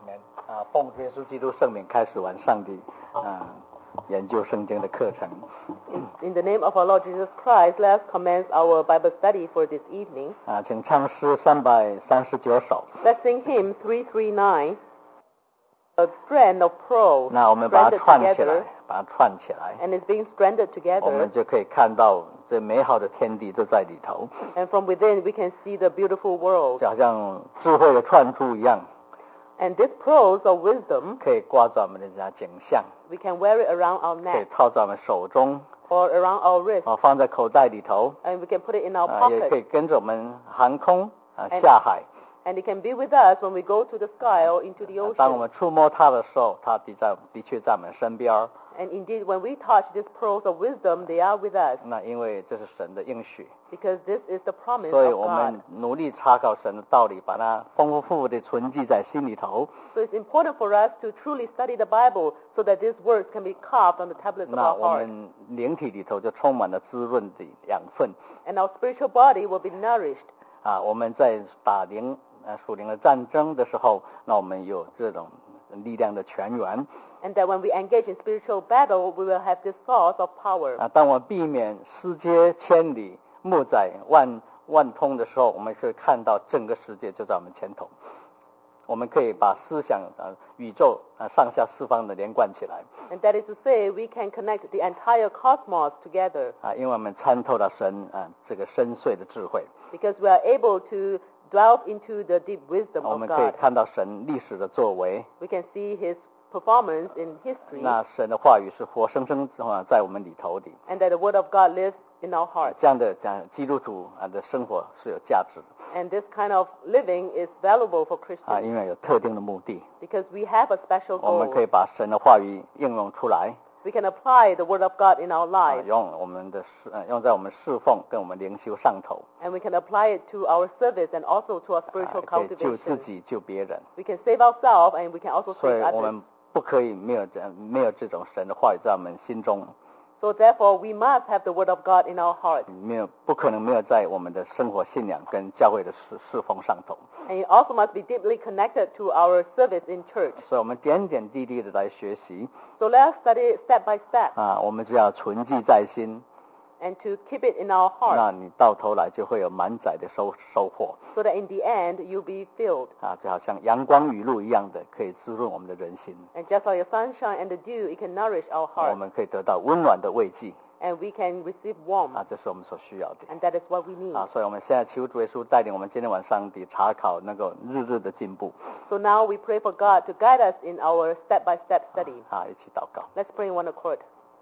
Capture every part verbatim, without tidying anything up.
们啊，奉耶稣基督圣名开始完上帝啊研究圣经的课程。 In, in the name of our Lord Jesus Christ, let's commence our Bible study for this evening. 啊，请唱诗三百三十九首。 Let's sing hymn three thirty-nine. A strand of pearls 那我们把它 stranded 串起来 together,， 把它串起来， and it's being stranded 我们 together. 就可以看到这美好的天地都在里头， And from within, we can see the beautiful world. 就好像智慧的串珠一样， And these pearls of wisdom, 可以挂在我们的家颈项， we can wear it around our 可以 neck 套在我们手中， or around our wrist, 啊，放在口袋里头， and we can put it in our 啊，也可 pocket. 以跟着我们航空啊 And- 下海。 And it can be with us when we go to the sky or into the 当我 ocean. 们触摸它的时候，它的在的确在我们身边儿。 And indeed, when we touch these pearls of wisdom, they are with us, 那因为这是神的应许， because this is the promise 所以 of 我 God. 们努力查考神的道理，把它丰丰富富的存记在心里头。 So it's important for us to truly study the Bible so that these words can be carved on the tablets of 那 our 我 heart. 们灵体里头就充满了滋润的养分 And our spiritual body will be nourished. 啊！我们在打灵呃属灵的战争的时候，那我们有这种力量的泉源 And that when we engage in spiritual battle, we will have this source of power. 啊。当我们避免世界千里、木载万万通的时候，我们可以看到整个世界就在我们前头。我们可以把思想啊、宇宙啊、上下四方的连贯起来 And that is to say, we can connect the entire cosmos together 啊，因为我们参透了神啊这个深邃的智慧， because we are able to delve into the deep wisdom 我 of 们可以 God. 看到神历史的作为。 We can see His performance in history, 那神的话语是活生生啊在我们里头的， and that the Word of God lives in our hearts. 这样的讲基督徒啊的生活是有价值的 And this kind of living is valuable for 啊， Christians 因为有特定的目的， because we have a special 我们 goal. 可以把神的话语应用出来 We can apply the Word of God in our 啊， lives, 用我们的侍呃用在我们侍奉跟我们灵修上头 and we can apply it to our service and also to our 啊， spiritual 可以救自 cultivation. 己救别人， We can save ourselves, and we can also 所以 save 我 others. 们不可以没有这没有这种神的话语在我们心中， So therefore, we must have the Word of God in our hearts. 没有不可能没有在我们的生活信仰跟教会的侍侍奉上头， And it also must be deeply connected to our service in church. 所以我们点点滴滴的来学习 So let's study it step by step 啊，我们就要存记在心。 and to keep it in our hearts 那你到头来就会有满载的收收获 so that in the end you'll be filled. 啊，就好像阳光雨露一样的，可以滋润我们的人心， And just like the sunshine and the dew, it can nourish our 我 hearts 们可以得到温暖的慰藉 and we can receive warmth. 啊，这是我们所需要的 And that is what we need. 啊，所以我们现在求主耶稣带领我们今天晚上的查考那个日日的进步 So now we pray for God to guide us in our step-by-step study. 啊，一起祷告 Let's pray in one accord.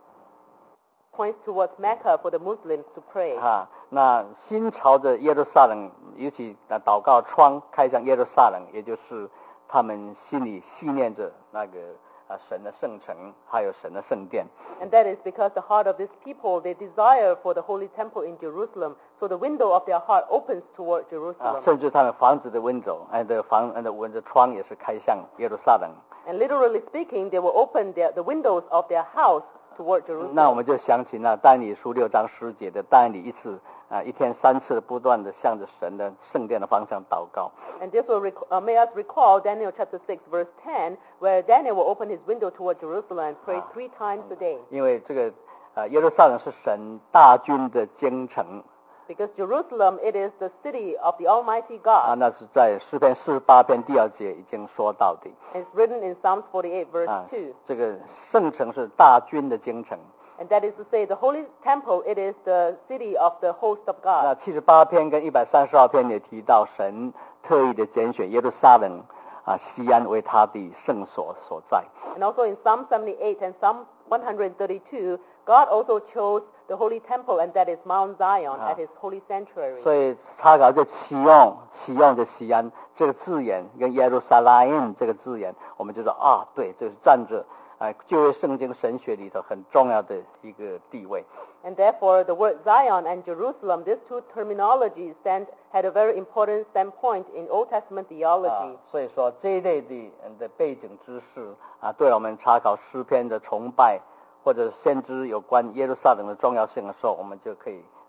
Points towards Mecca for the Muslims to pray. 啊。那心朝着耶路撒冷，尤其啊祷告窗开向耶路撒冷，也就是他们心里系念着那个啊神的圣城，还有神的圣殿。 And that is because the heart of these people, they desire for the holy temple in Jerusalem. So the window of their heart opens toward 啊， Jerusalem. 甚至他们房子的 window， 哎，的房呃的文的窗也是开向耶路撒冷。 And literally speaking, they will open their, the windows of their house toward 那我 Jerusalem. 们就想起那但以理书六章十节的但以理一次啊，一天三次不断的向着神的圣殿的方向祷告。 And this will rec- uh, may us recall Daniel chapter six, verse ten, where Daniel will open his window toward Jerusalem and pray three times a day. 因为这个啊耶路撒冷是神大军的京城 Because Jerusalem, it is the city of the Almighty 啊， God. 那是在诗篇四十八篇第二节已经说到的 It's written in Psalms forty-eight, verse 啊 two.， 这个圣城是大军的京城。 And that is to say, the holy temple, it is the city of the host of 那 God. 七十八篇跟一百三十二篇也提到神特意的拣选耶路撒冷啊西安为他的圣所所在。 And also in Psalm seventy-eight and Psalm one thirty-two, God also chose the holy temple, and that is Mount Zion at his holy sanctuary. 所以查考这启用启用的西安这个字眼跟耶路撒冷这个字眼，我们就说啊，对，这是占着啊旧约圣经神学里头很重要的一个地位。 And therefore, the word Zion and Jerusalem, these two terminologies stand, had a very important standpoint in Old Testament 啊 theology.， 所以说这一类的的背景知识啊，对我们查考诗篇的崇拜或者先知有关耶路撒冷的重要性的时候，我们就可以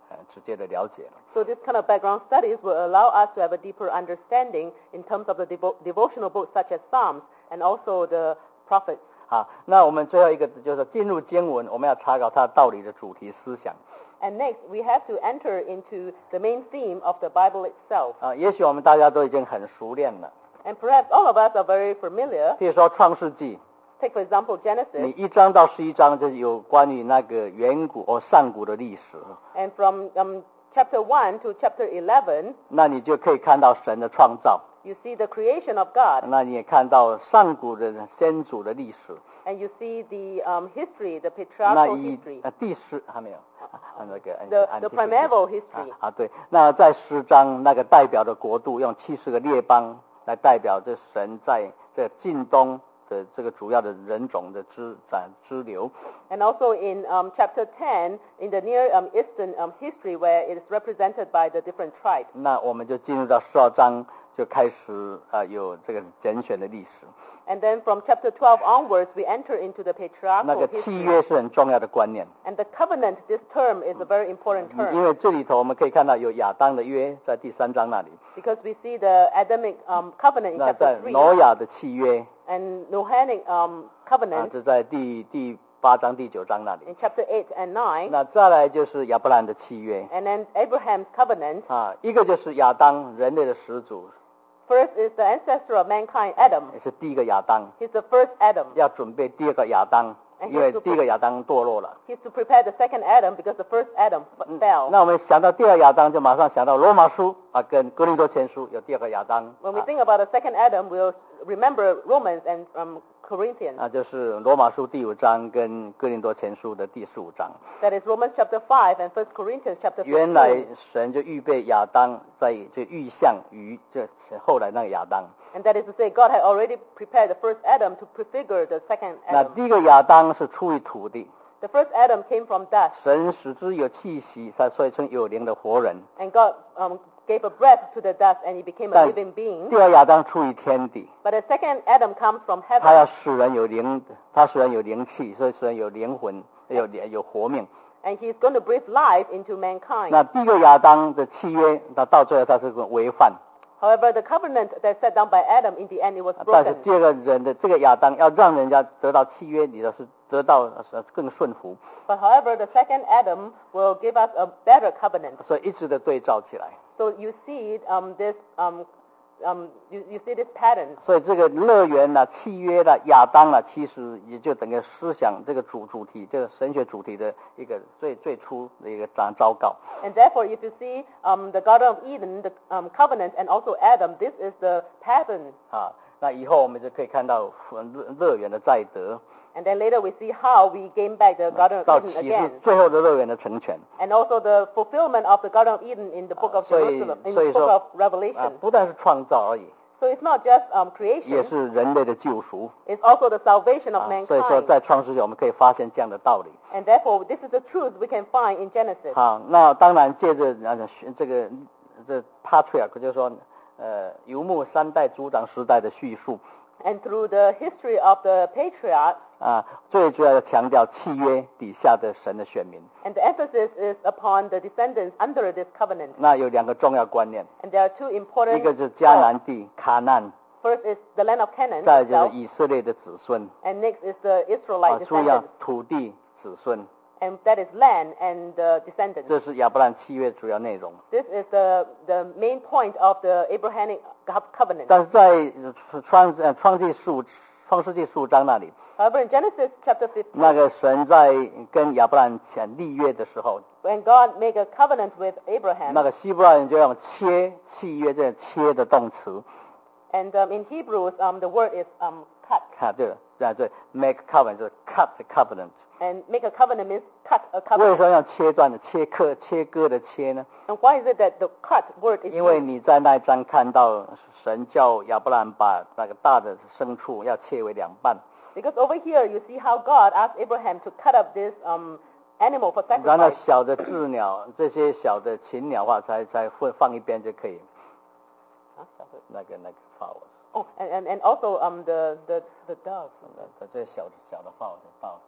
呃直接的了解了。 So this kind of background studies will allow us to have a deeper understanding in terms of the devo devotional books such as Psalms and also the prophets. 好，那我们最后一个就是进入经文，我们要查考它道理的主题思想。 And next, we have to enter into the main theme of the Bible itself. 啊，也许我们大家都已经很熟练了。 And perhaps all of us are very familiar. 譬如说创世纪， Take for example 你 Genesis, 一章到十一章就是有关于那个远古或上古的历史， and from um, chapter one to chapter eleven, 那你就可以看到神的创造， you see the creation of God, 那你也看到上古的先祖的历史。 and you see the um, history, the 那 patriarchal 以 history, 呃第十还没有，啊那个 the, antiquity the primeval 啊 history. 啊对，那在十章那个代表的国度，用七十个列邦来代表这神在这近东的这个主要的人种的支展支流。 And also in um, chapter ten, in the Near um, Eastern um, history, where it is represented by the different tribes. 那我们就进入到十二章，就开始啊有这个拣选的历史。 And then from chapter twelve onwards, we enter into the 那 patriarchal 个契 history. 约是很重要的观念， And the covenant, this term is a very important 因 term 为这里头我们可以看到有亚当的约在第三章那里， because we see the Adamic um, covenant in 那在 chapter three 挪亚的契约 and Noahic um, 啊， covenant 这在第第八章第九章那里。 in chapter eight and nine, 那再来就是亚伯兰的契约 and then Abraham's covenant. 啊，一个就是亚当人类的始祖， First is the ancestor of mankind, Adam. 也是第一个亚当， He's the first Adam. 要准备第二个亚当，因为第一个亚当堕落了。 He's to prepare the second Adam because the first Adam f- fell. 那我们想到第二亚当，就马上想到罗马书啊，跟哥林多前书有第二个亚当 When we 啊， think about the second Adam, we'll remember Romans and um, Corinthians. 那就是罗马书第五章跟哥林多前书的第十五章。 That is Romans chapter five and First Corinthians chapter 原来 fifteen. 神就预备亚当在这预象于这后来那个亚当。 And that is to say, God had already prepared the first Adam to prefigure the second 那 Adam. 第一个亚当是出于土地， The first Adam came from dust, 神使之有气息，才所以称有灵的活人。 and God um, gave a breath to the dust, and he became a 但 living being. 第二亚当出于天地， But the second Adam comes from 他要 heaven, 使人有灵，他使人有灵气，所以使人有灵魂，有有活命。 and he's going to breathe life into mankind. 那第一个亚当的契约，那到最后他是个违犯。 However, the covenant that set down by Adam, in the end, it was 但是 broken. 第二个人的这个亚当要让人家得到契约里的是得到呃更顺服， But however, the second Adam will give us a better covenant. 所以一直的对照起来。 So you see um, this, um, um, you, you see this pattern. 所以这个乐园啦、契约啦、亚当啦，其实也就整个思想这个主主题，这个神学主题的一个最最初的一个章昭告。 And therefore, if you see um, the Garden of Eden, the um, covenant, and also Adam, this is the pattern. 啊，那以后我们就可以看到呃乐乐园的再得， And then later we see how we gain back the Garden 到 of 启 Eden 示 again. 最后的乐园的成全。 And also the fulfillment of the Garden of Eden in the book of 所以 Jerusalem, in 所以 the book 说 of 啊， Revelation. 不但是创造而已， So it's not just um, 也 creation, 是人类的救赎。 it's also the salvation of 啊，所以说 mankind. 在创世纪我们可以发现这样的道理。 And therefore, this is the truth we can find in Genesis. 好，那当然借着呃这个这 patriarch 就是说呃游牧三代族长时代的叙述 And through the history of the patriarchs, 啊，最主要的强调契约底下的神的选民。 and the emphasis is upon the descendants under this covenant. 那有两个重要观念， And there are two 一 important 个就是迦 thoughts. 南地卡难， First is the land of Canaan 再来就是 itself, 以色列的子孙 and next is the 啊 Israelite， 注意啊 descendants, 土地子孙， and that is land and the descendants. 这是亚伯兰契约主要内容。 This is the, the main point of the Abrahamic co- covenant. 但是在呃创呃创纪十五创世纪十五章那里， However, in Genesis chapter 那 fifteen, 个神在跟亚伯兰签立约的时候， when God made a covenant with Abraham, 那个希伯来人就用切契约这个切的动词， and um, in Hebrews, um, the word is um, cut. 看对了，对对 make covenant 就是 cut covenant。 And make a covenant means cut a 为什 covenant. 么要切断的切割切割的切呢？ And why is it that the cut word is 因为 used? 你在那一章看到神叫亚伯兰把那个大的牲畜要切为两半， Because over here you see how God asked Abraham to cut up this um, animal for 然后 sacrifice. 小的鸷鸟这些小的禽鸟的话才才会放一边就可以。那个那个 flowers， Oh, and, and, and also um, the, the, the dove. 这小小的 flowers 抱对。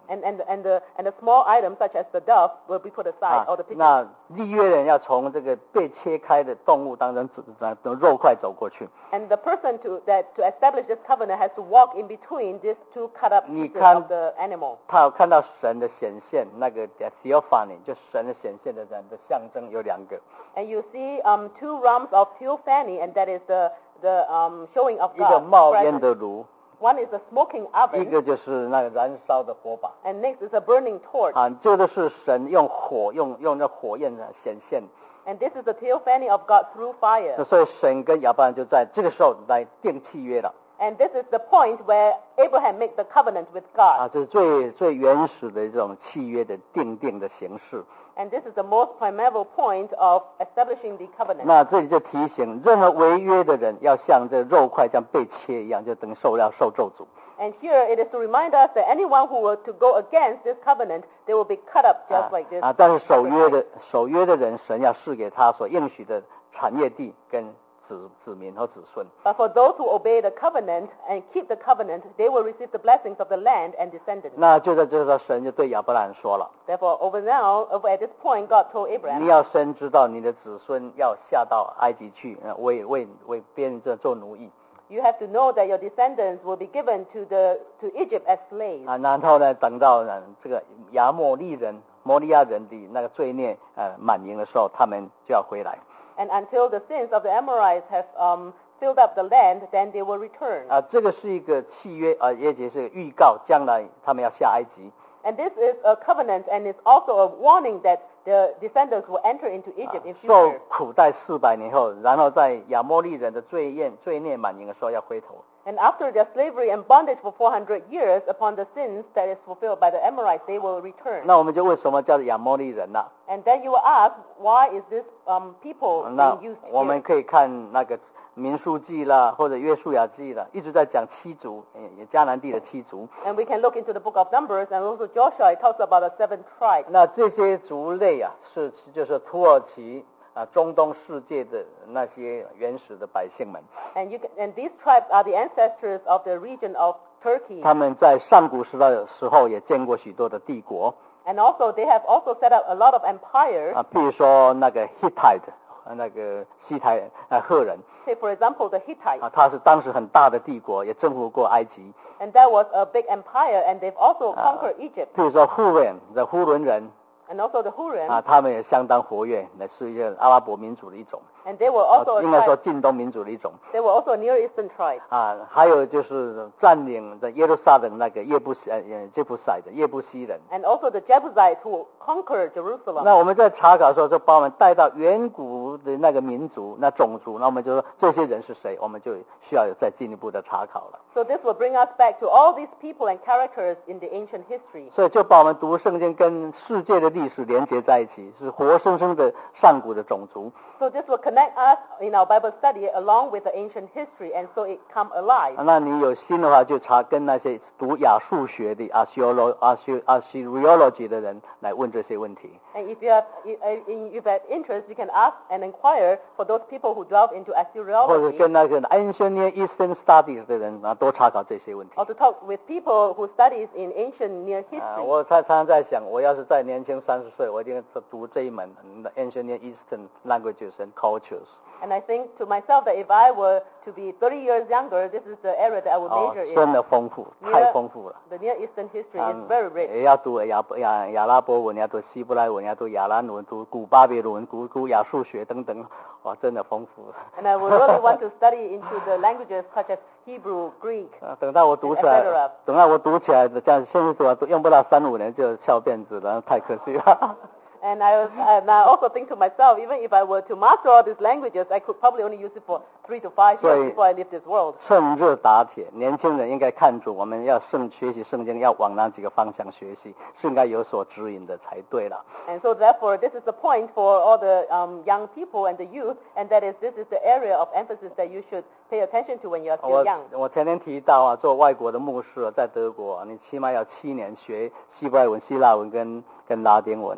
And, and, and, the, and the small items such as the dove will be put aside, 啊 or the，pigeon. 那立约人要从这个被切开的动物当中走肉块走过去。 And the person to, that, to establish this covenant has to walk in between these two cut up 你 pieces 看 of the animal. 他有看到神的显现，那个 theophany 就神的显现的人的象征有两个， And you see um, two realms of theophany, and that is the, the um, showing of 一个 God. 冒烟 presence. 的炉， One is a smoking 一 oven, 个就是那个燃烧的火把。 and next is a burning torch. 啊，这个是神用火用用那火焰的显现， And this is the theophany of God through fire. 所以神跟亚伯兰就在这个时候来订契约了。 And this is the point where Abraham makes the covenant with God. 啊，这是最最原始的这种契约的订定的形式。 And this is the most primeval point of establishing the covenant. 那这里就提醒，任何违约的人要像这肉块这样被切一样，就等于受要受咒诅。 And here it is to remind us that anyone who were to go against this covenant, they will be cut up 啊 just like this. 啊，但是守约的守约的人，神要赐给他所应许的产业地跟子子民和子孙。 But for those who obey the covenant and keep the covenant, they will receive the blessings of the land and descendants. 那就在这时候，神就对亚伯兰说了。 Therefore, over now, over at this point, God told 你 Abraham, 要深知道你的子孙要下到埃及去，呃为为为别人做做奴役 you have to know that your descendants will be given to the to Egypt as slaves. 啊。然后呢，等到呢这个亚摩利人、摩利亚人的那个罪孽呃满盈的时候，他们就要回来 And until the sins of the Amorites have um, filled up the land, then they will return. 啊。这个是一个契约啊，也就是预告将来他们要下埃及 And this is a covenant, and it's also a warning that the descendants will enter into Egypt in 受 future. 苦待四百年后，然后在亚摩利人的罪孽罪孽满盈的时候要回头。 And after their slavery and bondage for four hundred years, upon the sins that is fulfilled by the Amorites, they will return. 那我们就为什么叫亚摩利人呢、 And then you will ask, why is this um, people 那 being used 我们 here? 可以看那个民数记啦，或者约书亚记啦，一直在讲七族，也迦南地的七族。 And we can look into the book of Numbers, and also Joshua, it talks about the seven tribes. 那这些族类啊，是就是土耳其啊中东世界的那些原始的百姓们， And, you can, and these tribes are the ancestors of the region of Turkey. 他们在上古时代的时候也建过许多的帝国 And also, they have also set up a lot of empires. 啊，譬如说那个 Hittite 啊那个西台啊赫人 Say, for example, the Hittites. 啊，他是当时很大的帝国，也征服过埃及。 And that was a big empire, and they've also conquered Egypt. 譬如说呼伦的呼伦人 And also the Hurim. 啊，他们也相当活跃，那是一个阿拉伯民族的一种。 And they were also 啊 a 应该说 tribe. 近东民族的一种 They were also a Near Eastern tribe. 啊，还有就是占领的耶路撒冷那个耶布西呃呃耶布塞的耶布西人。 And also the Jebusites who conquered Jerusalem. 那我们在查考的时候，就把我们带到远古的那个民族、那种族，那我们就说这些人是谁，我们就需要有再进一步的查考了。 So this will bring us back to all these people and characters in the ancient history. 所以就把我们读圣经跟世界的历史连接在一起，是活生生的上古的种族。 So this will connect us in our Bible study along with the ancient history, and so it come alive. 那你有心的话，就查跟那些读亚述学的 Assyriolo Assy Assyriology 的人来问这些问题。 And if you have, if you have interest, you can ask and inquire for those people who delve into 或者 Assyriology, 跟那个 Ancient Near Eastern Studies 的人啊，多查考这些问题。 or to talk with people who studies in ancient Near 啊， history. 我常常在想，我要是再年轻三十岁，我一定读这一门嗯 Ancient Near Eastern Languages and Cultures。 And I think to myself that if I were to be thirty years younger, this is the area that I would 哦 major，in. 真的丰富， Near- 太丰富了。 The Near Eastern history 啊 is very rich. 也要读亚亚亚拉伯文，要读希伯来文，要读亚兰文，读古巴比伦文，读古亚数学等等，哇，真的丰富。 And I would really want to study into the languages such as Hebrew, Greek. 啊，等到我读起 et cetera. 来，等到我读起来的，这样现在读啊，都用不到三五年就翘辫子了，太可惜了。 And I, was, and I also think to myself, even if I were to master all these languages, I could probably only use it for three to five years Right. before I leave this world. 趁热打铁，年轻人应该看准，我们要圣学习圣经，要往哪几个方向学习，是应该有所指引的才对了。 And so therefore, this is the point for all the um, young people and the youth, and that is this is the area of emphasis that you should pay attention to when you are still 我 young. 我前天提到啊，做外国的牧师啊，在德国啊，你起码要七年学希伯来文、希腊文跟跟拉丁文哦。 And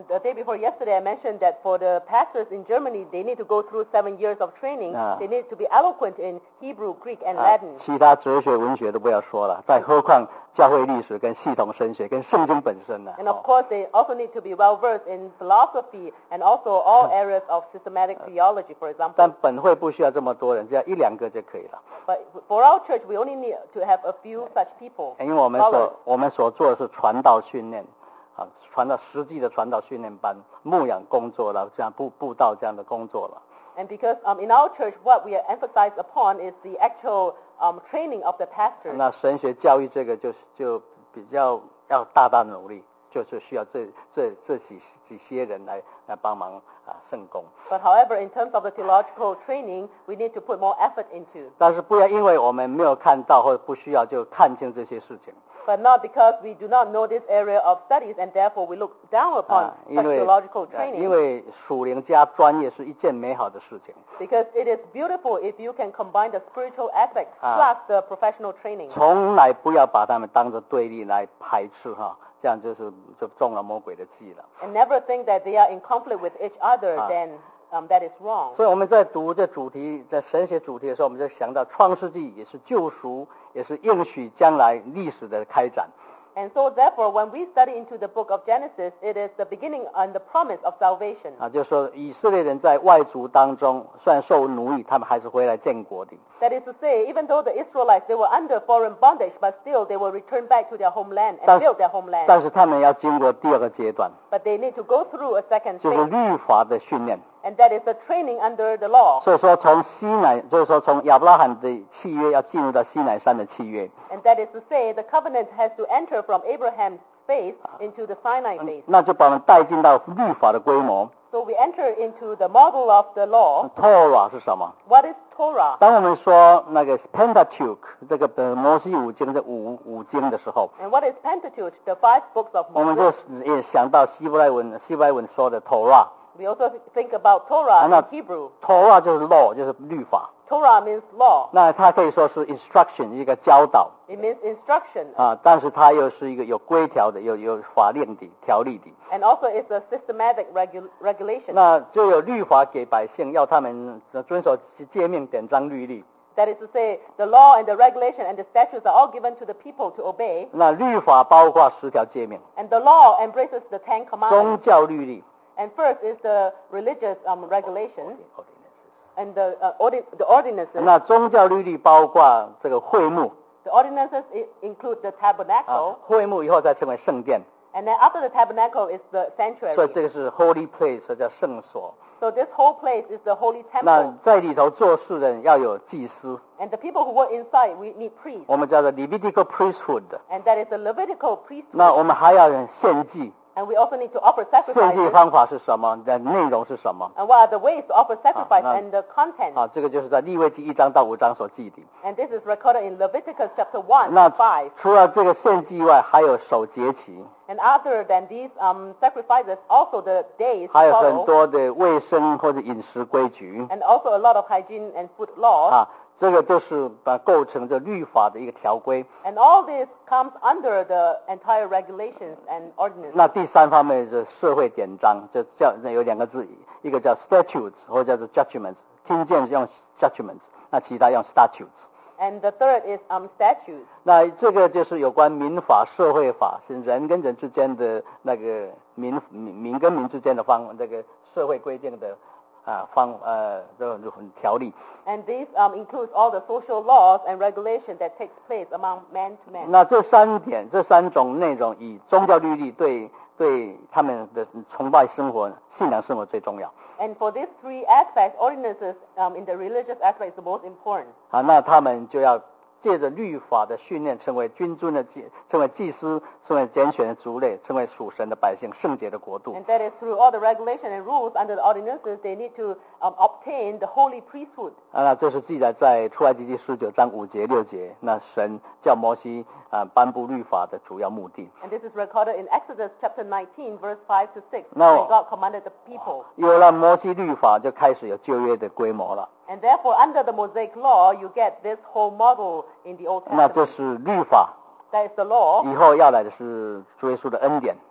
the day before yesterday, I mentioned that for the pastors in Germany, they need to go through seven years of training. Ah. They need to be eloquent in Hebrew, Greek, and 啊 Latin. 其他哲学文学都不要说了，再何况教会历史跟系统神学跟圣经本身呢、 And of 哦 course, they also need to be well versed in philosophy and also all areas of systematic theology, for 但 example. 本会不需要这么多人，只要一两个就可以了。 But for our church, we only need to have a few such people. 因为我们 scholars. 所我们所做的是传道训练，啊，传道实际的传道训练班、牧养工作了，这样布布道这样的工作了。 And because um, in our church, what we emphasize upon is the actual um, training of the pastors. 那神学教育这个就就比较要大大努力，就是需要这这这几几些人来来帮忙啊圣工。 But however, in terms of the theological training, we need to put more effort into. 但是不要因为我们没有看到或者不需要就看清这些事情。 But not because we do not know this area of studies and therefore we look down upon 啊， such 因为 theological 啊 training. 因为属灵加专业是一件美好的事情。 Because it is beautiful if you can combine the spiritual aspect 啊。 plus the professional training. 从来不要把他们当作对立来排斥哈，这样就是就中了魔鬼的计了。 And never think that they are in conflict with each other, 啊。 then um, that is wrong. 所以我们在读这主题，在神学主题的时候，我们就想到创世纪也是救赎，也是应许将来历史的开展。 And so therefore, when we study into the book of Genesis, it is the beginning and the promise of salvation. 啊，就是说以色列人在外族当中虽然受奴役，他们还是回来建国的。 That is to say, even though the Israelites, they were under foreign bondage, but still they will return back to their homeland and 但 build their homeland. 但是他们要经过第二个阶段， But they need to go through a second 就是 phase, 律法的训练。 and that is the training under the law. 所以说从西乃，就是说从亚伯拉罕的契约要进入到西乃山的契约。 And that is to say, the covenant has to enter from Abraham's phase into the Sinai phase. 那就把我们带进到律法的规模。 So we enter into the model of the law. Torah 是什么？ What is Torah? 当我们说那个 Pentateuch 这个的摩西五经这五五经的时候， And what is Pentateuch? The five books of 我们就 Moses. 也想到希伯来文，希伯来文说的 Torah。 We also think about Torah Ah, no. in Hebrew. Torah 就是 law，就是律法。 Torah means law. 那它可以说是 instruction， 一个教导 It means instruction. 啊，但是它又是一个有规条的，有有法令的条例的。 And also it's a systematic regu- regulation. 那就有律法给百姓，要他们遵守诫命、典章、律例。 That is to say, the law and the regulation and the statutes are all given to the people to obey. 那律法包括十条诫命， And the law embraces the Ten 宗 Commandments. 教律例。 And first is the religious um, regulation and the, uh, ordi- the ordinances. 那宗教律例包括这个会幕 The ordinances i- include the 啊 tabernacle. ， 会幕以后再称为圣殿， And then after the tabernacle is the 所以 sanctuary. 这个是 holy place，这叫圣所。 So this whole place is the holy 那 temple. 在里头做事的人要有祭司， And the people who work inside, we need priests. 我们叫做 Levitical priesthood。 And that is the Levitical priesthood. 那我们还要人献祭， And we also need to offer 献祭 sacrifices. 方法是什么？的内容是什么？ And what are the ways to offer sacrifice Ah, and the content? 啊，这个就是在利未记一章到五章所记的。 And this is recorded in Leviticus chapter one 那 to five. 除了这个献祭以外，还有守节期， And other than these um, sacrifices, also the days to 还有很 follow, 多的卫生或者饮食规矩 and also a lot of hygiene and food laws. 啊，这个都是把构成这律法的一个条规。 And all this comes under the entire regulations and ordinances. 那第三方面是社会典章，就叫有两个字，一个叫 statutes 或者叫做 judgments， 听见用 judgments， 那其他用 statutes。 And the third is um, statutes. 那这个就是有关民法、社会法，是人跟人之间的那个民民民跟民之间的方这个社会规定的啊方呃这种条例。 And this um, includes all the social laws and regulations that takes place among man to man. 那这三点、这三种内容，以宗教律例对对他们的崇拜生活、信仰生活最重要。 And for these three aspects, ordinances um, in the religious aspect is the most important. 啊，那他们就要借着律法的训练，成为君尊的祭，成为祭司，成为拣选的族类，成为属神的百姓，圣洁的国度。 And that is through all the regulation and rules under the ordinances, they need to um, obtain the holy priesthood. 啊，那这是记载在出埃及记十九章五节六节。那神叫摩西啊颁布律法的主要目的。 And this is recorded in Exodus chapter nineteen, verse five to six. No. When God commanded the people. 有了摩西律法，就开始有旧约的规模了。 And therefore, under the Mosaic law, you get this whole model in the Old 那这 Testament. 是律法， That is the law. 以后要来的是主耶稣的恩典。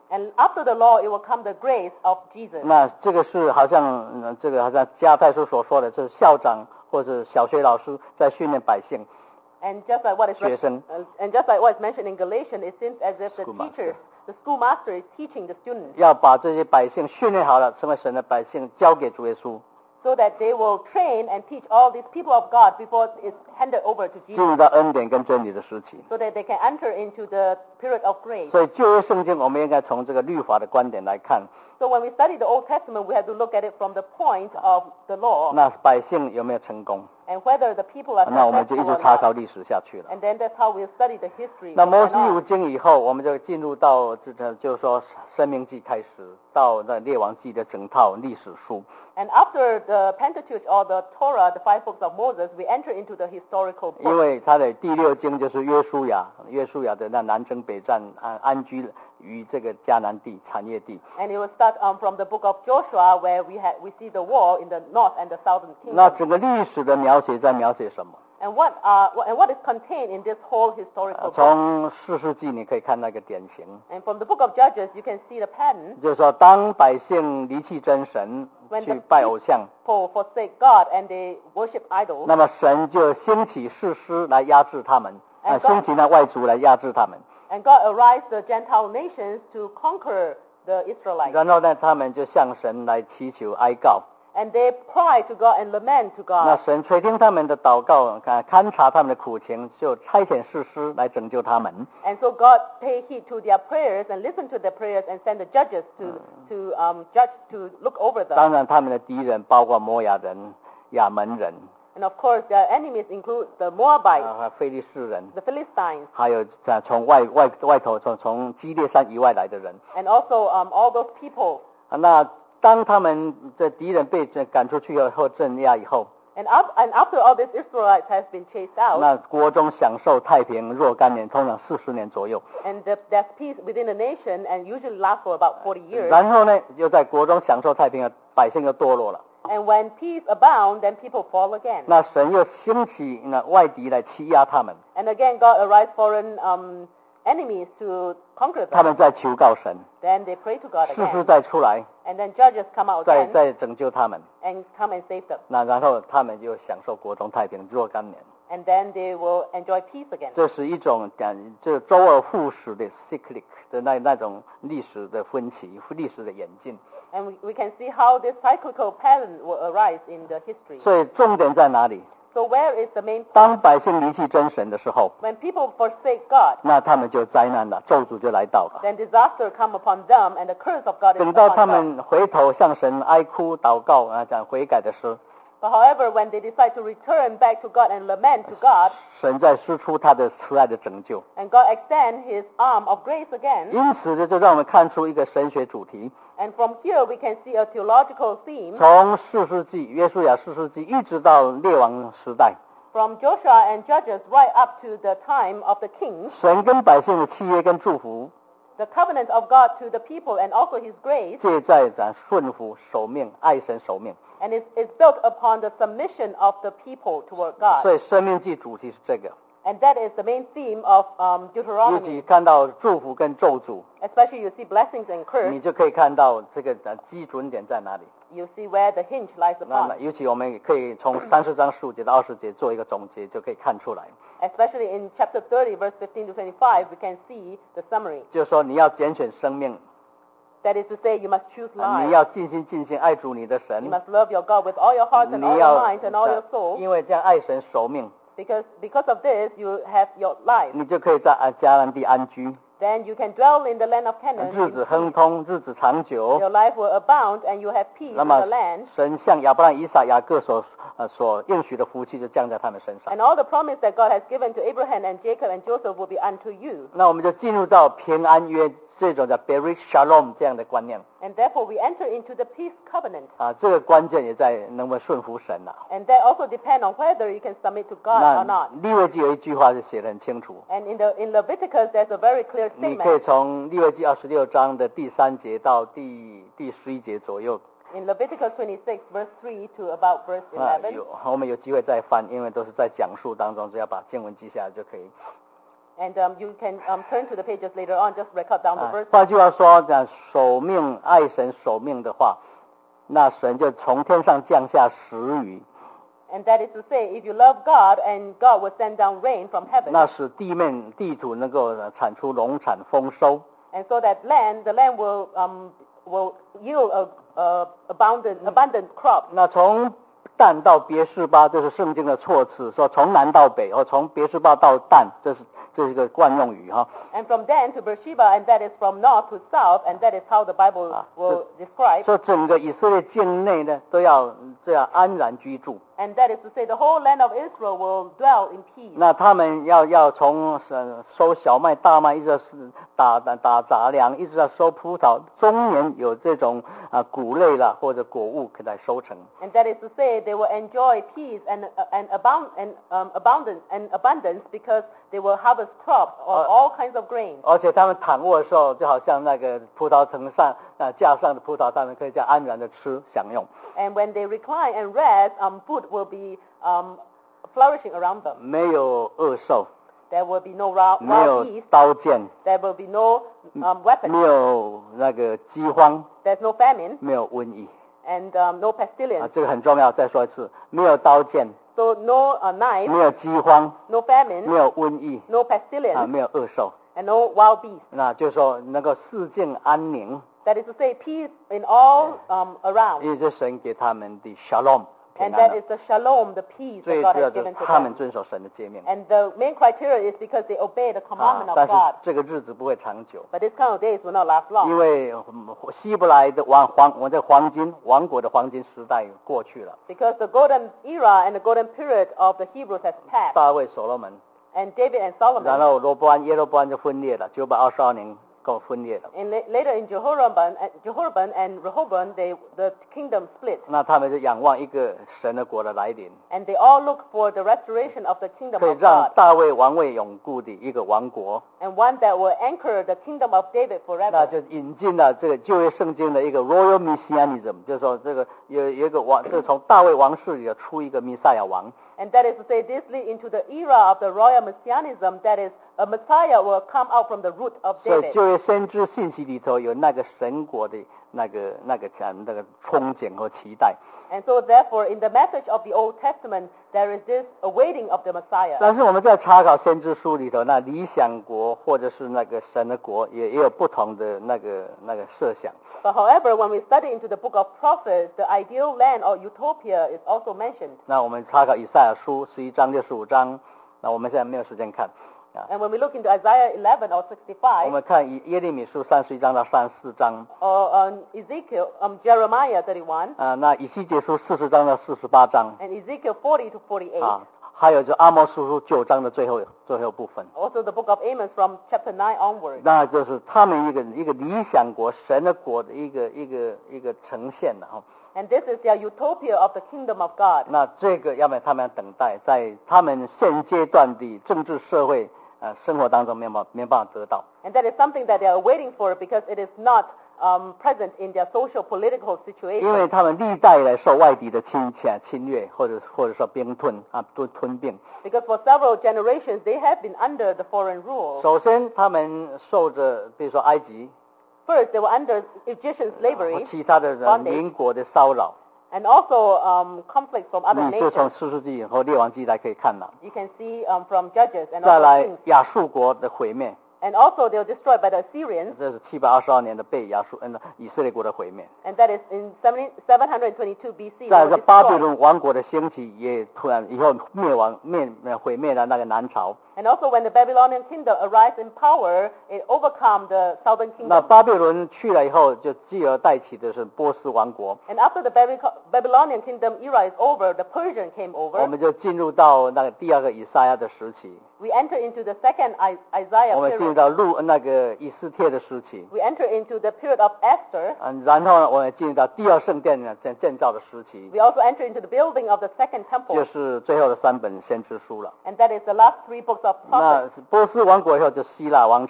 And after the law, it will come the grace of Jesus. 那这个是好像、呃、这个好像加太书所说的，就是校长或者小学老师在训练百姓。 And just like what is 学生 uh, and just like what is mentioned in Galatians, it seems as if the School teacher, master. the schoolmaster, is teaching the students 要把这些百姓训练好了，成为神的百姓，交给主耶稣， so that they will train and teach all these people of God before it's handed over to 进 Jesus, 入到恩典跟真理的时期。 so that they can enter into the period of grace. 所以旧约圣经，我们应该从这个律法的观点来看， So when we study the Old Testament, we have to look at it from the point of the law 那百姓有没有成功？ and whether the people are 那我们就一 successful 直 or 查考 not. 历史下去了。 And then that's how we study the history. 那 of 摩西 Canaan. 五经以后，我们就进入到这个，就是说申命记开始到那列王记的整套历史书。 And after the Pentateuch or the Torah, the five books of Moses, we enter into the historical 因 book. 为他的第六经就是约书亚，约书亚的那南征北战，安安居于这个迦南地产业地。 And it will start um, from the book of Joshua, where we had we see the war in the north and the southern 那 kingdom. 整个历史的描写在描写什么？ And what uh, what- and what is contained in this whole historical book? 从四世纪你可以看那个典型， And from the book of Judges, you can see the pattern. 就是说当百姓离弃真神， When 去 the 拜偶像， people forsake God and they worship idols, 那么神就兴起士师来压制他们，啊， And God- 兴起那外族来压制他们， and God arise the Gentile nations to conquer the Israelites. 然后呢，他们就向神来祈求哀告。 And they cry to God and lament to 那 God. 神垂听他们的祷告，看勘察他们的苦情，就差遣士师来拯救他们。 And so God pay heed to their prayers and listen to their prayers and send the judges to, to um, judge, to look over them. 当然，他们的敌人包括摩亚人、亚门人、 And of course, their enemies include the Moabites, 啊非利士人， the Philistines, 还有在从外外外头从从基列山以外来的人。 and also um, all those people. 啊那当他们的敌人被赶出去以后镇压以后， And, up, and after all these Israelites have been chased out, 那国中享受太平若干年，通常四十年左右。 and the, there's peace within the nation and usually lasts for about forty years. 然后呢，又在国中享受太平，百姓又堕落了。 And when peace abound, then people fall again. 那神又兴起那外敌来欺压他们， And again, God arise foreign um, enemies to conquer 他 them. 们在求告神， Then they pray to God 士师 again. 再出来， And then judges come out 再 again 再拯救他们。 and come and save them. 那然后他们就享受国中太平若干年。 And then they will enjoy peace again. 这是一种感，就周而复始的 cyclic 的那那种历史的分歧、历史的演进。 And we, we can see how this cyclical pattern will arise in the history. 所以重点在哪里？ So where is the main 当 point? 百姓离弃真神的时候， When people forsake God, 那他们就灾难了，咒诅就来到了。 then disaster come upon them and the curse of God is 等到他 upon them. 们回头向神哀哭祷告啊，讲悔改的时， But however, when they decide to return back to God and lament to God, 神在施出他的慈爱的拯救。 and God extend his arm of grace again, 因此呢，就让我们看出一个神学主题。 and from here we can see a theological theme 从四世纪约书亚四世纪一直到列王时代， from Joshua and Judges right up to the time of the kings, 神跟百姓的契约跟祝福， the covenant of God to the people and also his grace, 借在咱顺服守命、爱神守命。 and it's, it's built upon the submission of the people toward God. 所以生命记主题是这个。 And that is the main theme of um, 尤其 Deuteronomy. 看到祝福跟咒诅， Especially you see blessings and 你 curse, 就可以看到这个呃基准点在哪里。 you see where the hinge lies 那么 upon. 尤其我们也可以从三十章十五节到二十节做一个总结，就可以看出来， Especially in chapter thirty, verse fifteen to twenty-five, we can see the summary. 就是说你要拣选生命， That is to say, you must choose 你 life. 要尽心尽性爱主你的 You 神， must love your God with all your heart and all 你 your 要 mind and all your soul. 因为这样爱神守命， Because because of this, you have your life. 你就可以在啊迦南地安居， Then you can dwell in the land of Canaan. 日子亨通，日子长久。 Your life will abound, and you have peace 那 in 么 the land. 神向亚伯拉罕、以撒、雅各所呃所应许的福气就降在他们身上。 And all the promise that God has given to Abraham and Jacob and Joseph will be unto you. 那我们就进入到平安约这种叫 Berit Shalom 这样的观念 And therefore we enter into the peace covenant. 啊，这个关键也在能不能顺服神呐、啊。 And that also depends on whether you can submit to God or 那 not. 利未记有一句话是写得很清楚， And in the in Leviticus, there's a very clear 你可以 statement. 从利未记二十六章的第三节到第第十一节左右 In Leviticus twenty-six, verse three to about verse 啊， eleven. 有我们有机会再翻，因为都是在讲述当中，只要把经文记下来就可以。 And um, you can um, turn to the pages later on, just record down the 啊 verse. 换句话说，讲守命爱神守命的话，那神就从天上降下时雨， And that is to say, if you love God, and God will send down rain from heaven, 那使地面地土能够产出农产丰收。 and so that land, the land will um, will yield a, a abundant abundant crop. 那从但到别是巴，这是圣经的措辞，说从南到北，或从别是巴到但，这是这是一个惯用语哈。 And from Dan to Beersheba, and that is from north to south, and that is how the Bible will describe. 说整个以色列境内呢，都要这样安然居住。 And that is to say, the whole land of Israel will dwell in peace. 那他们要要从呃收小麦、大麦，一直到打打打杂粮，一直到收葡萄，中年有这种啊谷类啦或者果物可以来收成。 And that is to say, they will enjoy peace and uh, and abound and um, abundance and abundance because they will harvest crops of all kinds of grain. 而且他们躺卧的时候，就好像那个葡萄藤上啊架上的葡萄，他们可以这样安然的吃享用。 And when they recline and rest, um, food will be um, flourishing around them. 没有恶兽， There will be no wild, 没 wild 有 beasts. 刀剑， There will be no um, 没 weapons. 有那个饥荒， There's no famine 没有瘟疫 and um, no 啊 pestilence. 这个很重要。再说一次，没有刀剑， So no uh, knife, 没有饥荒， no famine, 没有瘟疫 no 啊， pestilence, 没有恶兽。 and no wild beasts. 那就是说能够四境安宁， That is to say, peace in all um, around. 也就是神给他们的 shalom 平 And 安 that 了 is the shalom, the peace 最 that 主 God 要 has 就是 given to 他们 them. 遵守神的诫命 And the main criteria is because they obey the 啊 commandment，of 但是 God. 这个日子不会长久， But this kind of days will not last 因 long 为嗯希伯来的王黄我的黄金王国的黄金时代过去了， because the golden era and the golden period of the Hebrews has passed. 大卫所罗门， And David and 然 Solomon, 后罗波安耶罗波安就分裂了，九百二十二年够分裂了， and la- later in Jehoram, and Jehoram and Rehoboam, they, the kingdom split. 那他们就仰望一个神的国的来临， And they all look for the restoration of the kingdom 可以 of 让 God, 大卫王位永固的一个王国。 and one that will anchor the kingdom of David 那 forever. 就引进了这个旧约圣经的一个 Royal Messianism， 就是说这个有有一个王，这个从大卫王室里出一个弥赛亚王， And that is to say, this lead into the era of the royal messianism, that is, a Messiah will come out from the root of 所以 David. 旧约先知信息里头有那个神国的那个那个讲那个憧憬和期待。 And so therefore, in the message of the Old Testament, there is this awaiting of the Messiah. 但是我们在查考先知书里头，那理想国或者是那个神的国，也也有不同的那个那个设想。 But however, when we study into the book of prophets, the ideal land or utopia is also mentioned. 那我们查考以赛亚书十一章六十五章，那我们现在没有时间看啊。 And when we look into Isaiah eleven or 我 sixty-five, 们看以耶利米书三十一章到三十四章， or um, Ezekiel, um, Jeremiah thirty-one, 啊，那以西结书四十章到四十八章， and Ezekiel forty to forty-eight. 啊，还有就阿摩书书九章的最后最后部分， Also the book of Amos from chapter nine onward. 那就是他们一个一个理想国神的国的一个一个一个呈现的哈。 And this is their utopia of the kingdom of God. 那这个要不然他们要等待，在他们现阶段的政治社会呃生活当中没有办法没有办法得到。 And that is something that they are waiting for because it is not um, present in their social political 因为 situation. 他们历代以来受外敌的侵侵侵略，或者或者说兵吞啊吞吞并。 Because for several generations they have been under the foreign rule. 首先，他们受着比如说埃及 First, they were under Egyptian 和 slavery 其他的人 bondage 邻国的骚扰， and also um, conflicts from other 你就从 nations. 四世纪和列王记来可以看到。 You can see um, from Judges and 再 also 来 Kings. 亚述国的毁灭， And also they were destroyed by the Assyrians, 这是七百二十二年的被亚述嗯以色列国的毁灭。 and that is in seven hundred twenty-two B C. 再 They 来 were 这巴比 destroyed. 伦王国的兴起，也突然以后灭亡灭呃毁灭了那个南朝。 And also when the Babylonian kingdom arose in power, it overcome the southern 那 kingdom. 巴比伦去了以后，就继而带起的是波斯王国。 And after the Baby- Babylonian kingdom era is over, the Persian came 我 over. 们就进入到那个第二个以赛亚的时期， We enter into the second I- Isaiah 我们进入 period. 到路那个以斯帖的时期， We enter into the period of Esther. 嗯，然后呢，我们进入到第二圣殿呢建建造的时期， We also enter into the building of the second 就 temple. 是最后的三本先知书了。 And that is the last three books of 那 prophets. 波斯王国以后就希腊王朝，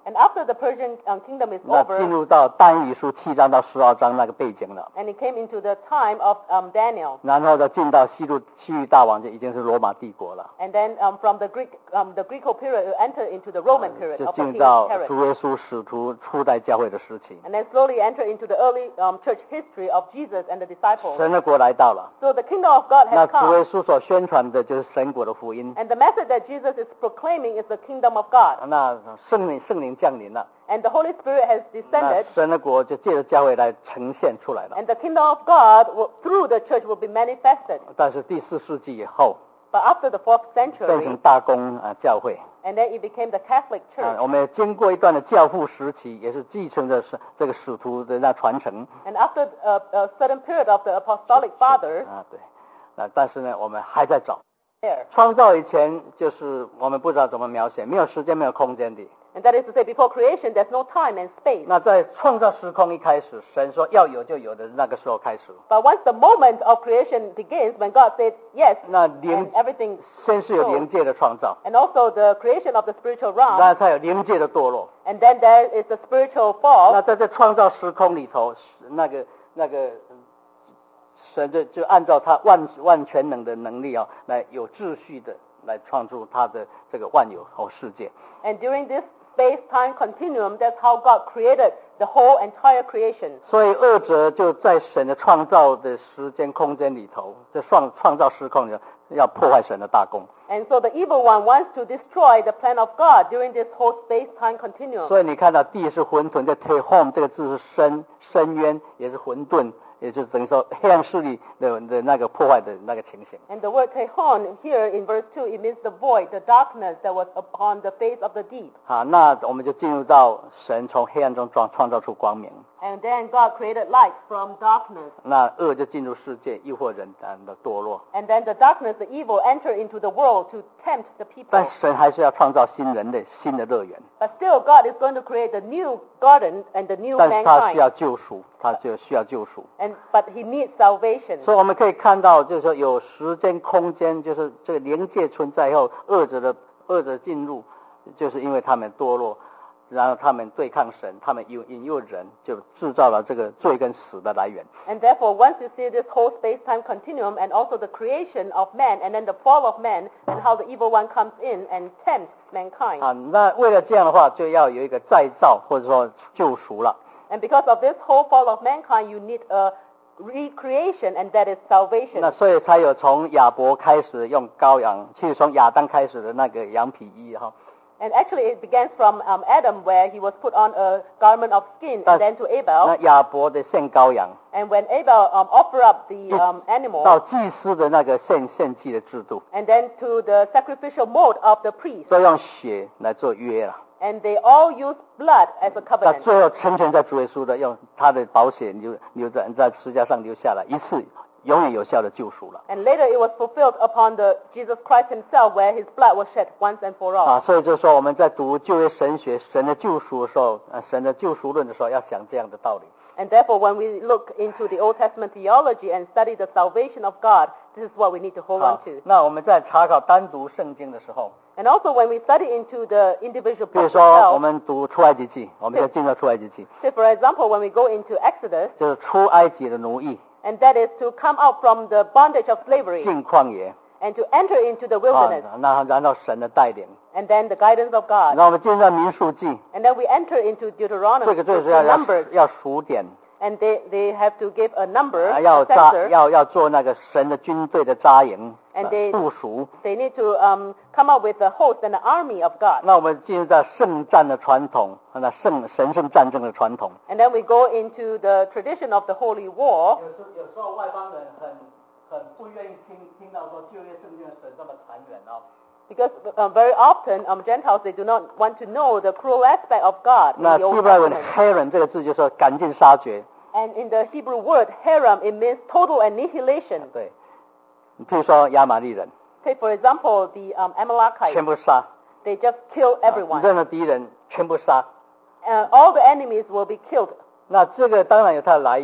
And after the Persian um, kingdom is 那进 over, 入到但以理书七章到十二章那个背景了。 and it came into the time of um, Daniel. 然后呢，进到西路西域大王就已经是罗马帝国了， And then um, from the Greek, um, the Greco period, it entered into the Roman period 就 of the 进 King 到 Herod. 主耶稣使徒初代教会的时期。 And then slowly enter into the early um, church history of Jesus and the disciples. 神的国来到了， So the kingdom of God 那 has 主耶 come. 稣所宣传的就是神国的福音。 And the message that Jesus is proclaiming is the kingdom of God. 那圣灵圣灵降临了， And the Holy Spirit has 那 descended. 神的国就借着教会来呈现出来了。 And the kingdom of God will, through the church will be manifested. 但是第四世纪以后， But after the fourth 变 century, 成大公啊教会。 and then it became the Catholic 啊 Church. 我们也经过一段的教父时期，也是继承着是这个使徒的那传承。 And after a, a certain period of the apostolic fathers, 啊，对。那但是呢，我们还在找。 there. 创造以前就是我们不知道怎么描写，没有时间，没有空间的。 And that is to say, before creation, there's no time and space. 那在创造时空一开始，神说要有就有的那个时候开始， But once the moment of creation begins, when God said yes, 那灵 and everything, 先是有灵界的创造， and also the creation of the spiritual 然 realm, 后才有灵界的堕落。 and then there is the spiritual 那 fall. 在这创造时空里头，那个那个嗯神就就按照他万万全能的能力啊，来有秩序的来创造他的这个万有和世界。 And during this space-time continuum, that's how God created the whole entire creation. 所以恶者就在神的创造的时间空间里头，在创创造时空里头，要破坏神的大功。 And so the evil one wants to destroy the plan of God during this whole space-time continuum. 所以你看到地是混沌，这 tehom 这个字是深深渊，也是混沌，也就是等于说黑暗势力的的那个破坏的那个情形。 And the word tehon here in verse two, it means the void, the darkness that was upon the face of the deep. 好，那我们就进入到神从黑暗中创创造出光明， And then God created light from darkness. 那恶就进入世界，诱惑人的堕落。 And then the darkness, the evil, enter into the world to tempt the people. 但神还是要创造新人类、新的乐园， But still, God is going to create the new garden and the new 但是他需要 mankind. 救赎，他就需要救赎。 And but He needs salvation. 所以我们可以看到，就是说有时间、空间，就是这个灵界存在以后，恶者的恶者进入，就是因为他们堕落，然后他们对抗神，他们引引诱人，就制造了这个罪跟死的来源。 And therefore, once you see this whole space-time continuum and also the creation of man and then the fall of man and how the evil one comes in and tempts mankind. 啊，那为了这样的话，就要有一个再造或者说救赎了。 And because of this whole fall of mankind, you need a recreation, and that is 那 salvation. 所以才有从亚伯开始用羔羊，其实从亚当开始的那个羊皮衣哈。 And actually, it begins from um, Adam, where he was put on a garment of skin, But- and then to 那 Abel. 亚伯的献羔羊， And when Abel um, offered up the um, 到 animal, 祭司的那个献献祭的制度， and then to the sacrificial mode of the priest, 都用血来做约了。 and they all use blood as a 那 covenant. 最后成全在主耶稣的，用他的宝血流流在在十字架上流下来，一次永远有效的救赎了。 And later it was fulfilled upon the Jesus Christ himself, where his blood was shed once and for all. 啊，所以就是说我们在读旧约神学、神的救赎的时候，呃，神的救赎论的时候，要想这样的道理。 And therefore, when we look into the Old Testament theology and study the salvation of God, this is what we need to hold 好 on to. 那我们在查考单独圣经的时候， And also when we study into the individual 比如 books 说我 itself, 们读出埃及记，我们就进入出埃及记， say for example, when we go into Exodus, 就是出埃及的奴役 and that is to come out from the bondage of slavery 进旷野 and to enter into the 啊 wilderness, ， 那然后神的带领， and then the guidance of God. 然后我们进入到民数记， And then we enter into 这 Deuteronomy, 个就是 the 要要 numbers, 要数点。 and they, they have to give a number, 啊 a 要扎 census, 要要做那个神的军队的扎营 And 呃 they- 部署。 they need to um, come up with a host and an army of God. 那我们进入到圣战的传统，那圣神圣战争的传统。 And then we go into the tradition of the Holy War. 有时有时候外邦人很很不愿意听听到说旧约圣经的神这么残忍啊。 Because uh, very often um, Gentiles, they do not want to know the cruel aspect of God in 那 the 希 Old 伯来文 Testament. Heron 这个字就说赶尽杀绝。 And in the Hebrew word, herem, it means total annihilation. 对，你譬如说亚玛利人， Take, for example, the um, 全 Amalekites. 部杀， They just kill 啊 everyone. 任何敌人全部杀。 Uh, all the enemies will be killed. 那这个当然有它的来源了。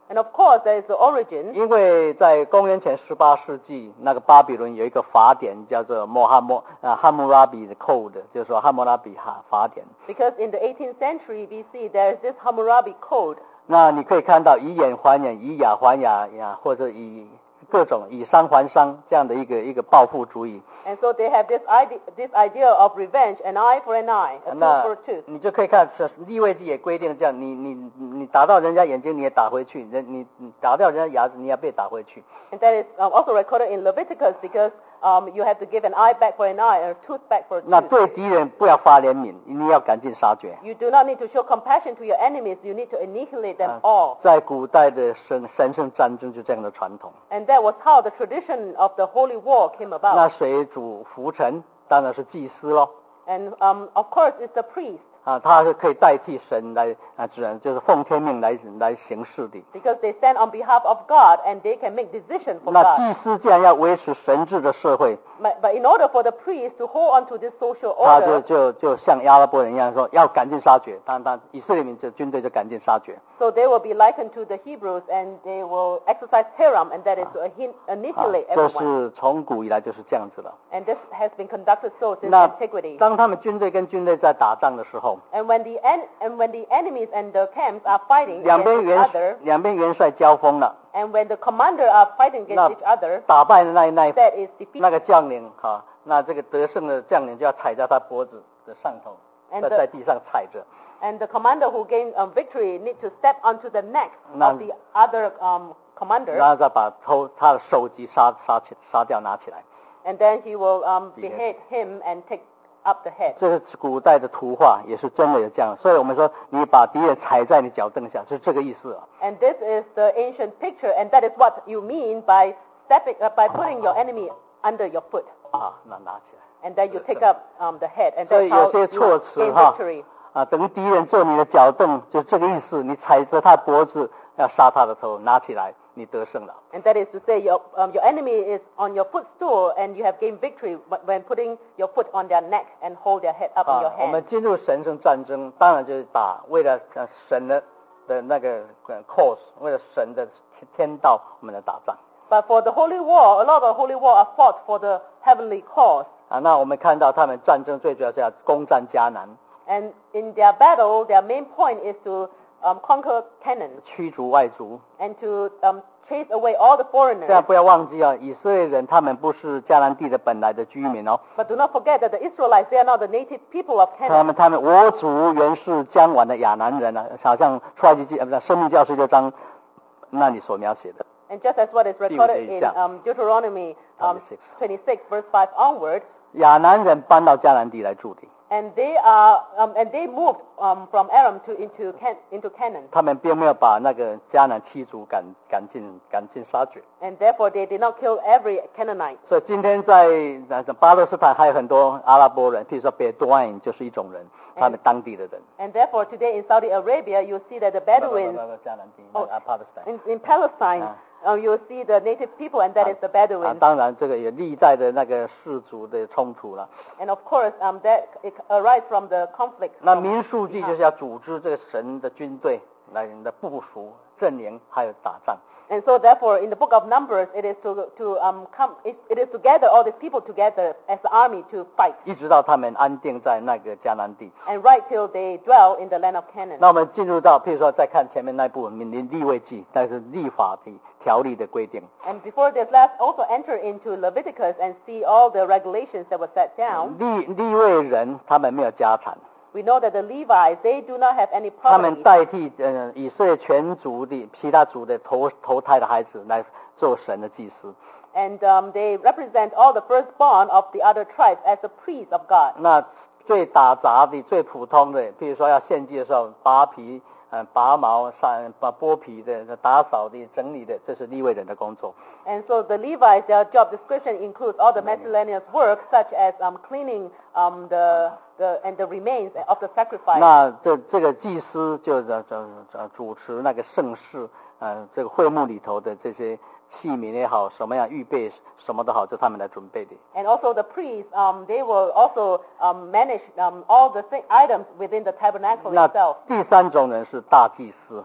And of course, there is the origin. 因为在公元前十八世纪，那个巴比伦有一个法典叫做摩哈摩啊哈姆拉比的 Code， 就是说哈姆拉比哈法典。 Because in the eighteenth century B C, there is this Hammurabi Code. 那你可以看到以眼还眼，以牙还牙呀，或者以各种以伤还伤这样的一个一个报复主义。 And so they have this idea, this idea of revenge, an eye for an eye, a tooth 那 for a tooth. 你就可以看利未记也规定这样，你你你打到人家眼睛你也打回去，人你你打掉人家牙齿你也被打回去。 And that is um, also recorded in Leviticus because um, you have to give an eye back for an eye and a tooth back for a 那 tooth. 对敌人不要发怜悯，你要赶尽杀绝。 You do not need to show compassion to your enemies. You need to annihilate them all. 在古代的神神圣战争就这样的传统。 And that was how the tradition of the Holy War came 那 about. 谁主福臣？当然是祭司咯。 And um, of course, it's the priest. 啊，他是可以代替神来啊，只能就是奉天命来来行事的。 Because they stand on behalf of God and they can make decisions for 那 God. 祭司既然要维持神治的社会， But, but in order for the priest to hold on to this social 他就 order, 就就像阿拉伯人一样说，要赶尽杀绝。当然，以色列民这军队就赶尽杀绝。 so they will be likened to the Hebrews and they will exercise Hiram, and that is to ahin- 啊 annihilate 这 everyone. 是从古以来就是这样子了。 And this has been conducted so since 那 antiquity. 当他们军队跟军队在打仗的时候， And when the en- and when the enemies and the camps are fighting 两边 against each 元 other, 两边元帅交锋了， and when the commander are fighting against 那 each other, 打败的那一那一 that is defeat. 那个将领哈、那这个得胜的将领就要踩在他脖子的上头， And 在 the- 在地上踩着。 And the commander who gained um, victory need to step onto the neck Now- of the other um, commander, 然后再把头他的首级杀杀起杀掉拿起来。 and then he will um, Behead. behead him and take up the head. 这是古代的图画，也是真的有这样。所以我们说，你把敌人踩在你脚凳下，是这个意思啊。 And this is the ancient picture, and that is what you mean by stepping uh, by putting your enemy under your foot, 啊，那拿起来。 and then you take up um, the head, and 所 that's 以有 how 些 you 措辞 gain 哈 victory. 啊，等于敌人做你的脚凳，就这个意思。你踩着他脖子，要杀他的头，拿起来，你得胜了。 And that is to say, your um, your enemy is on your footstool, and you have gained victory wh- when putting your foot on their neck and hold their head up in your 啊，我们 hand. 进入神圣战争，当然就是打为了呃神的的那个呃 cause，为了神的天道，我们来打仗。 But for the holy war, a lot of holy war are fought for the heavenly cause. 啊，那我们看到他们战争最主要是要攻占迦南， And in their battle, their main point is to um, conquer Canaan 驱逐外族。 and to um, chase away all the 这 foreigners. 样不要忘记啊，以色列人他们不是迦南地的本来的居民哦， But do not forget that the Israelites, they are not the native people of 他 Canaan. 们他们我族原是江晚的亚南人啊，好像出埃及记呃不是生命教十六章那里所描写的。 And just as what is recorded in 第五节以下。 um, Deuteronomy um, twenty-six. twenty-six, verse five onward, 亚南人搬到迦南地来住的， and they are um, and they moved um, from Aram to into Can- into Canaan, 他们并没有把那个迦南七族赶赶尽赶尽杀绝。 and therefore they did not kill every Canaanite. 所以今天在那巴勒斯坦还有很多阿拉伯人，譬如说 Bedouin 就是一种人，他们当地的人。 And therefore today in Saudi Arabia, you see that the Bedouins 迦南地， Oh. 啊，巴勒斯坦。 in, in Palestine, Ah. uh, you see the native people, and that is the 啊， Bedouins. 当然这个也历代的那个氏族的冲突了。 And of course, um, that it arises from the conflict. 那 from 民数记就是要组织这个神的军队来的部署、阵营，还有打仗。 And so therefore, in the book of Numbers, it is to, to um, come, it, it is to gather all these people together as an army to fight, 一直到他们安定在那个迦南地。 and right till they dwell in the land of Canaan. 那我们进入到，譬如说再看前面那部《立立位记》，那是立法的条例的规定。 And before this, let's also enter into Leviticus and see all the regulations that were set down. 立立位人他们没有家产， We know that the Levites, they do not have any 他们 property. 代替呃以色列全族的其他族的投投胎的孩子来做神的祭司。 And um, they represent all the firstborn of the other tribes as the priests of God. 那最打杂的、最普通的，譬如说要献祭的时候，拔皮、呃拔毛、散、把剥皮的、打扫的、整理的，这是利未人的工作。 And so the Levites, their job description includes all the miscellaneous work, such as um, cleaning um, the, the and the remains of the sacrifice. 那这这个祭司就这这这主持那个盛世，呃，这个会幕里头的这些器皿也好，什么样预备什么都好，就他们来准备的。 And also the priests, um, they will also um, manage um, all the th- items within the tabernacle 那 itself. 第三种人是大祭司，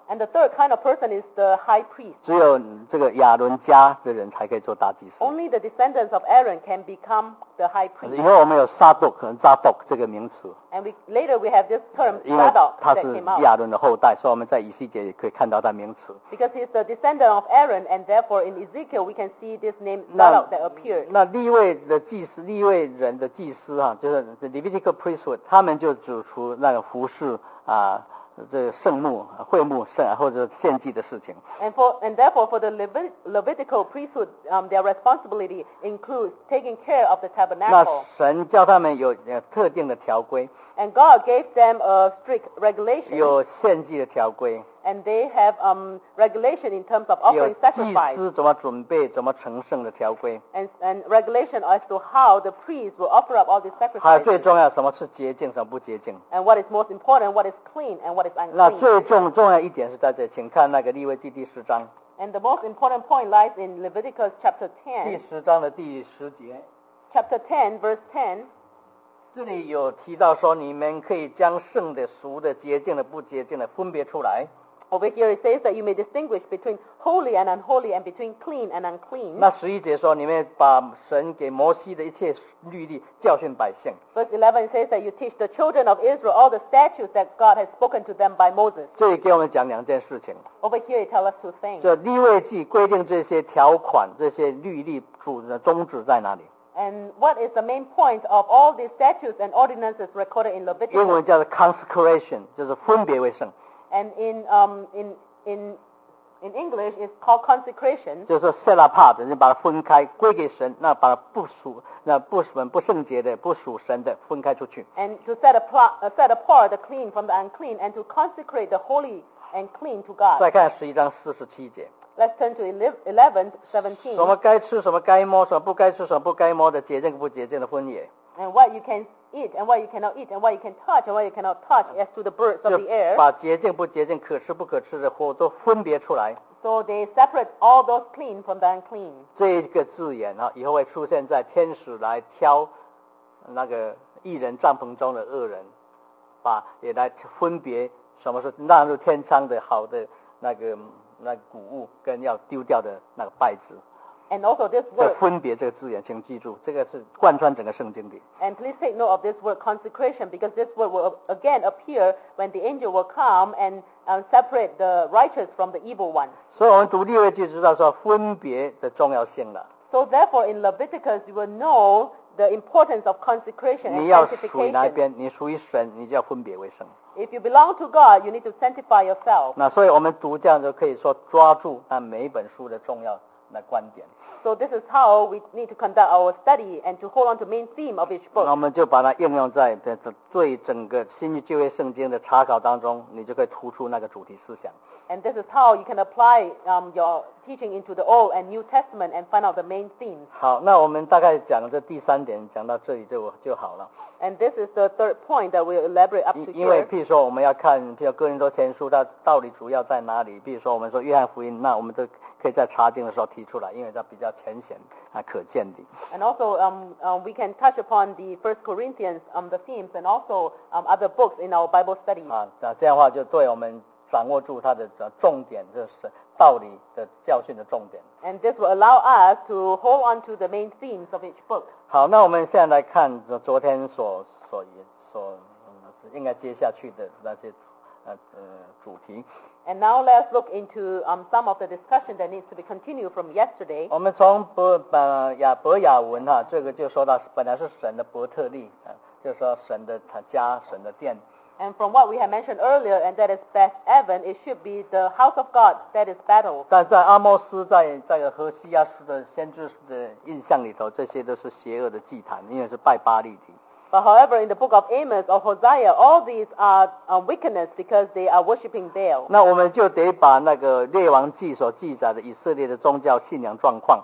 And the third kind of person is the high priest. 只有这个亚伦家的人才可以做大祭司。 Only the descendants of Aaron can become the high 以 priest. 后我们有撒督可能扎督这个名词， And we, later we have this term 因为 Zadok 他 that 是 came out. 亚伦的后代，所以我们在以西结也可以看到他名词。 Because he's the descendant of Aaron, and therefore in Ezekiel we can see this name 那 Zadok that appeared. 那立位的祭司，立位人的祭司哈、啊，就是 Levitical priesthood，他们就主出那个服侍啊，这个圣幕、会幕圣或者献祭的事情。 And for and therefore for the Levit- Levitical priesthood, um, their responsibility includes taking care of the 那 tabernacle. 神叫他们有呃特定的条规， And God gave them a strict regulation, 有献祭的条规， and they have um, regulation in terms of 有 offering 祭 sacrifice, 司怎么准备、怎么成圣的条规， and, and regulation as to how the priests will offer up all these 还有最 sacrifices, 重要什么是洁净，什么不洁净。 and what is most important, what is clean, and what is 那 unclean. 最重重要一点是在这，请看那个利未记第十章， And the most important point lies in Leviticus chapter 第 ten, 十章的第十节， chapter ten, verse ten. 这里有提到说，你们可以将圣的、俗的、洁净的、不洁净的分别出来。 Over here it says that you may distinguish between holy and unholy, and between clean and unclean. 那十一节说，你们把神给摩西的一切律例教训百姓。 Verse eleven says that you teach the children of Israel all the statutes that God has spoken to them by Moses. 这里给我们讲两件事情。 Over here it tells us two things. 这利未记规定这些条款、这些律例主的宗旨在哪里？ And what is the main point of all these statutes and ordinances recorded in 英 Leviticus? 文叫做 consecration， 就是分别为圣， And in um in in in English it's called consecration. 就是说 set apart， 你把它分开归给神，那把它不属、那不属不圣洁的、不属神的分开出去。 And to set apart, uh, set apart the clean from the unclean, and to consecrate the holy and clean to God. 再看十一章四十七节， Let's turn to eleven seventeen. 什么该吃，什么该摸，什么不该吃，什么不该摸的，洁净不洁净的分野。 And what you can eat and what you cannot eat, and what you can touch and what you cannot touch, as to the birds of 就 the air. 把洁净不洁净、可吃不可吃的货都分别出来。 So they separate all those clean from the unclean. 这一个字眼啊，以后会出现在天使来挑那个一人帐篷中的恶人，把也来分别什么是纳入天仓的好的那个那个谷物，跟要丢掉的那个稗子。 And also this 这 word, 分别这个字眼，请记住，这个是贯穿整个圣经里。 and please take note of this word consecration, because this word will again appear when the angel will come and um, separate the righteous from the evil one. 所以我们读利未记知道说分别的重要性了。 So therefore in Leviticus you will know the importance of consecration 你 and 要属于哪一 sanctification. 边，你属于神，你就要分别为圣。 If you belong to God, you need to sanctify yourself. 那所以我们读这样就可以说抓住那每一本书的重要的观点。 So this is how we need to conduct our study and to hold on to main theme of each 那我 book. 们就把它应用在这这对整个新约旧约圣经的查考当中，你就可以突出那个主题思想。 And this is how you can apply um, your teaching into the Old and New Testament and find out the main themes. 好，那我们大概讲这第三点，讲到这里就就好了。 And this is the third point that we'll elaborate up to 因因为 here. 譬如说我们要看，譬如哥林多前书，它道理主要在哪里？譬如说我们说约翰福音，那我们都可以在查经的时候提出来，因为它比较浅显啊可见的。 And also um, um, we can touch upon the First Corinthians, um, the themes, and also um, other books in our Bible studies. 啊，那这样的话就对我们掌握住它的重点，就是道理的教训的重点。 And this will allow us to hold on to the main themes of each book. 好，那我们现在来看昨昨天所所所、嗯、应该接下去的那些呃呃主题。 And now let's look into um, some of the discussion that needs to be continued from yesterday. 我们从伯呃雅伯雅文哈、啊，这个就说到本来是神的伯特利啊，就说神的他家、神的殿。 And from what we have mentioned earlier, and that is Beth Evan, it should be the house of God that is battle. 但在阿摩斯在这个和西亚斯的先知的印象里头，这些都是邪恶的祭坛，因为是拜巴利的。 But however, in the book of Amos or Hosea, all these are uh, wickedness because they are worshipping Baal. 那我们就得把那个列王记所记载的以色列的宗教信仰状况，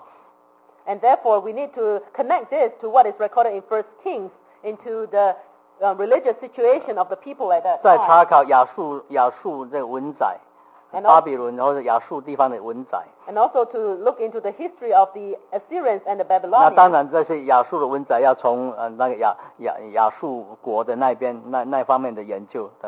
And therefore, we need to connect this to what is recorded in First Kings into the uh, religious situation of the people at that 在查 time. 考亚述亚述这个文载， And 巴 also, 比伦或者亚述地方的文载。 and also to look into the history of the Assyrians and the 那当 Babylonians. 然，这些亚述的文载要从呃那个亚亚亚述国的那边那那方面的研究的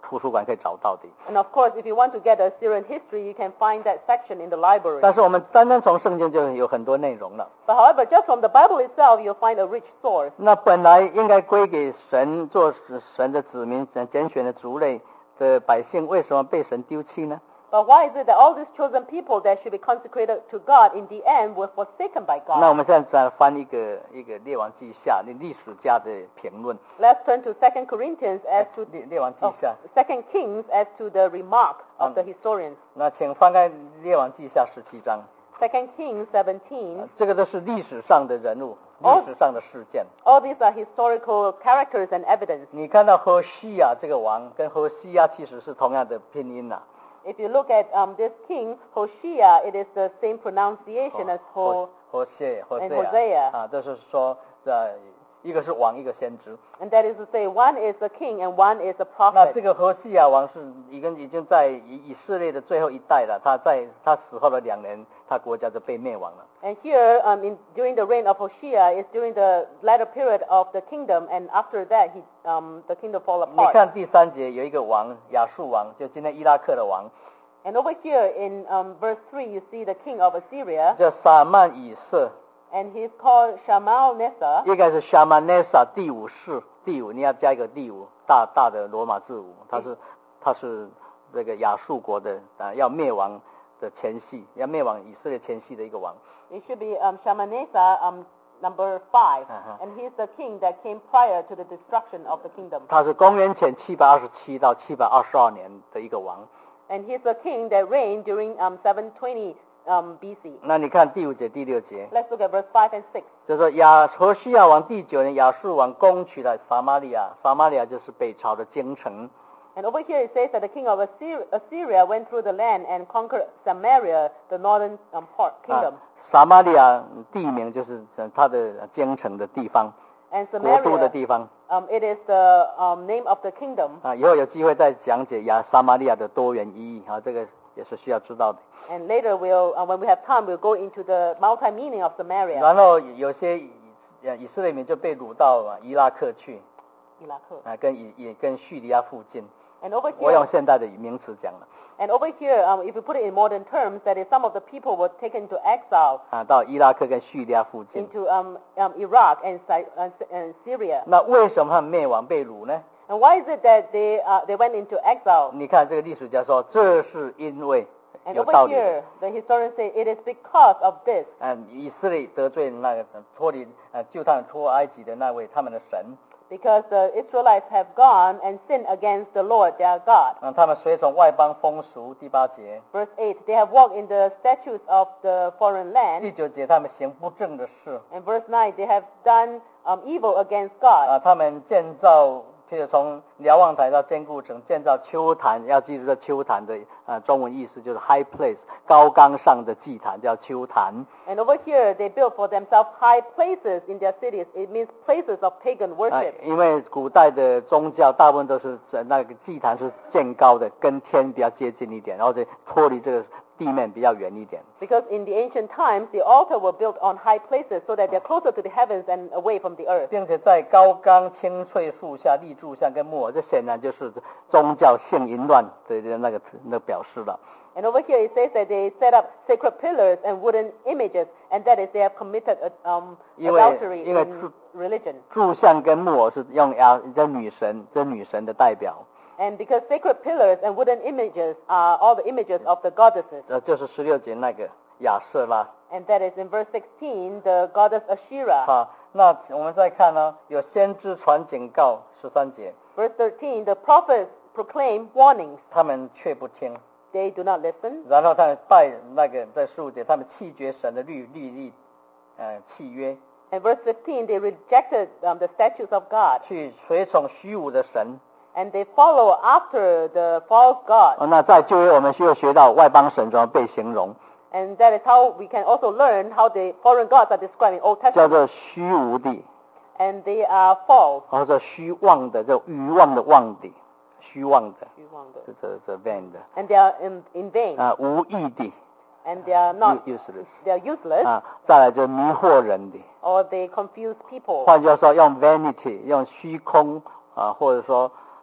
图书馆可以找到的。 And of course, if you want to get Assyrian history, you can find that section in the library. 但是我们单单从圣经就有很多内容了。 But however, just from the Bible itself, you'll find a rich source. 那本来应该归给神做神的子民、神拣选的族类的百姓，为什么被神丢弃呢？ But why is it that all these chosen people that should be consecrated to God in the end were forsaken by 那我 God? 们现在再翻一个一个列王记下历史家的评论。 Let's turn to Second Corinthians as to 列列王记 oh, 下， Second Kings as to the remark of the historians. 那请翻开列王记下十七章。 Second Kings seventeen. 这个都是历史上的人物，历哦史上的事件。 All these are historical characters and evidence. 你看到何西亚这个王跟何西亚其实是同样的拼音呐、啊。 If you look at um, this king, Hoshea, it is the same pronunciation as Ho, 何西何 and 西 Hosea. 亚啊，这是说呃，一个是王，一个先知。 and that is to say, one is a king and one is a 那 prophet. 这个何西亚王是已经已经在以以色列的最后一代了，他在他死后的两年，他国家就被灭亡了。 And here, um, in, during the reign of Hoshea, is during the latter period of the kingdom, and after that, he, um, the kingdom fall 你 apart. 看第三节有一个王亚述王，就今天伊拉克的王， And over here in um, verse three, you see the king of Assyria, 叫撒曼以色， and he's called Shamal-Nessa. 应该是 Shalmaneser 第五世，第五你要加一个第五，大大的罗马字五，他是他是这个亚述国的啊要灭亡的前夕，要灭亡以色列前夕的一个王。 It should be um, Shalmaneser, um, number five, Uh-huh. and he's the king that came prior to the destruction of the kingdom. 他是公元前七百二十七到七百二十二年的一个王。 And he's the king that reigned during um, seven twenty um, B C. 那你看第五节、第六节， Let's look at verse five and six. 就是说亚何西亚王第九年，亚述王攻取了撒玛利亚，撒玛利亚就是北朝的京城。 And over here it says that the king of Assyria, Assyria went through the land and conquered Samaria, the northern um, part, 啊 kingdom. 撒玛利亚地名就是它的京城的地方， And 国都的 Samaria, 地方。 um, it is the um, name of the kingdom. 啊，以后有机会再讲解亚撒玛利亚的多元意义啊，这个也是需要知道的。 And later we'll, uh, when we have time, we'll go into the multi-meaning of Samaria. 然后有些以以色列民就被掳到啊伊拉克去， Iraq. 啊，跟以也跟叙利亚附近。 And over 我用 here, 现代的名词讲了 and over here, um, if you put it in modern terms, that is some of the people were taken to exile 啊，到伊拉克跟叙利亚附近。 into um, um, Iraq and, Sy- and, and Syria. 那为什么他们灭亡被掳呢？ And why is it that they uh, they went into exile? 你看这个历史家说，这是因为 And 有 over 道理的。 here, the historians say it is because of this, 嗯，以色列得罪那个脱离呃救他们脱埃及的那位他们的神， because the Israelites have gone and sinned against the Lord their God. 嗯，他们随从外邦风俗。第八节、 Verse eight, they have walked in the statutes of the foreign 第 land. 九节，他们行不正的事 And verse nine, they have done um, evil against God. 啊，他们建造，譬如从瞭望台到坚固城，建造丘坛，要记住这丘坛的啊中文意思就是 high place， 高冈上的祭坛叫丘坛。 And over here, they built for themselves high places in their cities. It means places of pagan 啊 worship.， 因为古代的宗教大部分都是在那个祭坛是建高的，跟天比较接近一点，然后再脱离这个地面比较远一点。 Because in the ancient times, the altar were built on high places so that they're closer to the heavens and away from the earth. 并且在高冈青翠树下立柱像跟木偶，这显然就是宗教性淫乱的那个那个表示了。 And over here it says that they set up sacred pillars and wooden images, and that is they have committed uh, um, 因为- adultery 因为 in religion. 柱像跟木偶是用亚这女神，这女神的代表， And because sacred pillars and wooden images are all the images of the goddesses. 呃，就是十六节那个亚瑟拉。 And that is in verse sixteen, the goddess Asherah. 好，那我们再看呢，有先知传警告，十三节， Verse thirteen, the prophets proclaim warnings. 他们却不听。 They do not listen. 然后他们拜那个在十五节，他们弃绝神的律律例，呃，契约， And verse fifteen, they rejected um, the statutes of God. 去随从虚无的神。 And they follow after the false god. 哦，那在旧约我们需要学到外邦神怎么被形容， And that is how we can also learn how the foreign gods are described in Old 叫 Testament. 做虚无的， And they are false. 或者虚妄的，就欲望的妄的，虚妄的，这这这 vain 的 And they are in, in vain. 啊，无益的 And they are not, useless they are useless. 啊，再来就迷惑人的， Or they confuse people. 换句话说，用 vanity，用虚空啊，或者说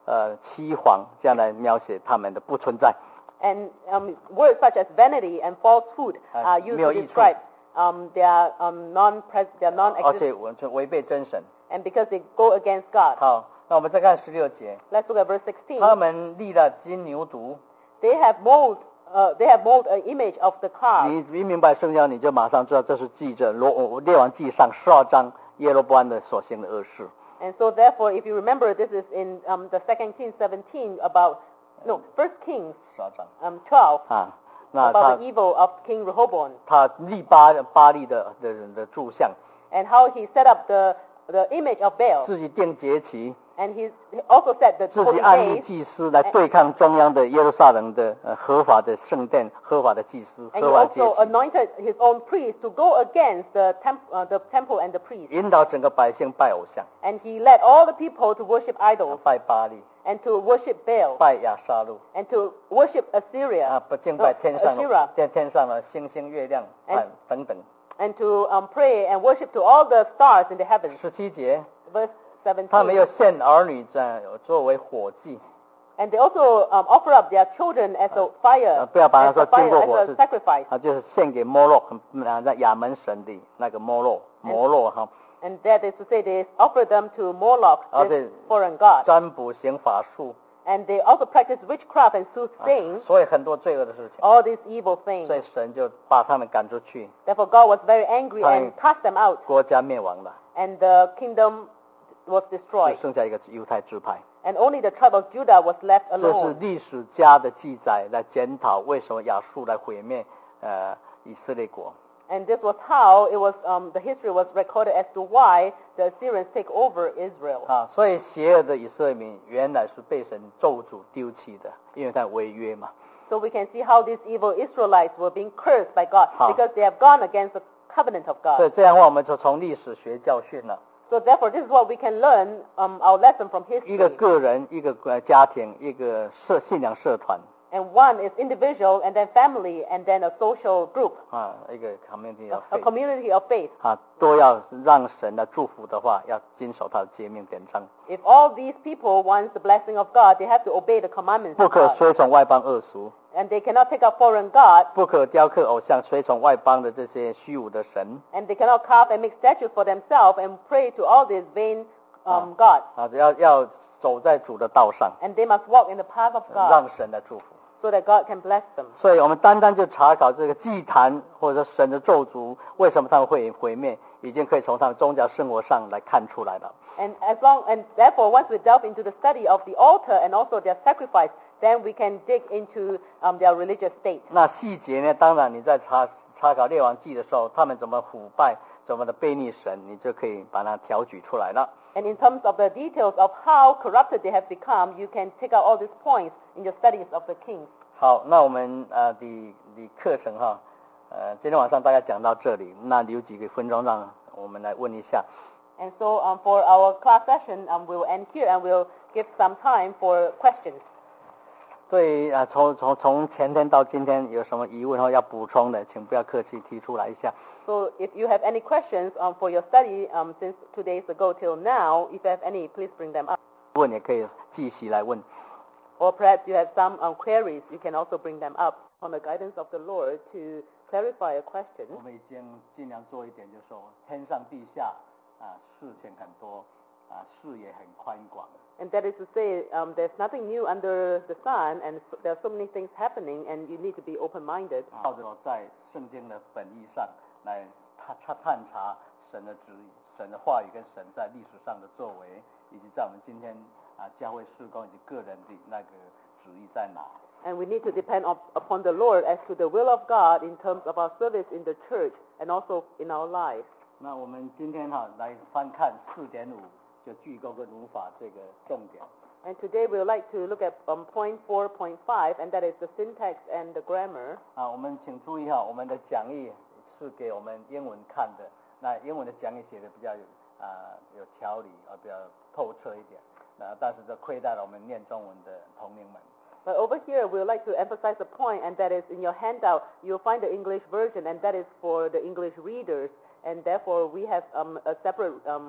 呃欺谎这样来描写他们的不存在。 And um, words such as vanity and falsehood are used to describe um, their um, non-pres, their 而 non-existent, 且完全违背真神。 and because they go against God. 好，那我们再看十六节， Let's look at verse sixteen. 他们立了金牛犊。 They have mold, uh, they have mold an image of the calf. 你一明白圣经，你就马上知道这是记着罗列王记上十二章耶罗波安的所行的恶事。 And so therefore, if you remember, this is in um, the Second Kings seventeen about, no, First Kings 十二章 um, twelve 啊，那 about 他 the evil of King Rehoboam 他立巴巴利的的人的柱像， and how he set up the, the image of Baal. 自己定节期， And he also set the 自 holy 己按立 days. 祭司来对抗中央的耶路撒冷的呃合法的圣殿、合法的祭司、 And he 合法的节 also 期， anointed his own priest to go against the, temp, uh, the temple and the priest. 引导整个百姓拜偶像， And he led all the people to worship idols 拜巴利， and to worship Baal 拜亚沙路 and to worship Assyria 啊，不敬拜 no, 天上 Asherah 天天上的星星、月亮啊 And- 等等。 and to um, pray and worship to all the stars in the heavens. 十七节， Verse 他们 seventeen. 又献儿女在作为火祭， And they also um, offer up their children as a fire, 呃不要把它 as 说 a 经 fire, 过 as 火 a 是 sacrifice. 啊，就是献给摩洛啊，在亚门神的那个摩洛摩洛哈， And that is to say, they offer them to Moloch, Ah, this they- foreign god. 占卜行法术， And they also practice witchcraft and soothsaying, 所以很多罪恶的事情， all these evil things. 所以神就把他们赶出去， Therefore, God was very angry Fine. and cast them out, 国家灭亡了， and the kingdom was 只 destroyed. 剩下一个犹太支派。 And only the tribe of Judah was left 这是 alone. 历史家的记载来检讨为什么亚述来毁灭呃以色列国。 And this was how it was, um, the history was recorded as to why the Assyrians take over Israel. 啊，所以邪恶的以色列民原来是被神咒诅丢弃的，因为他违约嘛。 So we can see how these evil Israelites were being cursed by God Ah. because they have gone against the covenant of 所以 God. 这样的话，我们就从历史学教训了。 So therefore, this is what we can learn um, our lesson from 一个 history. 个人、一个呃家庭、一个社信仰社团 And one is individual, and then family, and then a social group, 啊，一个 community of a faith community of faith. 啊，都要让神来祝福的话，要遵守他的诫命典章， If all these people want the blessing of God, they have to obey the commandments 不 of 可 God. 随从外邦恶俗， And they cannot take up foreign gods, 不可雕刻偶像，随从外邦的这些虚无的神 and they cannot carve and make statues for themselves and pray to all these vain um, gods. 啊，要要走在主的道上， And they must walk in the path of God 让神来祝福。 so that God can bless them. 所以我们单单就查考这个祭坛或者说神的咒诅，为什么他们会毁灭，已经可以从他们宗教生活上来看出来了。 And as long and therefore, once we delve into the study of the altar and also their sacrifice, then we can dig into um, their religious state. 那细节呢？当然你在查查考列王记的时候，他们怎么腐败，怎么的背逆神，你就可以把它挑举出来了。 And in terms of the details of how corrupted they have become, you can take out all these points in your studies of the kings. 好，那我们呃的的课程哈，呃今天晚上大概讲到这里，那留几个分钟让我们来问一下。 And so um, for our class session, um, we will end here and we'll give some time for questions. 对啊，从从从前天到今天有什么疑问或要补充的，请不要客气提出来一下。 So if you have any questions um, for your study um, since two days ago till now, if you have any, please bring them up. 问也可以继续来问。 Or perhaps you have some um, queries, you can also bring them up on the guidance of the Lord to clarify a question. 我们已经尽量做一点，就是说天上地下啊，事情很多啊，视野很宽广。 And that is to say, um, there's nothing new under the sun, and so, there are so many things happening, and you need to be open-minded. 靠着在圣经的本意上来探探探查神的旨意、神的话语跟神在历史上的作为，以及在我们今天啊教会事工以及个人的那个旨意在哪。 And we need to depend up, upon the Lord as to the will of God in terms of our service in the church and also in our lives. 那我们今天哈、来翻看四点五，就句构跟语法这个重点。 And today we would like to look at um, point four point five, and that is the syntax and the grammar. 啊，我们请注意哈，我们的讲义是给我们英文看的，那英文的讲义写的比较有啊有条理啊，比较透彻一点。那但是这亏待了我们念中文的同龄们。 But over here, we would like to emphasize a point, and that is in your handout, you'll find the English version, and that is for the English readers. And therefore, we have um, a separate um,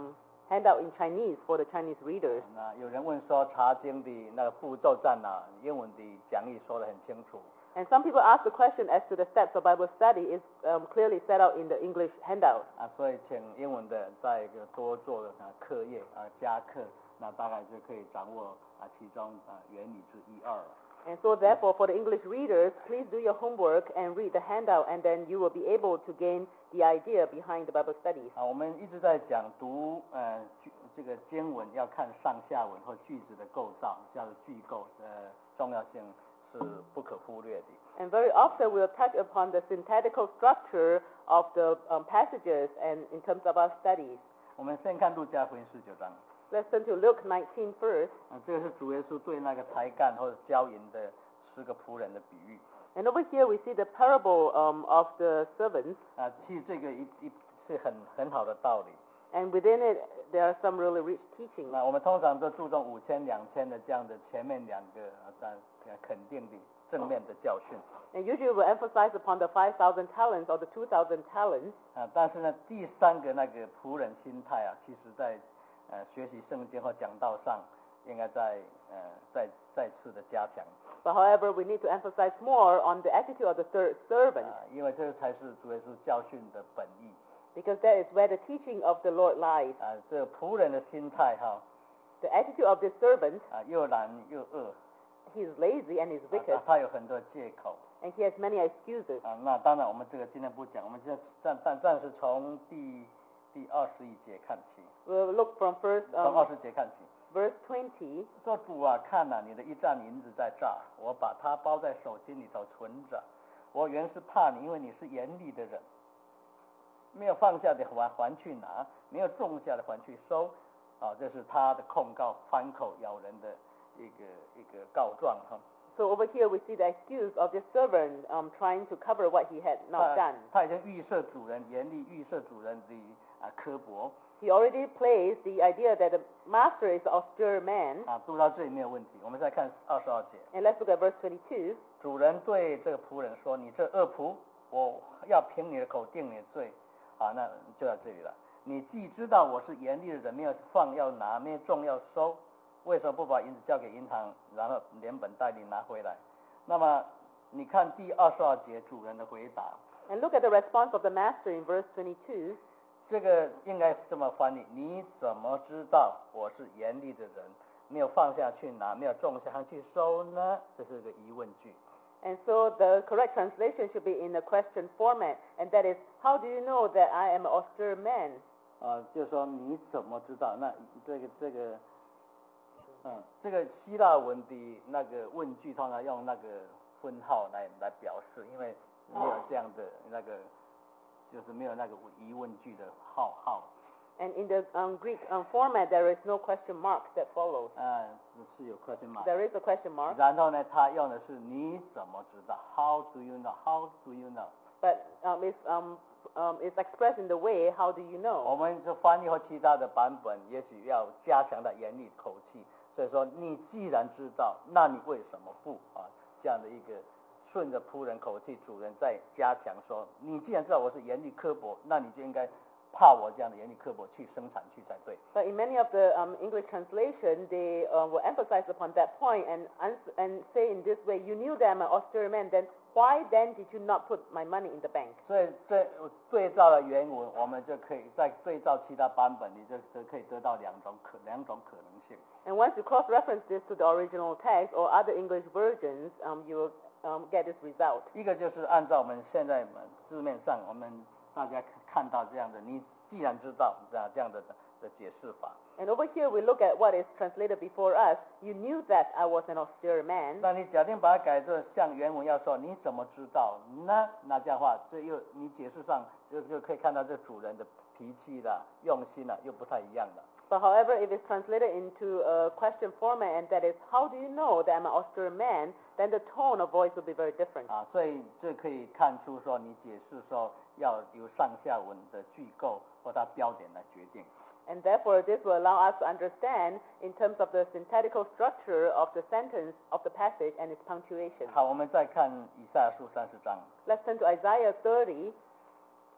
handout in Chinese for the Chinese readers. 那有人问说查经的那个步骤在哪？英文的讲义说得很清楚。 And some people ask the question as to the steps of Bible study is um, clearly set out in the English handout. 啊，所以请英文的在一个多做啊课业啊加课，那大概就可以掌握啊其中啊原理之一二了。 And so therefore, for the English readers, please do your homework and read the handout, and then you will be able to gain the idea behind the Bible studies. 啊，我们一直在讲读呃句这个经文要看上下文或句子的构造，叫做句构，呃重要性是不可忽略的。 And very often we'll touch upon the syntactical structure of the um, passages and in terms of our studies. 我们先看路加福音十九章。 Let's turn to Luke nineteen first. 啊，这个是主耶稣对那个才干或者交银的十个仆人的比喻。 And over here we see the parable um, of the servants. 啊，其实这个一一是很很好的道理。 And within it, there are some really rich teachings. 那我们通常都注重五千、两千的这样的前面两个啊，在肯定的正面的教训。 And usually we'll emphasize upon the five thousand talents or the two thousand talents. 啊，但是呢，第三个那个仆人心态啊，其实在呃学习圣经或讲道上，应该在呃再再次的加强。 But however, we need to emphasize more on the attitude of the third servant. 啊，因为这才是主耶稣教训的本意。 Because that is where the teaching of the Lord lies. 啊，这个仆人的心态哈， The attitude of the servant, 啊，又懒又恶。 he is lazy and he is 啊 wicked, 他有很多借口。 and he has many excuses. 啊，那当然我们这个今天不讲，我们现在暂暂暂时从第第二十一节看起， We'll look from first 从二 um, 十节看起。 verse twenty. 说主啊，看哪、啊，你的一担银子在这儿，我把它包在手心里头存着。我原是怕你，因为你是严厉的人，没有放下的还还去拿，没有种下的还去收。啊，这是他的控告，反口咬人的一个一个告状哈。 So over here we see the excuse of the servant um, trying to cover what he had 他 not done. 他已经预设主人严厉，预设主人的啊刻薄。 He already placed the idea that the master is an austere man. 啊，读到这里没有问题。我们再看二十二节， And let's look at verse twenty-two. 主人对这个仆人说：“你这恶仆，我要凭你的口定你的罪。”啊，那就到这里了。你既知道我是严厉的人，没有放要拿，没有种要收，为什么不把银子交给银行，然后连本带利拿回来？那么你看第二十二节主人的回答， And look at the response of the master in verse twenty-two. 这个应该这么翻译：你怎么知道我是严厉的人，没有放下去拿，没有种下去收呢？这是个疑问句。 And so the correct translation should be in the question format, and that is, how do you know that I am an austere man? 啊，就是说你怎么知道？那这个这个，嗯，这个希腊文的那个问句通常用那个分号来来表示，因为没有这样的那个，就是没有那个疑问句的号号。 And in the um, Greek um, format, there is no question mark that follows. 嗯，是有 question mark。 There is a question mark, 然后呢，他用的是你怎么知道 ？How do you know? How do you know? but um, it's, um, um, it's expressed in the way, how do you 我 know? 们就翻译或其他的版本，也许要加强的严厉口气。所以说，你既然知道，那你为什么不啊？这样的一个顺着仆人口气，主人在加强说，你既然知道我是严厉刻薄，那你就应该怕我这样的严厉刻薄去生产去才对。 But in many of the um, English translation, they uh, will emphasize upon that point and, ans- and say in this way, you knew that I'm an austere man, then why then did you not put my money in the bank? 所以这对照了原文，我们就可以再对照其他版本，你就就可以得到两种可两种可能性。 And once you cross-reference this to the original text or other English versions, um, you will um, get this result. 一个就是按照我们现在字面上，我们大家看到这样的，你既然知道这样这样的的解释法。 And over here we look at what is translated before us. You knew that I was an austere man. 那你假定把它改作像原文要说，你怎么知道呢？那这样的话，这又你解释上就就可以看到这主人的脾气啦、用心啦，又不太一样了。 But however, if it's translated into a question format, and that is, how do you know that I'm an austere man, then the tone of voice will be very different. 啊，所以这可以看出说，你解释说要由上下文的句构或它标点来决定。 And therefore, this will allow us to understand in terms of the syntactical structure of the sentence, of the passage, and its punctuation. 好，我们再看以赛亚书三十章。 Let's turn to Isaiah thirty.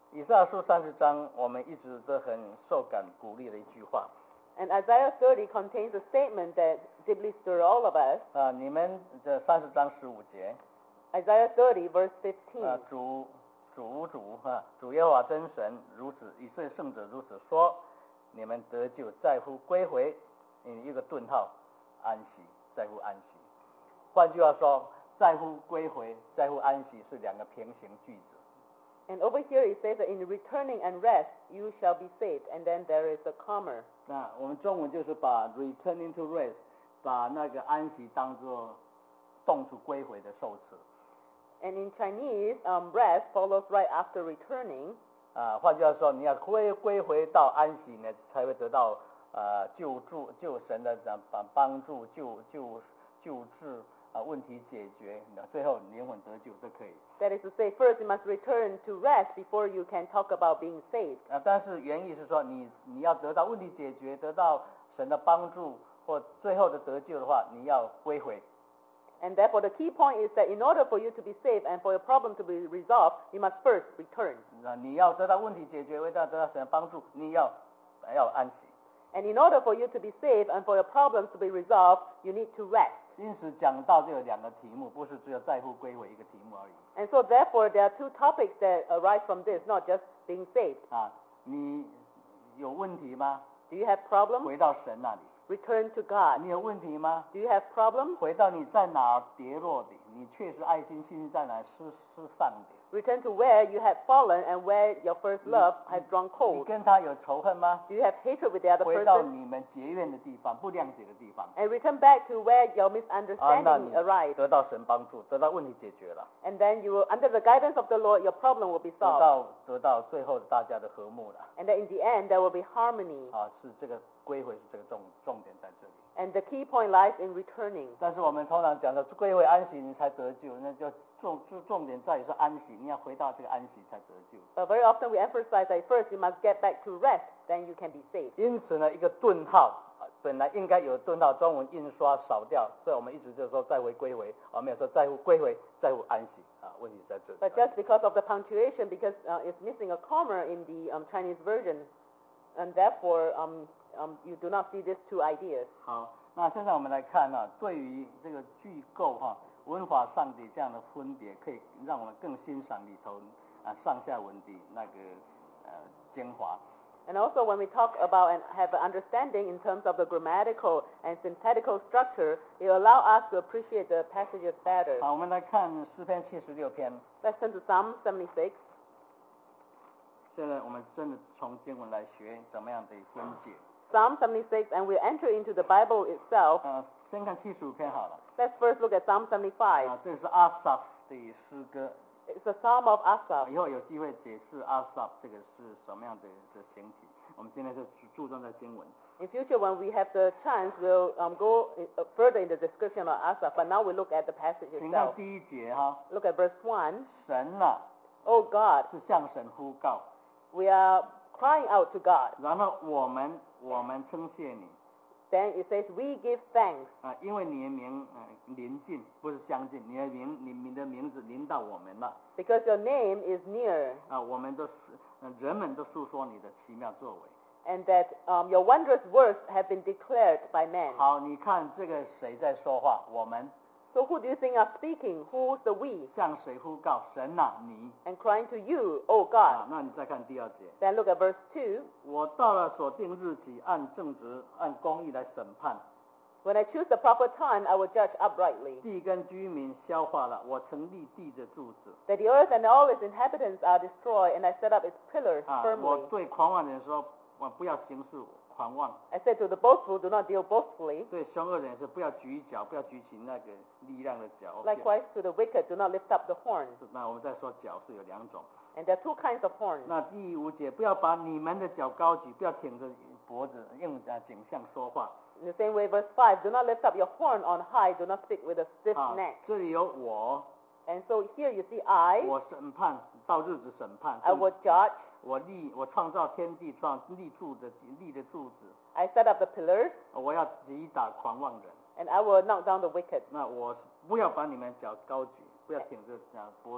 以赛亚书三十章，我们一直都很受感鼓励的一句话 And Isaiah thirty contains a statement that deeply stirred all of us. 啊，你们这三十章十五节 Isaiah thirty, verse 啊 fifteen.， 主主主哈，主耶和华真神如此，以色列圣者如此说：你们得救在乎归回，嗯，一个顿号，安息在乎安息。换句话说，在乎归回，在乎安息是两个平行句子。 And over here it says that in returning and rest you shall be saved. And then there is a comma. 那我们中文就是把 returning to rest 把那个安息当作动词归回的受词。 And in Chinese, um, rest follows right after returning. 啊，换句话说，你要归归回到安息呢，才会得到呃救助、救神的帮帮助、救救救治啊，问题解决，最后灵魂得救，这可以。 That is to say, first you must return to rest before you can talk about being saved. 啊，但是原意是说，你你要得到问题解决，得到神的帮助，或最后的得救的话，你要归回。 And therefore, the key point is that in order for you to be saved and for your problem to be resolved, you must first return. 那你要得到问题解决，为了得到神的帮助，你要要安息。 And in order for you to be saved and for your problems to be resolved, you need to rest. 因此讲到就有两个题目，不是只有在乎归回一个题目而已。 And so therefore, there are two topics that arise from this, not just being saved. 啊，你有问题吗？ Do you have problems? 回到神那里。 Return to God. 你有问题吗？ Do you have problems? 回到你在哪儿跌落的，你确实爱心信心在哪儿失失丧的。 Return to where you had fallen and where your first love has grown 你 cold. 跟他有仇恨吗？ Do you have hatred with the other 回到 person? 你们结怨的地方，不谅解的地方。 And return back to where your 啊，那你 misunderstanding arise. 得到神帮助，得到问题解决了， And then you will, under the guidance of the Lord, your problem will be 得 solved. 到得到最后大家的和睦了。 And then in the end, there will be harmony. 啊，是这个归回是这个重重点在这里。 And the key point lies in returning. 但是我们通常讲的归回安息，你才得救，那就重重重点在于说安息，你要回到这个安息才得救。 But very often we emphasize that first you must get back to rest, then you can be saved. 因此呢，一个顿号，啊本来应该有顿号，中文印刷少掉，所以我们一直就说再回归回，我没有说在乎归回，在乎安息啊，问题在这里。 But just because of the punctuation, because uh, it's missing a comma in the um, Chinese version, and therefore um, um, you do not see these two ideas. 好，那现在我们来看啊，对于这个句构哈、文法上的这样的分别，可以让我们更欣赏里头啊上下文的那个呃精华。 And also when we talk about and have an understanding in terms of the grammatical and syntactical structure, it will allow us to appreciate the passages better. 好，我们来看诗篇七十六篇。 Let's turn to Psalm seventy-six. 现在我们真的从经文来学怎么样的分解。 Psalm seventy-six, and we'll enter into the Bible itself. 呃，先看七十五篇好了。 Let's first look at Psalm seventy-five. 啊，这是阿萨的诗歌。 It's a Psalm of Asaph. 以后有机会解释阿萨这个是什么样的的形体。我们今天就注重在经文。 In future, when we have the chance, we'll um, go in, uh, further in the description of Asaph. But now we look at the passage 请看 itself. 第一节哈， Look at verse one. 神啊， Oh God, 是向神呼告， we are crying out to God. 然后我们我们称谢你 Then it says, we give thanks 啊，因为你的名呃临近，不是相近，你的名你你的名字临到我们了 because your name is near, 啊，我们都是呃人们都诉说你的奇妙作为。 and that um, your wondrous works have been declared by men. 好，你看这个谁在说话？我们 So who do you think are speaking? Who's the we? 向谁呼告？神呐、你 And crying to you, O 啊 God. 那你再看第二节。 Then look at verse two. 我到了所定日期，按正直、按公义来审判。 When I choose the proper time, I will judge uprightly. 地跟居民消化了，我成立地的柱子。 That the earth and all its inhabitants are destroyed, and I set up its pillars 啊，我 firmly. 对狂妄人说，我不要行事狂妄； I said to the boastful, do not deal boastfully. 对凶恶人说，不要举脚，不要举起那个力量的脚。 Likewise, to the wicked, do not lift up the horn. 那我们再说脚是有两种。 And there are two kinds of horns. 那第五节，不要把你们的脚高举，不要挺着脖子，用啊颈项说话。 In the same way, verse five, do not lift up your horn on high, do not speak with a stiff 啊 neck. 这里有我， And so here you see I, 我审判到日子审判。 I will judge, 我立，我创造天地，创立柱的立的柱子。 I set up the pillars, 我要击打狂妄人。 and I will knock down the wicked. 那我不要把你们脚高举，不要挺着脚脖子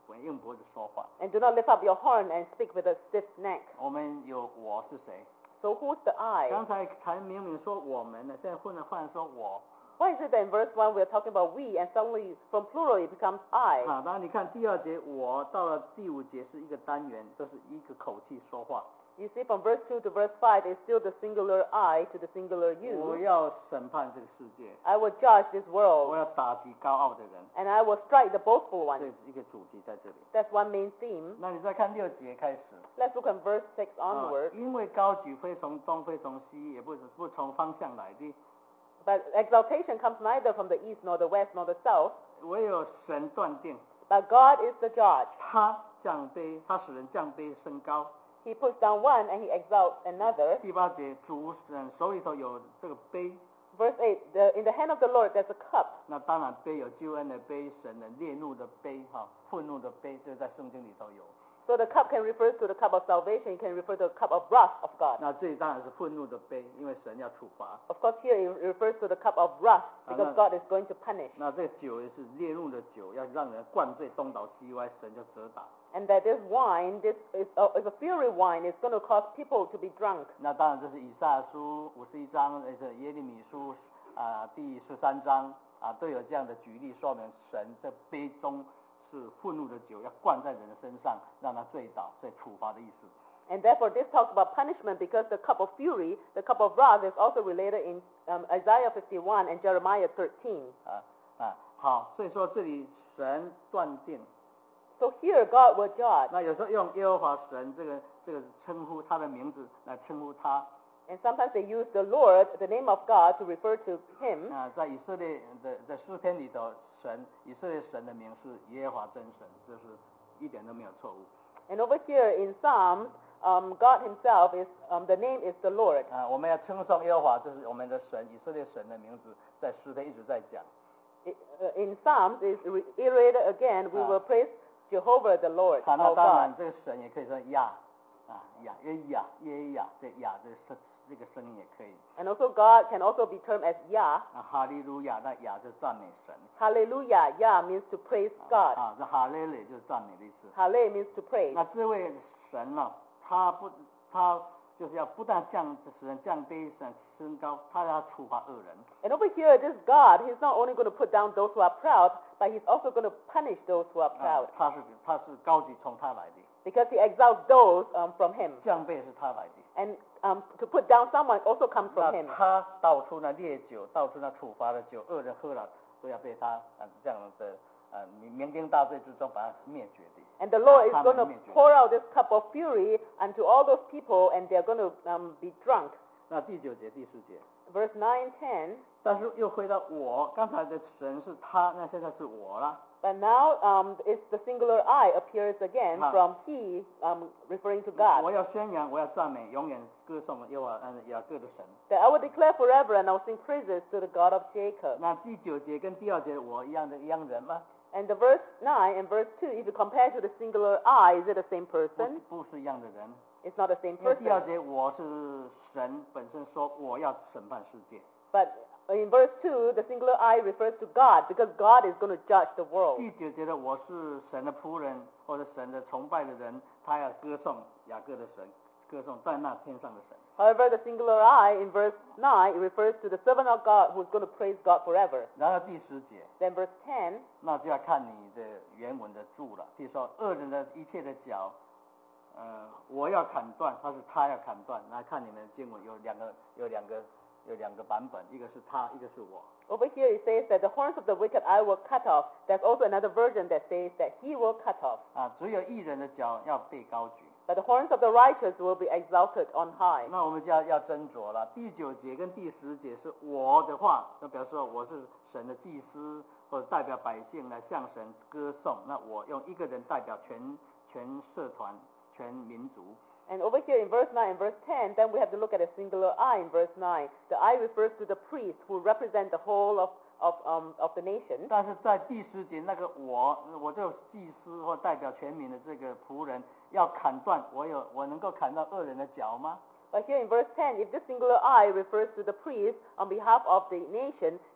用脖子说话。 And do not lift up your horn and speak with a stiff neck. 我们有我是谁？ So who's the I? 刚才才明明说我们呢，现在忽然换说我。 Why is it that in verse one we're talking about we and suddenly from plural it becomes I? 啊，当然你看第二节我到了第五节是一个单元，都是一个口气说话。 You see from verse two to verse five it's still the singular I to the singular 我 you. 要审判这个世界， I will judge this 我 world 要打击高傲的人， and I will strike the boastful 这 one. 是一个主题在这里。 That's one main theme. 那你再看六节开始， Let's look at verse six 啊 onward. 因为高举非从东非从西，也不是不从方向来的， But exaltation comes neither from the east nor the west nor the south, 唯有神断定， but God is the judge. 他降卑，他使人降卑升高。 He puts down one and he exalts another. 第八节，主人手里头有这个杯， Verse eight, the, in the hand of the Lord there's a cup. 那当然杯有救恩的杯，神的烈怒的杯，哈，愤怒的杯，这在圣经里头有。 So the cup can refer to the cup of salvation, it can refer to the cup of wrath of God. 那这里当然是愤怒的杯，因为神要处罚。 Of course here it refers to the cup of wrath because Amen. God is going to punish. 那这个酒也是烈怒的酒，要让人灌醉，东倒西歪，神就责打。 And that this wine, this is a, is a fury wine, is going to cause people to be drunk. 那当然这是以赛亚书五十一章，呃，这耶利米书啊、第十三章啊，都有这样的举例说明，神这杯中是愤怒的酒，要灌在人的身上，让他醉倒，所以处罚的意思。 And therefore this talks about punishment because the cup of fury, the cup of wrath is also related in um, Isaiah fifty-one and Jeremiah thirteen. 啊啊，好，所以说这里神断定， So here God will judge. 那有时候用耶和华神这个这个称呼他的名字来称呼他。 And sometimes they use the Lord, the name of God, to refer to him. 啊，在以色列的在诗篇里头，神以色列神的名是耶和华真神，这是一点都没有错误。 And over here in Psalms, um, God himself is, um, the name is the Lord. 啊，我们要称颂耶和华，这是我们的神，以色列神的名字，在诗篇一直在讲。 I- uh, In Psalms, is reiterated again, we Ah. will praise Jehovah the Lord, 啊，那 our 当然 God. 这个神也可以说亚，啊亚耶亚耶亚，这亚这个声这个声音也可以。 And also God can also be termed as Yah. 啊，哈利路亚，那亚就是赞美神。 Hallelujah, Yah means to praise God. 啊，这哈雷雷就是赞美的意思。 Hallel means to praise. 那这位神呢、他不，他就是要不但降使人降卑升升高，他要处罚恶人。 And over here, this God, he's not only going to put down those who are proud, but he's also going to punish those who are 啊 proud. 他是他是高举从他来的， Because he exalts those um, from him. 降卑是他来的。 And um, to put down someone also comes 那 from him. 他倒出那烈酒，倒出那处罚的酒，恶人喝了都要被他啊这样的呃酩酊大醉之中把他灭绝的。 And the Lord is 他 going 们 to 灭绝。 pour out this cup of fury unto all those people, and they're going to um, be drunk. 那第九节、第十节， Verse nine, ten. 但是又回到我，刚才的神是他，那现在是我了。 But now um, it's the singular I appears again Ah. from he, um, referring to God. 我要宣扬，我要赞美，永远歌颂耶和华嗯雅各的神。 That I will declare forever and I will sing praises to the God of Jacob. 那第九节跟第二节我一样的一样人吗？ And the verse nine and verse two, if you compare to the singular I, is it the same 不 person? 不是一样的人。 It's not the same 因为第二 person. 节我是神本身说我要审判世界。 But in verse two, the singular I refers to God because God is going to judge the world. 第九节的我是神的仆人或者神的崇拜的人，他要歌颂雅各的神，歌颂在那天上的神。 However, the singular I in verse nine, it refers to the servant of God who's going to praise God forever. 然后第十节， Then verse ten, 那就要看你的原文的注了。比如说恶人的一切的脚，呃，我要砍断，他是他要砍断。那看你们的经文有两个有两个有两个版本，一个是他，一个是我。 over here it says that the horns of the wicked I will cut off. There's also another version that says that he will cut off. 啊，只有义人的脚要被高举。 But the horns of the righteous will be exalted on high. 那我们就要要斟酌了。第九节跟第十节是我的话，就表示说我是神的祭司，或者代表百姓来向神歌颂。那我用一个人代表全全社团、全民族。 And over here in verse nine and verse ten, then we have to look at a singular I in verse nine. The I refers to the priests who represent the whole of, of, um, of the nation. 但是在第十节那个我，我就祭司或代表全民的这个仆人，要砍断，我有我能够砍到恶人的脚吗？ But here in verse ten, if this singular I refers to the priest on behalf of the nation,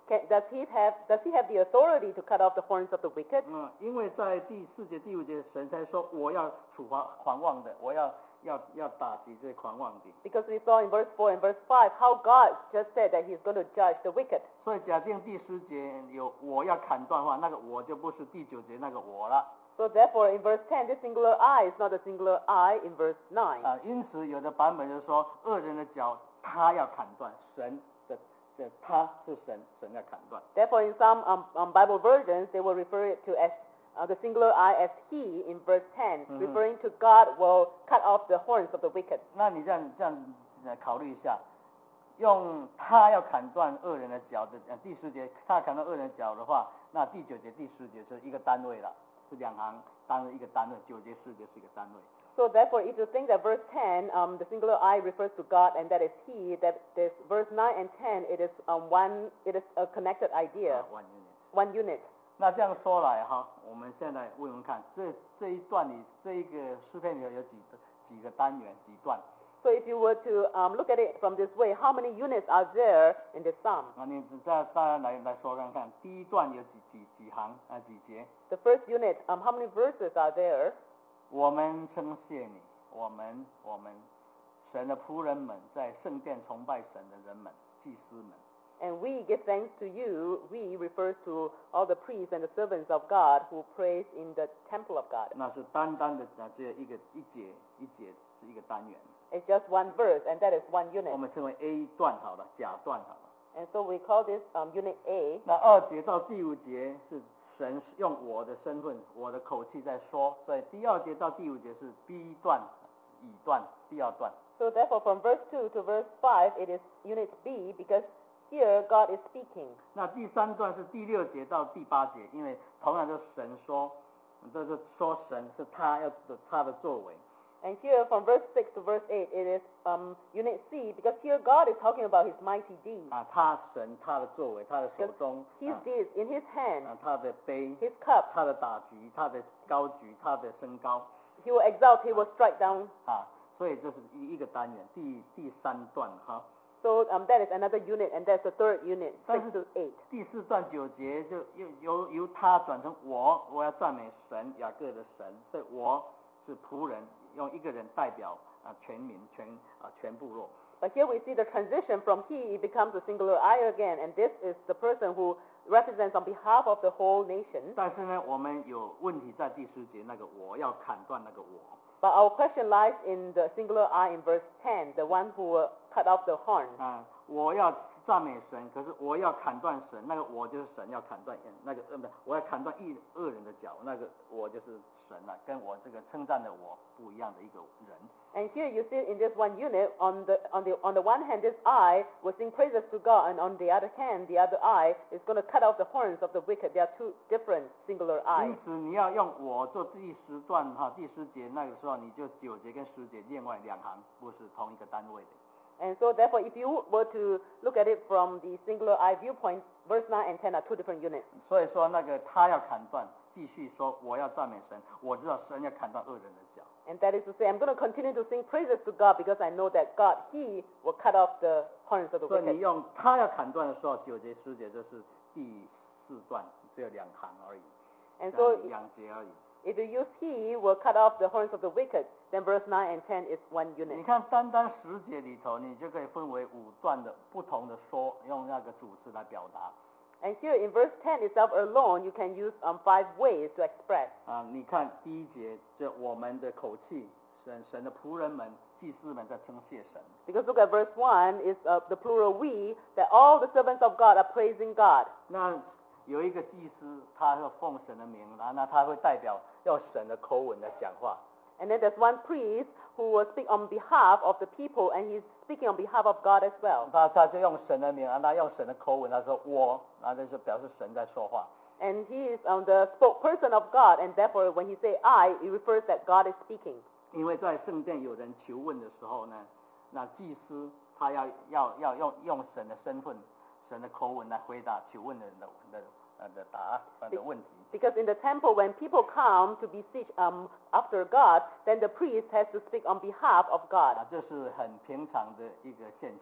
Can, does he have does he have the authority to cut off the horns of the wicked? 嗯，因为在第四节、第五节，神才说我要处罚狂妄的，我要要要打击这狂妄的。 Because we saw in verse four and verse five how God just said that He's going to judge the wicked. 所以假定第十节有我要砍断的话，那个我就不是第九节那个我了。 So therefore, in verse ten, this singular I is not a singular I in verse nine. 啊，因此有的版本就是说，恶人的脚他要砍断，神的的他是神，神要砍断。 Therefore, in some um, um, Bible versions, they will refer it to as uh, the singular I as He in verse ten, referring to God will cut off the horns of the wicked. 那你这样这样呃考虑一下，用他要砍断恶人的脚的呃第十节，他要砍断恶人的脚的话，那第九节、第十节是一个单位了，是两行单位一个单位，九节、十节是一个单位。 So therefore, if you think that verse ten, um, the singular I refers to God and that is He, that this verse nine and ten, it is um, one, it is a connected idea, 啊 one unit。 one unit. 那这样说来哈，我们现在问问看，这这一段里这一个诗篇里头有几几个单元几段？ So if you were to um, look at it from this way, how many units are there in this psalm? 啊，你再大家来来说看看，第一段有几几几行啊几节？ The first unit, um, how many verses are there? 我们称谢你，我们我们神的仆人们，在圣殿崇拜神的人们，祭司们。 And we give thanks to you. We refers to all the priests and the servants of God who praise in the temple of God. 那是单单的啊，这一个一节一节是一个单元， It's just one verse, and that is one 我 unit. 们称为 A 段好了，甲段好了。 And so we call this um, unit A. 那二节到第五节是神用我的身份、我的口气在说，所以第二节到第五节是 B 段、乙段、第二段。 So therefore, from verse two to verse five, it is unit B because here God is speaking. 那第三段是第六节到第八节，因为同样就是神说，这是说神是他要他的作为。 And here from verse six to verse eight, it is um, unit C because here God is talking about His mighty deeds. 啊，他神他的作为，他的手中 His 啊 deeds in His hand, 啊，他的杯， His cup. 他的打击，他的高举，他的升高 He will exalt, He will strike down. 啊，所以这是一一个单元，第第三段哈。 So um, that is another unit, and that's the third unit, six to eight. 第四段九节就由由由他转成我，我要赞美神雅各的神，所以我是仆人，用一个人代表啊全民全啊全部落。 But here we see the transition from he, it becomes a singular I again, and this is the person who represents on behalf of the whole nation. 但是呢，我们有问题在第十节那个我要砍断那个我。 But our question lies in the singular I in verse ten, the one who will cut off the horn. 啊，我要赞美神，可是我要砍断神，那个我就是神要砍断那个呃不，我要砍断异恶人的脚，那个我就是神了、啊，跟我这个称赞的我不一样的一个人。 And here you see in this one unit, on the on the on the one hand, this I will sing praises to God, and on the other hand, the other I is going to cut off the horns of the wicked. There are two different singular 因 I's. 此你要用我做第十段哈，第十节那个时候你就九节跟十节另外两行不是同一个单位的。 And so therefore, if you were to look at it from the singular I viewpoint, verse nine and ten are two different units. 所以说那个他要砍断，继续说我要赞美神，我知道神要砍断恶人的脚。 And that is to say, I'm going to continue to sing praises to God because I know that God, He will cut off the horns of the 所以你 wicked. 用他要砍断的时候，九节十节就是第四段，只有两行而已， And so 两节而已。 if you use He will cut off the horns of the wicked, then verse nine and ten is one 你 unit. 看单单十节里头，你就可以分为五段的不同的说，用那个主词来表达。 And here in verse ten itself alone, you can use um, five ways to express. 啊，你看第一节，这我们的口气，神神的仆人们、祭司们在称谢神。 Because look at verse one, is uh, the plural we, that all the servants of God are praising God. 那有一个祭司，他会奉神的名，然后那他会代表用神的口吻来讲话。 And then there's one priest who will speak on behalf of the people, and he's speaking on behalf of God as well. 他他就用神的名，然后他用神的口吻，他说我，然后就表示神在说话。 And he is um, the spokesperson of God, and therefore when he say I, it refers that God is speaking. 因为在圣殿有人求问的时候呢，那祭司他要要要用用神的身份、神的口吻来回答求问的人的的呃的答案呃的问题。 Because in the temple, when people come to beseech um, after God, then the priest has to speak on behalf of God. 啊，这是很平常的一个现象。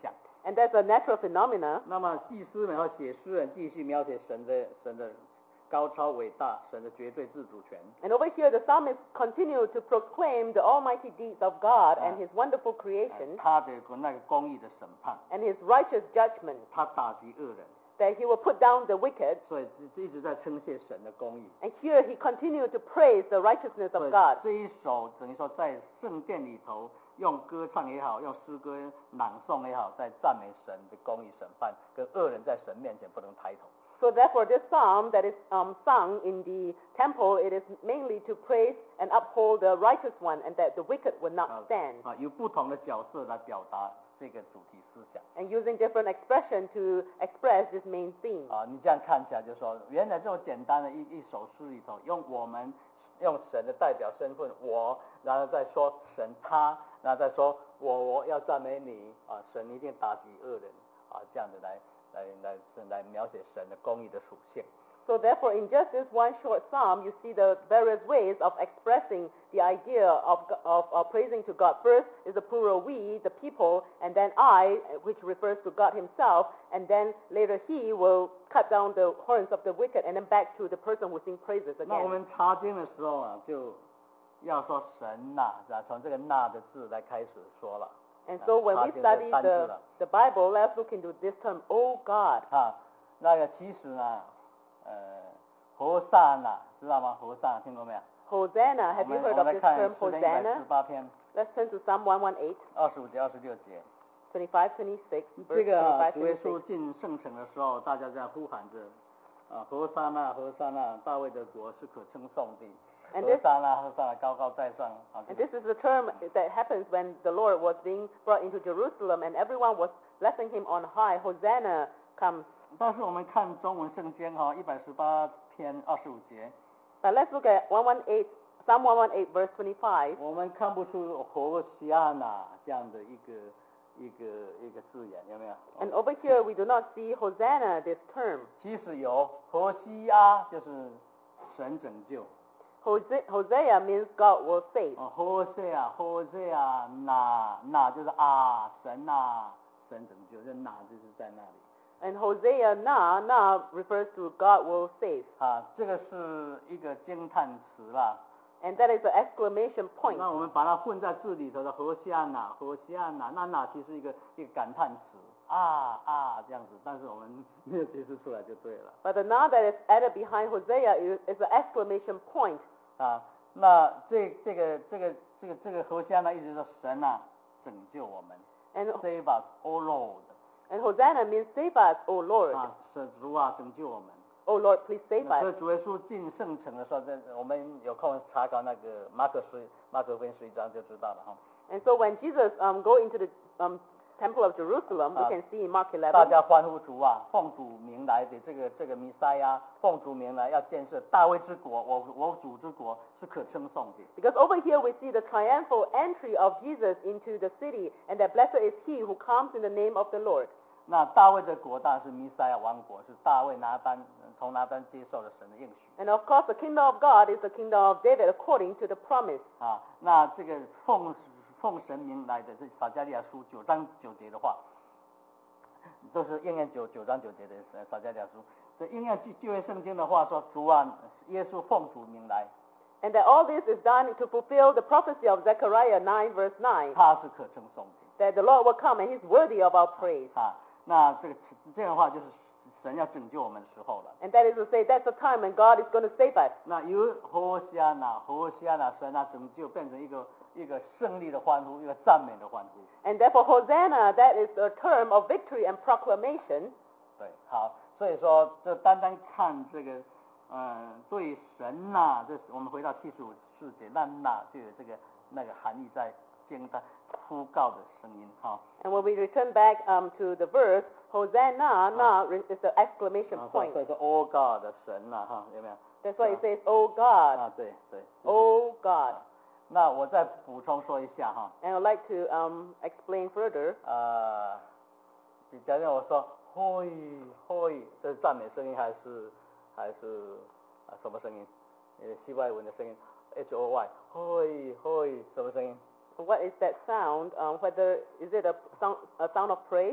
And that's a natural phenomena. 那么祭司们要写诗人继续描写神的神的高超伟大，神的绝对自主权。 And over here, the psalmist continued to proclaim the almighty deeds of God and his wonderful creation 他的那个公义的审判， and his righteous judgment, 他打击恶人， that he will put down the wicked. 所以一直在称谢神的公义。 And here he continued to praise the righteousness 所 of 以 God. 这一首等于说在圣殿里头用歌唱也好，用诗歌朗诵也好，在赞美神的公义审判，跟恶人在神面前不能抬头。 So therefore, this psalm that is um, sung in the temple, it is mainly to praise and uphold the righteous one, and that the wicked will not stand. 啊，有不同的角色来表达这个主题思想。 And using different expression to express this main theme. 啊，你这样看起来就说，原来这么简单的一一首诗里头，用我们用神的代表身份我，然后再说神他，然后再说我我要赞美你啊，神一定打击恶人啊，这样子来来来来描写神的公义的属性。 So therefore, in just this one short psalm, you see the various ways of expressing the idea of, of, of praising to God. First is the plural we, the people, and then I, which refers to God himself, and then later he will cut down the horns of the wicked, and then back to the person who sings praises 那我 again. 们查经的时候啊，就要说神呐、啊，从这个呐的字来开始说了。 And so when we study the, the Bible, let's look into this term, oh God. 啊，那个其实呢，呃，和善呐，知道吗？和善听过没有？ Hosanna, have 我 you 们 heard 我 of 们来 this 看 term, 诗篇一百十 Hosanna? 八篇 Let's turn to Psalm one eighteen, 二十五节、二十六节。 twenty-five, twenty-six, 这 verse 个啊 twenty-five, 主耶稣 twenty-six. 进圣城的时候，大家在呼喊着，啊，和善那，和善那，大卫的国是可称颂的。 And 和 this- 善那，和善那，高高在上。啊，这 And 个 this is the term that happens when the Lord was being brought into Jerusalem and everyone was blessing him on high. Hosanna comes. 但是我们看中文圣经哈，一百十八篇二十五节， But let's look at one eighteen, Psalm one eighteen, verse twenty-five. 我们看不出和西亚那这样的一个一个一个字眼，有没有？ And over here we do not see Hosanna, this term. 其实有和西亚就是神拯救。 Hose- Hosea means God will save. 哦，和西亚，和西亚，那那就是啊，神呐、神拯救，这那就是在那里。 And Hosea na, na refers to God will save. 啊，这个是一个惊叹词啦。 And that is the exclamation point. 那我们把它混在字里头的和西亚那，和西亚那，那那其实一个一个感叹词啊啊这样子，但是我们没有解释出来就对了。 But the na that is added behind Hosea is, is the exclamation point. 啊，那这这个这个这个这个和西亚那意思是神啊拯救我们 And, ，Save us, O Lord。 and Hosanna means save us, O Lord. 啊，是主啊拯救我们。 O Lord, please save 所 us. 以主耶稣进圣城的时候，这我们有空查考那个马可书马可福音十一章就知道了哈。 And so when Jesus um, go into the um, temple of Jerusalem, we Ah. can see in Mark 大 eleven, 家欢呼主啊，奉主名来的这个这个弥赛亚，奉主名来要建设大卫之国，我我主之国是可称颂的。 because over here we see the triumphal entry of Jesus into the city, and that blessed is he who comes in the name of the Lord. 那大卫的国当然是弥赛亚王国，是大卫拿单从拿单接受了神的应许 And of course, the kingdom of God is the kingdom of David according to the promise. 啊。那这个奉奉神名来的是撒迦利亚书九章九节的话，都是应验九九章九节的撒迦利亚书。这应验旧旧约圣经的话说，主啊，耶稣奉主名来， And that all this is done to fulfill the prophecy of Zechariah nine verse nine, 他是可称颂的 that the Lord will come and he's worthy of our praise. 啊。那这个这样的话，就是神要拯救我们的时候了。 And that is to say, that's the time when God is going to save us. 那由和西亚那和西亚那神啊拯救，变成一个一个胜利的欢呼，一个赞美的欢呼。 And therefore, Hosanna, that is a term of victory and proclamation. 对，好，所以说这单单看这个，呃，对神呐、这我们回到七十五世节，那呐就有这个那个含义在惊叹呼告的声音哈。 And when we return back um, to the verse, Hosanna, na is the exclamation 啊，所以 point. 所以说 Oh God 的神呐、哈，有没有？ That's why it says, Oh God, 啊，对对。 Oh God. 那我再补充说一下哈， And I'd like to um, explain further. 呃，比假如我说 Hoy Hoy，这是赞美声音还是还是啊什么声音？呃，西外文的声音 H O Y Hoy Hoy 什么声音？ What is that sound? Um, whether is it a sound, a sound of praise?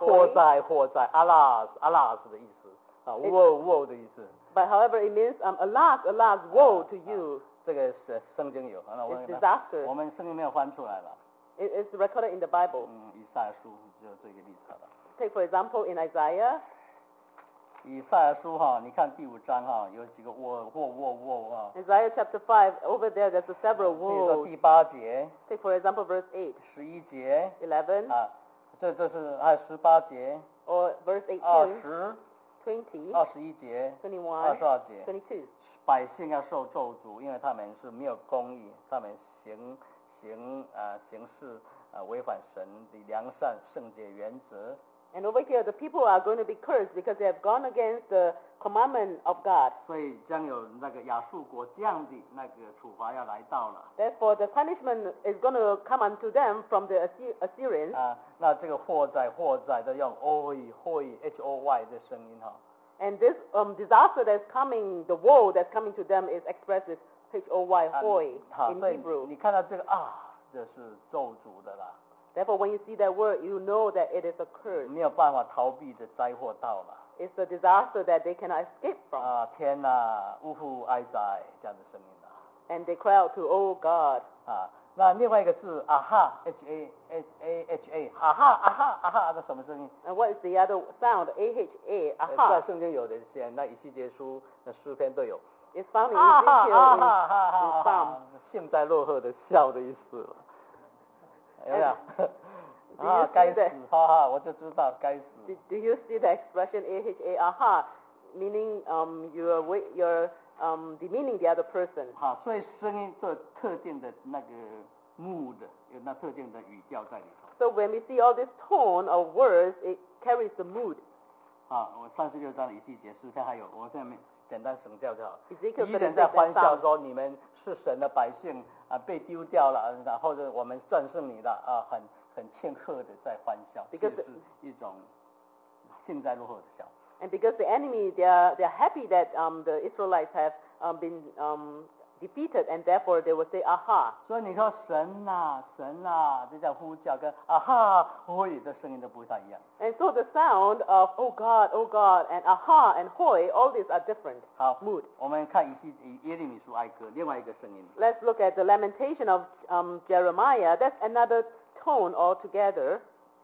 祸哉祸哉 ，alas alas 的意思啊 ，woe woe 的意思。 But however, it means um, alas, alas, woe to you. 这个是圣经有，那我 It's disaster. 我们圣经没有翻出来了。 It is recorded in the Bible. 嗯，以赛亚书就这个例子了。 Take for example in Isaiah. 以赛亚书哈，你看第五章哈，有几个喔喔喔喔哈。 Isaiah chapter five, over there there's a several 比如说 woes. 第八节、 Take for example verse eight, 十一节 eleven, 啊，这这是还有十八节、 or verse 二 eighteen, 十、 twenty, 二十一节、二 twenty-one, 十二节。 twenty-two. 百姓要受咒诅，因为他们是没有公义，他们行行啊、呃、行事啊、呃、违反神的良善圣洁原则。 And over here, the people are going to be cursed because they have gone against the commandment of God. 所以将有那个亚述国这样的那个处罚要来到了。 Therefore, the punishment is going to come unto them from the Assy- Assyrians. 啊，那这个祸灾祸灾都用 hoy hoy h o y 的声音哈。 And this um, disaster that's coming, the woe that's coming to them is expressed as H O Y, 啊 hoy 好， in 所以 Hebrew. 你看到这个啊，这是咒诅的啦， Therefore, when you see that word, you know that it is a curse. 没有办法逃避的灾祸到了。 It's a disaster that they cannot escape from. 啊，天哪，呜呼哀哉这样的声音啦。 And they cry out to, oh God. 啊，那另外一个字啊哈 h a h a h a 啊哈啊哈啊哈，这什么声音？ And what is the other sound? A H A, 呃在 aha. 圣经有的些，那以西结书、那诗篇都有。 It's found in 啊哈 Ezekiel 啊 in, 哈哈 in 哈 Psalm. 哈，幸灾乐祸的笑的意思了，有没有？啊，该死，哈哈，我就知道该死。 Do, do you see the expression A H A, aha? Meaning um, you're, wa- you're um, demeaning the other person. 好，所以声音都有特定的那个 mood，有那特定的语调在里头。 So when we see all this tone of words, it carries the mood. 啊，我三十六章的以西结诗篇还有，我现在没简单省掉就好。 Ezekiel 敌人在欢笑说：“你们是神的百姓啊，被丢掉了，然后呢，我们战胜你了啊，很很庆贺的在欢笑，这 Because 是一种幸灾乐祸的笑。 And because the enemy, they are, they are happy that um, the Israelites have um, been um, defeated, and therefore they will say, aha. 所以你说神呐、神呐、这叫呼叫，跟啊哈会的声音都不太一样。 And so the sound of, oh God, oh God, and aha and hoy, all these are different 好 mood. 我们看以西以耶利米书哀歌，另外一个声音。 Let's look at the lamentation of um, Jeremiah. That's another tone altogether.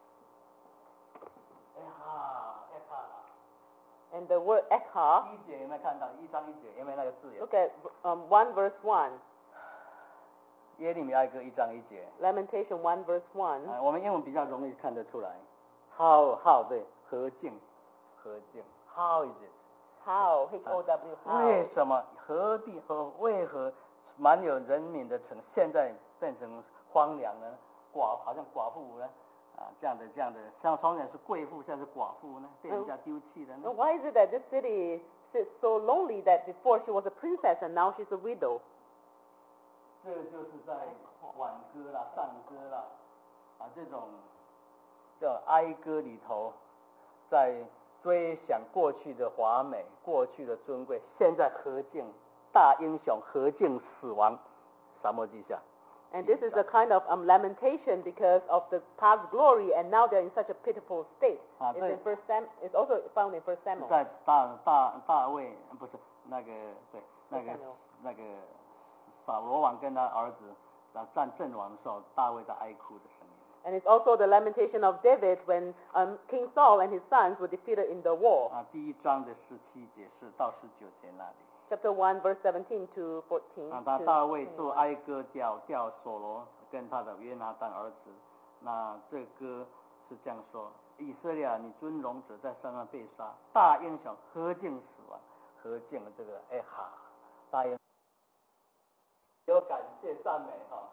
哎哈，哎哈。 And the word ekha, 一节有没有看到？一章一节有没有那个字眼？ look at um, one verse one. 耶利米哀歌一章一节。 Lamentation one verse one. 啊，我们英文比较容易看得出来。How how 对，何竟，何竟 ？How is it？ How, H O W, how. 为什么何必和为何满有人民的城现在变成荒凉呢？寡好像寡妇呢？啊，这样的这样的，像从前是贵妇，现在是寡妇呢，被人家丢弃的呢 Now,？ why is it that this city sits so lonely that before she was a princess and now she's a widow? 这个就是在挽歌啦、赞歌啦，啊，这种叫哀歌里头，在追想过去的华美、过去的尊贵，现在何竟大英雄何竟死亡，沙漠记下。 And this is a kind of um, lamentation because of the past glory, and now they're in such a pitiful state. Ah, It's, 对。 in first Sam, it's also found in First Samuel. 在大大大卫不是那个对那个 Samuel 那个扫罗王跟他儿子在战阵亡的时候，大卫在哀哭的声音。 And it's also the lamentation of David when um, King Saul and his sons were defeated in the war. 啊，第一章的十七节是到十九节那里。 Chapter one, verse seventeen to fourteen. 啊，他 to 大卫做 twenty-one. 哀歌调调所罗跟他的约拿单儿子，那这歌是这样说：以色列啊，你尊荣者在山上被杀，大英雄何竟死亡？何竟这个哎哈，大英有感谢赞美哈，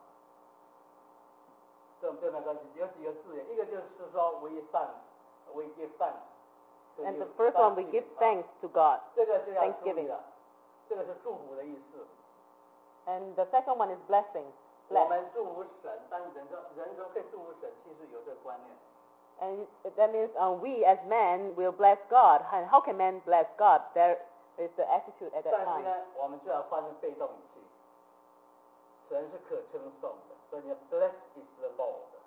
这种这种关系有几个字眼，一个就是说 we thanks，we give thanks。 And the first one, we give thanks to God. 这个是要注意 Thanksgiving. 的，这个是祝福的意思。 And the second one is blessing. 我 Bless. 们祝福神，但是人说人说可以祝福神，其实有这个观念。 And that means uh, we as men will bless God. And how can men bless God? There is the attitude at that 但是 time. 呢，我们就要换成被动语气。神是可称颂的，所以你 bless is the Lord。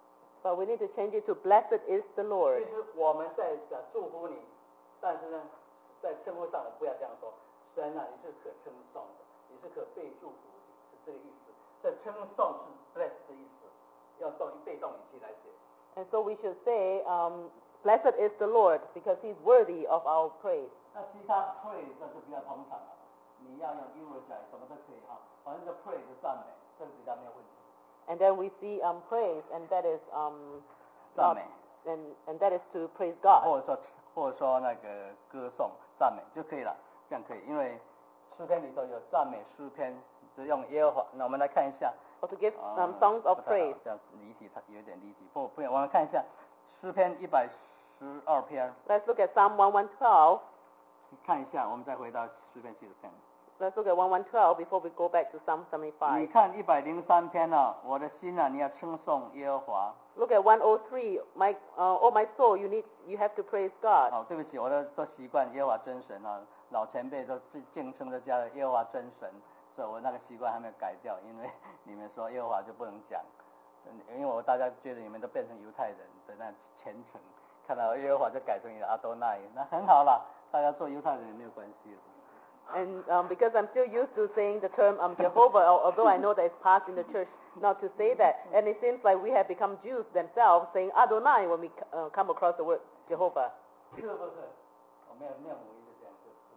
But we need to change it to blessed is the 其 Lord. 实我们在讲祝福你，但是呢，在称呼上我不要这样说。神啊，你是可称颂的，你是可被祝福的，是这个意思。这称颂是 bless 的意思，要动被动语气来写。 And so we should say, um, blessed is the Lord, because he's worthy of our praise. 那其他 praise 那是比较通常的，你要用 eulogize 什么都可以哈，反正就 praise 就赞美，这个比较没有问题。 And then we see um, praise, and that is um, 赞美， and, and that is to praise God. 或者说或者说那个歌颂赞美就可以了，这样可以，因为诗篇里头有赞美诗篇，就用耶和华。那我们来看一下。 Or to give 啊 um, songs of 不太好 praise. 这样离题，它有点离题。不不，我们看一下诗篇一百十二篇， Let's look at Psalm one twelve. 看一下，我们再回到诗篇七十篇。 Let's look at one twelve before we go back to Psalm 你 seventy-five. 看一百零三篇啊，我的心啊，你要称颂耶和华。 Look at one oh three. My, uh, oh my soul, you need, you have to praise God. 哦，对不起，我都都习惯耶和华真神啊，老前辈都自敬称的加了耶和华真神，所以我那个习惯还没有改掉，因为你们说耶和华就不能讲，因为我大家觉得你们都变成犹太人的那虔诚，看到耶和华就改成阿多奈，那很好啦，大家做犹太人也没有关系。 And um, because I'm still used to saying the term um, Jehovah, al- although I know that it's passed in the church not to say that, and it seems like we have become Jews themselves saying Adonai when we uh, come across the word Jehovah. 是不是？我没有没有母语就这样，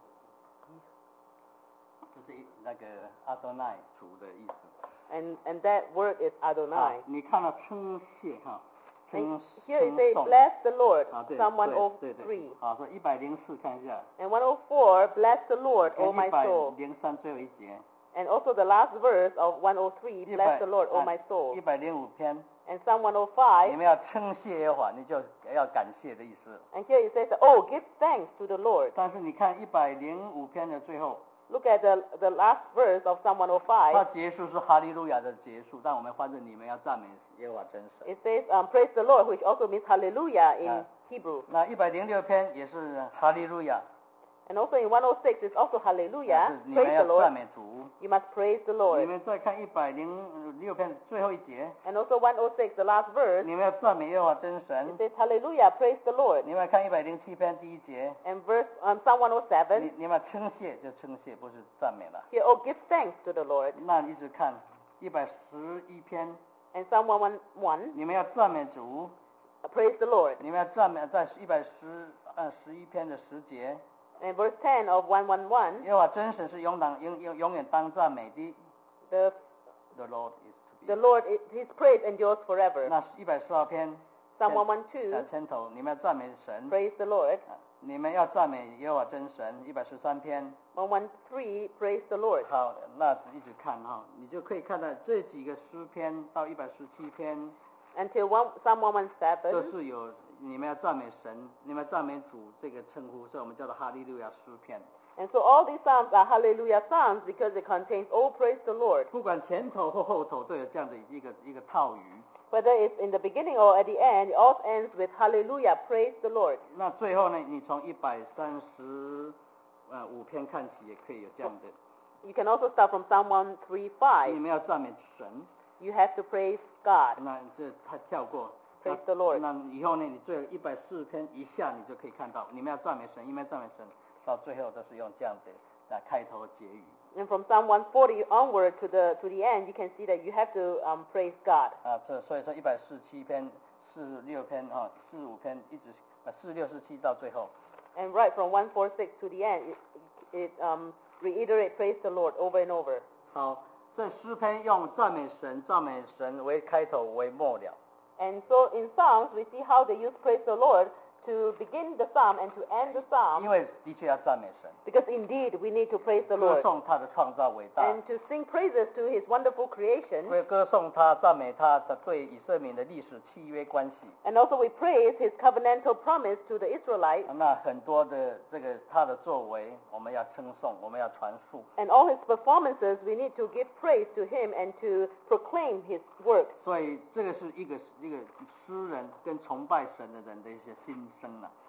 就是就是一那个阿多奈族的意思。 And and that word is 好 Adonai. 你看到称谢哈， And 称 here it 称 says, 颂 bless the Lord, 啊，对 Psalm 对对对， one oh three. 好，说一百零四看一下， And one oh four, bless the Lord, 跟 O 一 my 百 soul. 零三最后一节， And also the last verse of one oh three, 一 bless 百 the Lord, O my 一 soul. 百零五篇， And Psalm one oh 你 five, 们要称谢耶和华，你就要感谢的意思。 and here it says, oh, give thanks to the Lord. 但是你看一百零五篇的最后， Look at the, the last verse of Psalm one oh 它 five. 结束是哈利路亚的结束，但我们翻成你们要赞美耶和华真神。 It says, um, praise the Lord, which also means hallelujah in Ah. Hebrew. 那一百零六篇也是哈利路亚， And also in one oh six, it's also 但 hallelujah. 是你们 Praise 要 the 赞 Lord. 美主。 You must praise the 你 Lord. 们再看一百零六篇最后一节， And also one oh six, the last verse, 你们要赞美耶和华真 it 神。 says hallelujah, praise the Lord. 你们看一百零七篇第一节， And verse um, Psalm one oh 你 seven, 你们称谢就称谢，不是赞美了。 here, oh, give thanks to the Lord. 那你一直看一百十一篇， And Psalm one eleven, 你们要赞美主， praise the Lord. 你们要赞美在一百十呃十一篇的十节， And verse ten of one eleven, 耶和华真神是永当永永永远当赞美的。 the, The Lord is to the be。 Lord, his praise endures forever. 那一百十二篇， Psalm one 呃 twelve, 牵头，你们要赞美神， praise the Lord. 啊你们要赞美耶和华真神。一百十三篇， one thirteen, praise the Lord. 好，那一直看哈，你就可以看到这几个诗篇到一百十七篇， Until one, Psalm one 都 seventeen, 是有你们要赞美神，你们赞美主这个称呼，所以我们叫做哈利路亚诗篇。 and so all these psalms are hallelujah psalms because it contains, oh, praise the Lord. 不管前头或后头都有这样的一个一个套语。 Whether it's in the beginning or at the end, it all ends with hallelujah, praise the Lord. 那最后呢，你从一百三十呃五篇看起，也可以有这样的。 You can also start from Psalm one 你 thirty-five. 们要赞美神， You have to praise God. 那这他跳过。 Praise 那 the Lord. 那以后呢，你最后一百四十篇以下，你就可以看到，你们要赞美神，你们要赞美神，到最后都是用这样的来开头结语。 And from Psalm one forty onward to the to the end, you can see that you have to um, praise God. 啊，这所以说一百四十七篇、四十六篇啊、四十五篇一直呃四十六、四十七到最后。 And right from one forty-six to the end, it, it um, reiterates praise the Lord over and over. 好，所以诗篇用赞美神、赞美神为开头为末了。 And so in Psalms, we see how they use praise the Lord to begin the psalm and to end the 因 psalm, 为的确要赞美神， because indeed we need to praise the 歌 Lord 颂他的创造伟大， and to sing praises to his wonderful creation. 会歌颂他、赞美他的对以色列的历史契约关系。 And also we praise his covenantal promise to the Israelites 那很多的这个他的作为，我们要称颂，我们要传述。 and all his performances. We need to give praise to him and to proclaim his works. 所以这个是一个一个诗人跟崇拜神的人的一些心声啊。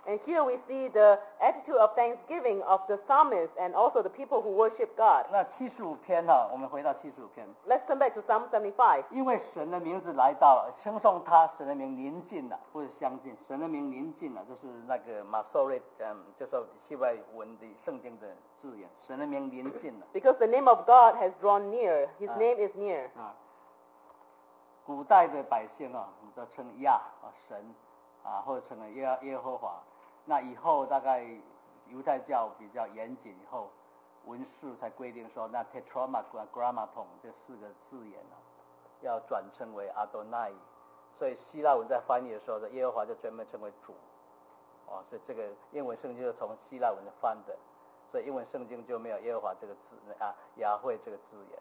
And here we see the attitude of thanksgiving of the psalmist and also the people who worship God. 那七十五篇哈、我们回到七十五篇， Let's turn back to Psalm seventy-five. 因为神的名字来到了，称颂他，神的名临近了，不是相近，神的名临近了，就是那个马受瑞，嗯，就说希伯来文的圣经的字眼，神的名临近了 Because the name of God has drawn near. His Ah. name is near. 啊。古代的百姓啊，我们都称亚啊神啊，或者称为耶耶和华。那以后大概犹太教比较严谨，以后文士才规定说，那 tetragrammaton 这四个字眼啊，要转称为 Adonai， 所以希腊文在翻译的时候，耶和华就专门称为主，哦，所以这个英文圣经就是从希腊文翻的，所以英文圣经就没有耶和华这个字啊，雅慧这个字眼。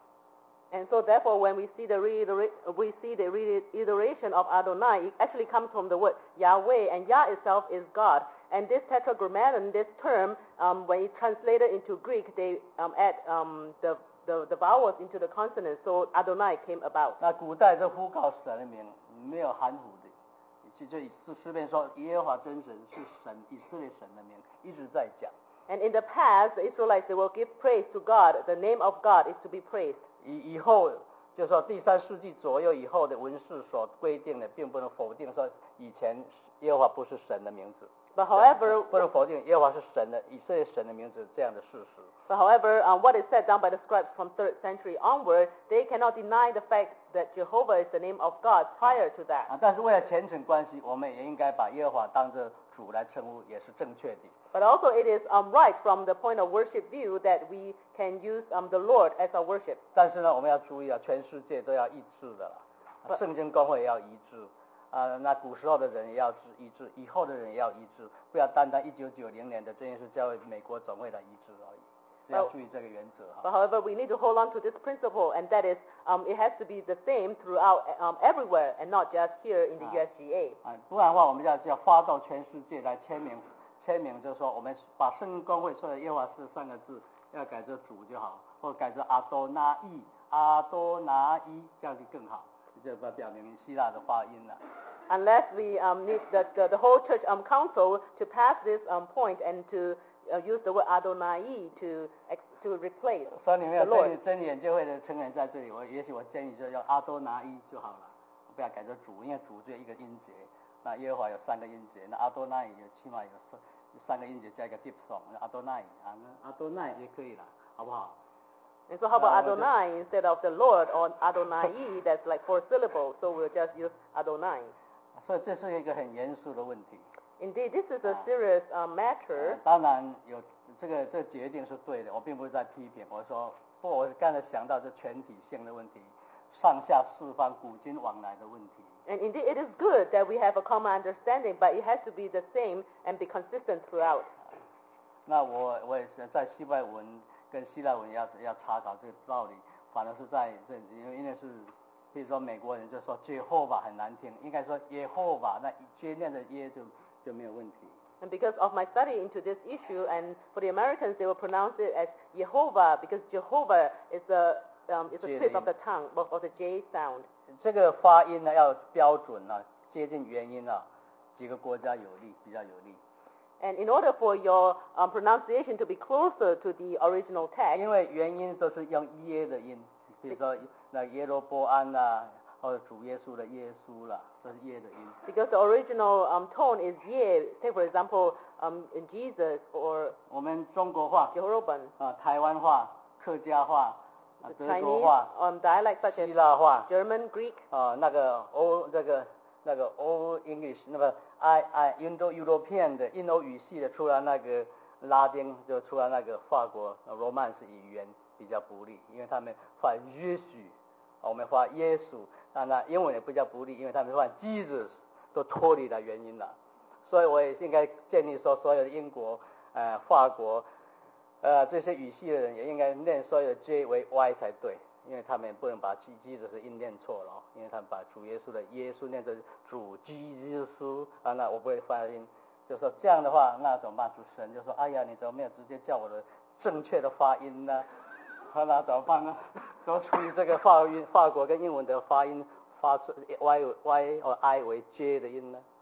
And so therefore when we see the reitera- we see the reiteration of Adonai, it actually comes from the word Yahweh, and Yah itself is God. And this tetragrammaton, this term, um, when it's translated into Greek, they um, add um, the, the, the vowels into the consonants, so Adonai came about. 那古代这呼告神的名没有含糊的，就就以诗篇说耶和华真神是神，以色列神的名一直在讲。 And in the past, the Israelites, they will give praise to God. The name of God is to be praised. 以以后就说第三世纪左右以后的文士所规定的，并不能否定说以前耶和华不是神的名字。 But however, 不能否定耶和华是神的以色列神的名字这样的事实。 but however, um, what is set down by the scribes from third century onward, they cannot deny the fact that Jehovah is the name of God prior to that. 啊，但是为了虔诚关系，我们也应该把耶和华当作主来称呼，也是正确的。 But also it is um, right from the point of worship view that we can use um, the Lord as our worship. 但是呢，我们要注意啊，全世界都要一致的了，圣经公会也要一致。 啊，那古时候的人也要一致，以后的人也要一致，不要单单一九九零年的真耶稣教会美国总会来一致而已，只要注意这个原则哈。 But however, we need to hold on to this principle, and that is, um, it has to be the same throughout um, everywhere, and not just here in the U S G A. 啊，不然的话，我们要要发到全世界来签名，签名就是说，我们把圣经公会说的耶和华是三个字，要改成主就好，或改成阿多那伊，阿多那伊，这样就更好，就表明希腊的发音了。 Unless we um, need the, the, the whole church um, council to pass this um, point and to uh, use the word Adonai to ex- to replace 所以你们 the 有真理 Lord. 真理研究会的成员在这里，我也许我建议就叫阿多拿伊就好了，不要改成主，因为主只有一个音节，那耶和华有三个音节，那阿多奈有起码有三三个音节加一个 diphthong， 阿多奈啊，阿多奈也可以了，好不好？ And so how about Uh, Adonai instead of the Lord, or Adonai, that's like four syllables, so we'll just use Adonai. 所以这是一个很严肃的问题。 Indeed, this is a serious um, 呃 matter. 当然有这个这个决定是对的，我并不是在批评，我说，不过我刚才想到这全体性的问题，上下四方古今往来的问题。 And indeed, it is good that we have a common understanding, but it has to be the same and be consistent throughout. 那我我也是在希伯来文跟希腊文要要查考这个道理，反而是在这因为因为是，比如说美国人就说耶和华很难听，应该说耶和华，那接念的耶就就没有问题。 And because of my study into this issue, and for the Americans, they will pronounce it as Jehovah, because Jehovah is a um, is a J slip name. of the tongue, of, of the J sound. 这个发音呢要标准啊，接近元音啊，几个国家有利比较有利。 And in order for your um, pronunciation to be closer to the original text, 因为元音都是用耶的音，比如说那耶罗波安啦，或者主耶稣的耶稣啦，都是耶的音。 because the original um, tone is Ye, say for example, um, in Jesus or 我们中国话 Jehoram, 啊，台湾话、客家话、啊 the 德国 Chinese 话、 um, dialects such 希 as 腊话 German, Greek, 啊，那个欧这个那个 Old English，那么 I I Indo European 的印欧语系的，除了那个拉丁，就除了那个法国 Romance 语言比较不利，因为他们发耶稣，我们发耶稣，那那英文也比较不利，因为他们发 Jesus 都脱离了原因了，所以我也应该建议说，所有的英国、呃法国、呃这些语系的人也应该念所有的 J 为 Y 才对。 因为他们不能把基基的是音念错了，因为他们把主耶稣的耶稣念成主基耶稣啊，那我不会发音，就说这样的话，那怎么办？主持人就说：“哎呀，你怎么没有直接叫我的正确的发音呢？”那怎么办呢？怎么处理这个法音、法国跟英文的发音发出 y y 或 i 为 j 的音呢？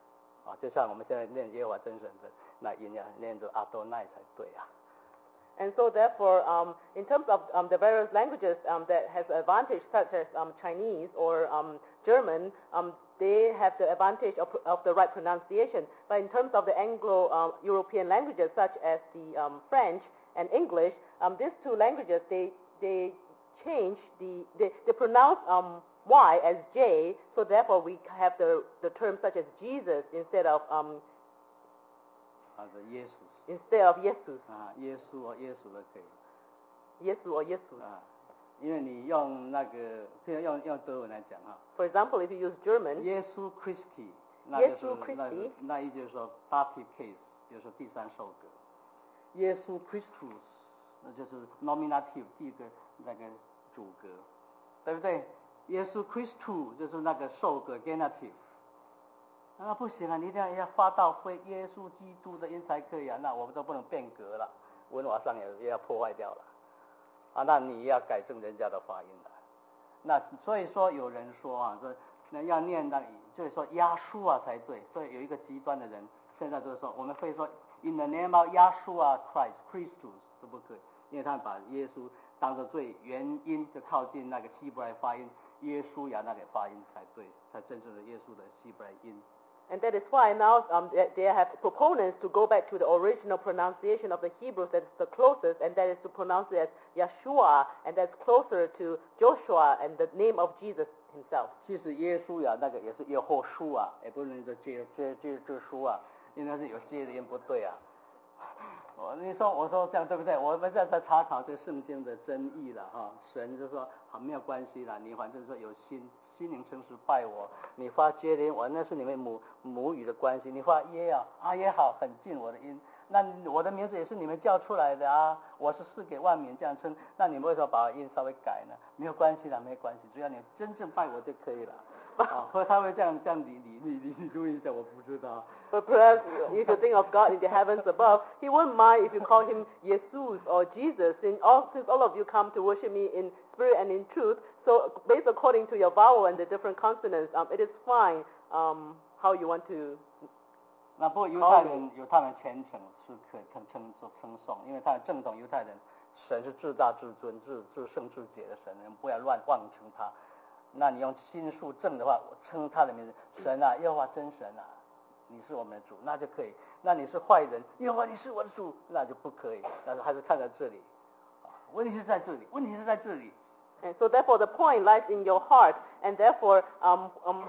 啊，就像我们现在念耶和华真神的那音啊，念着阿多奈才对啊。 And so therefore, um, in terms of um, the various languages um, that has advantage, such as um, Chinese or um, German, um, they have the advantage of, of the right pronunciation. But in terms of the Anglo-European languages, such as the um, French and English, um, these two languages, they they change the they, they pronounce um, Y as J. So therefore, we have the the term such as Jesus instead of um, 啊，这耶稣 instead of Jesus, 啊，耶稣哦，耶稣的可以 Jesus or Jesus. 啊，因为你用那个，譬如用用德文来讲啊， For example, if you use German, 耶稣 Christi， 那就是耶稣 Christi 那那意思就是说 dative case， 就是说第三受格。耶稣 Christus， 那就是 nominative 第一个那个主格，对不对？耶稣 Christu 就是那个受格 genitive。那不行啊，你一定要要发到非耶稣基督的音才可以啊，那我们都不能变革了，文化上也也要破坏掉了啊，那你要改正人家的发音了。那所以说有人说啊，说那要念那就是说亚述啊才对，所以有一个极端的人现在就是说我们会说 in the name of Yahshua Christ Christus 都不可以，因为他们把耶稣当作最原音，就靠近那个希伯来发音耶稣呀那个发音才对，才真正的耶稣的希伯来音。 and that is why now um, they, they have proponents to go back to the original pronunciation of the Hebrews that's the closest, and that is to pronounce it as Yeshua, and that's closer to Joshua and the name of Jesus himself. 其实耶稣呀那个也是耶和书啊，也不能说接接接这书啊，因为是有接的音不对啊。我你说我说这样对不对？我们在在查考这个圣经的真意了哈，神就说好没有关系啦，你反正说有心心灵诚实拜我，你发接的音，我那是你们母母语的关系，你发耶啊啊也好，很近我的音，那我的名字也是你们叫出来的啊，我是赐给万民这样称，那你们为什么把音稍微改呢？没有关系啦，没有关系，只要你真正拜我就可以了。啊，或者他会这样这样理理理理理录一下，我不知道。 But perhaps if you think of God in the heavens above, He wouldn't mind if you call Him Jesus or Jesus. Since all, since all of you come to worship Me in spirit and in truth, so based according to your vowel and the different consonants, um, it is fine um, how you want to. 那不过犹太人有他们虔诚是可称称称颂，因为他们正统犹太人，神是至大至尊、至至圣至洁的神，人不要乱妄称他。那你用心术正的话，我称他的名字，神啊，耶和华真神啊，你是我们的主，那就可以。那你是坏人，耶和华你是我的主，那就不可以。但是还是看在这里，问题是在这里，问题是在这里。 And so therefore the point lies in your heart, and therefore um um.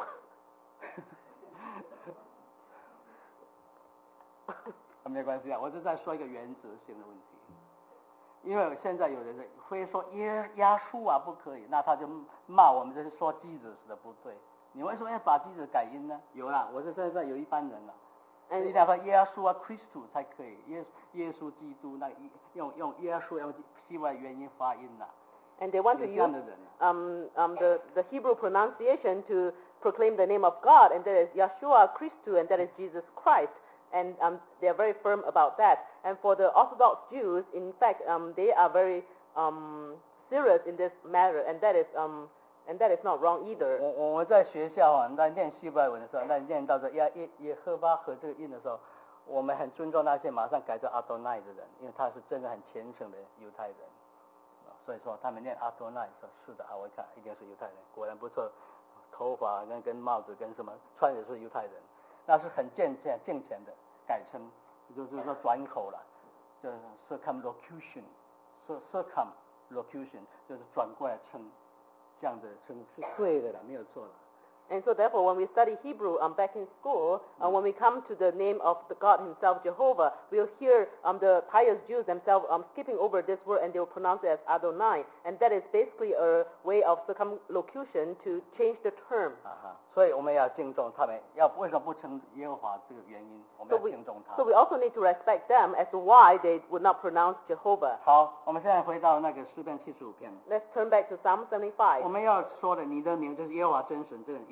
没关系啊，我是在说一个原则性的问题。因为现在有人会说耶亚述啊不可以，那他就骂我们这是说基子的不对。你为什么要把基子改音呢？有啦，我是现在有一般人了，一定要说耶亚述啊 Christu 才可以，耶耶稣基督那用用耶亚述用希伯来原音发音呐。 And they want to use um, um, the, the Hebrew pronunciation to proclaim the name of God, and that is Yeshua Christu, and that is Jesus Christ. And um, they are very firm about that. And for the Orthodox Jews, in fact, um, they are very um, serious in this matter, and that is um, and that is not wrong either. 我我我在学校啊，在念希伯来文的时候，在念到这耶耶耶和华和这个音的时候，我们很尊重那些马上改成阿多奈的人，因为他是真的很虔诚的犹太人，所以说他们念阿多奈说是的啊，我一看一定是犹太人，果然不错，头发跟跟帽子跟什么穿的是犹太人，那是很健健敬虔的。改称就是说转口了，就是 circumlocution， circumlocution 就是转过来称，这样的称是对的了，没有错了。 And so therefore, when we study Hebrew um, back in school, uh, when we come to the name of the God himself, Jehovah, we'll hear um, the pious Jews themselves um, skipping over this word, and they will pronounce it as Adonai. And that is basically a way of circumlocution to change the term. 啊所以我们要敬重他们，要为什么不称耶和华这个原因，我们 So 要 we, 敬重他。 so we also need to respect them as to why they would not pronounce Jehovah. 好，我们现在回到那个诗篇七十五篇。 Let's turn back to Psalm 我 seventy-five. 们要说的，你的名就是耶和华真神，这个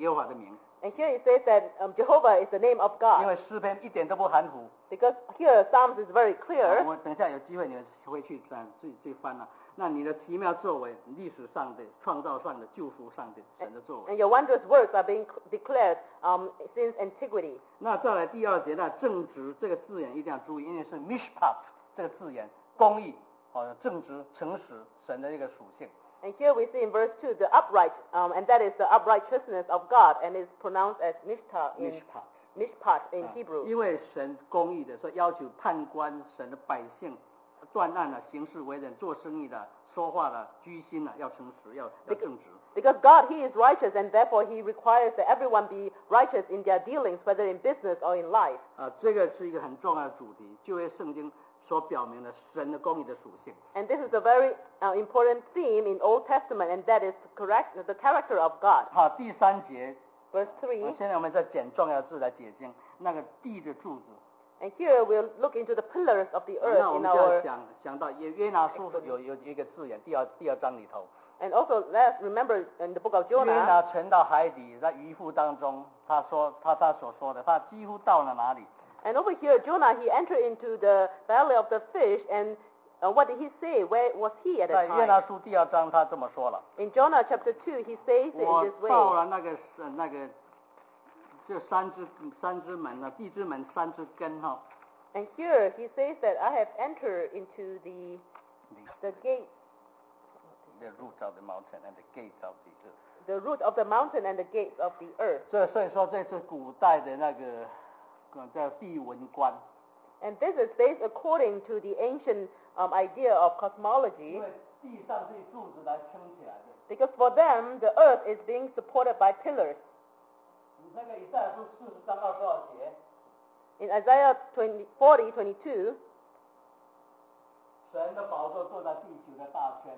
耶和华的名， And here it says that um, Jehovah is the name of 因 God. 为诗篇一点都不含糊。 Because here Psalms is very 好 clear. 我等一下有机会你们回去翻自己自己翻了、那你的奇妙作为，历史上的、创造上的、救赎上的神的作为。 And your wondrous works are being declared um, since antiquity. 那再来第二节呢，正直这个字眼一定要注意，因为是 mishpat 这个字眼，公义、哦正直、诚实，神的一个属性。 And here we see in verse two the upright, um, and that is the uprightness of God, and is pronounced as mishpat in, mishpat mishpat in 啊 Hebrew. 因为神公义的，所以要求判官、神的百姓断案了、行事为人、做生意的、说话的、居心了，要诚实，要要正直。 Because God, He is righteous, and therefore He requires that everyone be righteous in their dealings, whether in business or in life. 啊，这个是一个很重要的主题，就为圣经所表明的神的公义的属性。 And this is a very uh, important theme in Old Testament, and that is correct the character of God. 好，第三节， Verse 啊 three, 现在我们在捡重要字来解经，那个地的柱子。 and here we'll look into the pillars of the 那 earth 我 in 们就要 our, 想想到约约拿书有有一个字眼，第二第二章里头， and also let's remember in the book of 约 Jonah, 拿沉到海底，在渔夫当中，他说他他所说的，他几乎到了哪里？ and over here Jonah, he entered into the belly of the fish, and uh, what did he say? Where was he at 在 that 约拿 time? 书第二章，他这么说了： In Jonah chapter two, he says it 我 in this 到 way. 了那个是那个这三只三只门啊，地之门三只根哈、 And here he says that I have entered into the the gate, The root of the mountain and the gates of the earth。 the root of the mountain and the gates of the earth. 这所以说这是古代的那个呃叫地文观， And this is based according to the ancient um, idea of 因 cosmology, 为地上是以柱子来撑起来的。 because for them the earth is being supported by pillars. 那个以赛亚书四十章二十二节， In Isaiah twenty, forty, twenty-two, 神的宝座坐在地球的大圈，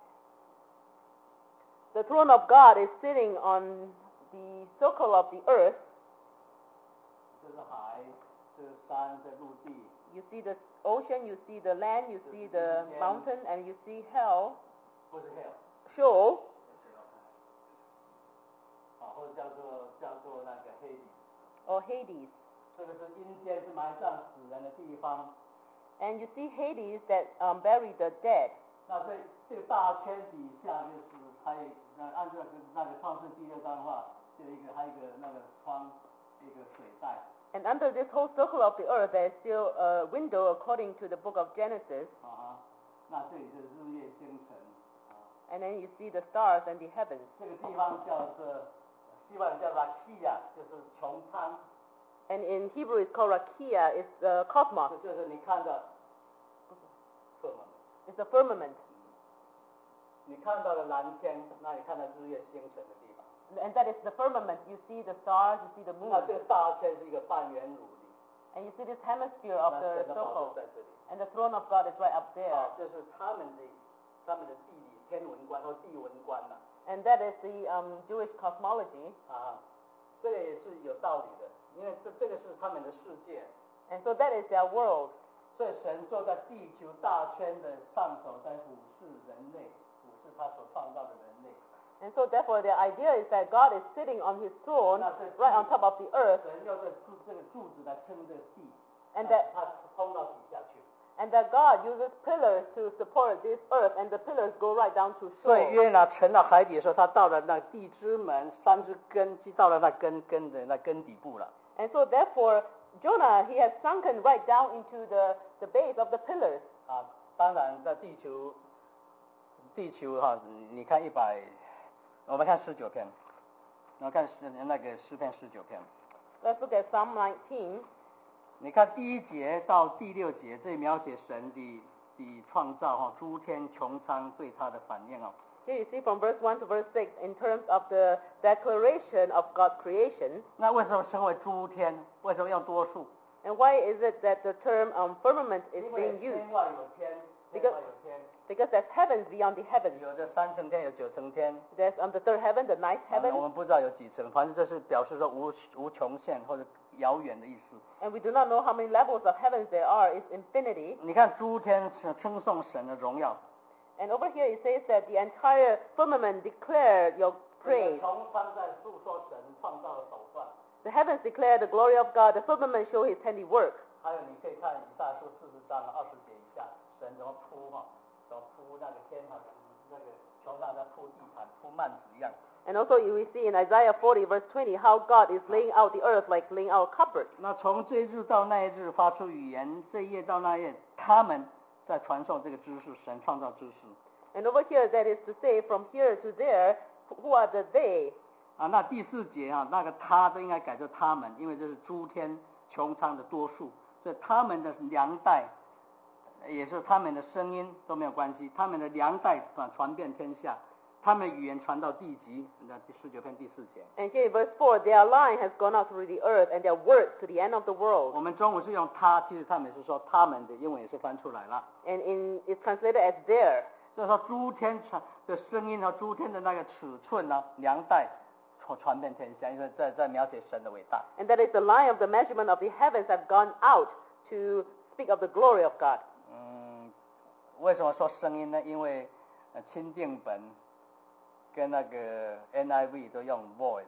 the throne of God is sitting on the circle of the earth. 这是海，这是山，这是陆地， You see the ocean, you see the land, you see the mountain, and you see hell, 不是 hell， Sheol, 啊，或者叫做叫做那个黑底， or Hades. 这个是阴间，是埋葬死人的地方。 And you see Hades that um, bury the dead. 那这这个大圈底下就是还有那按照那个创世第六章的话，就一个还有一个那个窗，一个水带。 And under this whole circle of the earth, there is still a window according to the book of Genesis. 啊，那这里就是日月星辰啊， And then you see the stars and the heavens. 这个地方叫做希腊人叫拉基亚，就是穹苍， And in Hebrew it's called Rakia, it's the cosmos, 这就是你看的 firmament， it's the firmament. 你看到的蓝天，那你看到日月星辰的地方。 And that is the firmament. You see the stars, you see the 那 moon. 这个大圈是一个半圆乳的， And you see this hemisphere of 那 the 神的宝座 circle. 在这里。 And the throne of God is right up there. 啊，这是他们的他们的地理天文观或地文观呐、 And that is the um, Jewish cosmology. 啊，这个也是有道理的，因为这这个是他们的世界， And so that is their world. 所以神坐在地球大圈的上头，在俯视人类，俯视他所创造的人类。 And so therefore the idea is that God is sitting on his throne right on top of the earth, 神要这柱这个柱子来撑这个地， and that 他通到底下去。 and that God uses pillars to support this earth, and the pillars go right down to 所以 shore. 约拿沉到海底的时候，他到了那地之门，三只根基到了那根根的那根底部了。 And so therefore Jonah, he has sunken right down into the, the base of the pillars. 啊，当然在地球，地球哈、你看一百，我们看十九篇，我们看诗那个诗篇十九篇， Let's look at Psalm nineteen. 你看第一节到第六节，这里描写神的的创造哈、诸天穹苍对他的反应啊。 Here you see from verse one to verse six in terms of the declaration of God's creation. 那为什么称为诸天？为什么要多数？ And why is it that the term um, firmament is 因为 being used? 天外有天，天 Because- 外有天， Because there's heavens beyond the heavens. 有的三层天，有九层天。 There's um, the third heaven, the ninth 啊我 heaven, 们不知道有几层，反正这是表示说无无穷限或者遥远的意思。 and we do not know how many levels of heavens there are. It's infinity. 你看诸天是称颂神的荣耀， And over here it says that the entire firmament declare your praise. 从方在述说神创造的手段。 The heavens declare the glory of God. The firmament show His handiwork. 还有你可以看以赛亚书四十章二十节以下，神怎么铺哈，怎么铺那个天上那个球上在铺地毯、铺幔子一样。 And also we see in Isaiah forty verse twenty how God is laying out the earth like laying out a cupboard. 那从这一日到那一日发出语言，这一页到那一页，他们在传授这个知识，神创造知识。 And over here, that is to say, from here to there, who are the they? 啊，那第四节啊，那个他都应该改成他们，因为这是诸天穹苍的多数，所以他们的粮袋也是他们的声音都没有关系，他们的粮袋传传遍天下，他们语言传到地极。那第十九篇第四节。 And here in verse four, their line has gone out through the earth, and their words to the end of the 我 world. 们中文是用他，其实他们是说他们的，英文也是翻出来了。 And in it's translated as their. 所以说诸天传的声音和诸天的那个尺寸呢，粮袋传传遍天下，因为在在描写神的伟大。 And that is the line of the measurement of the heavens have gone out to speak of the glory of God. 嗯，为什么说声音呢？因为呃钦定本跟那个 N I V 都用 voice，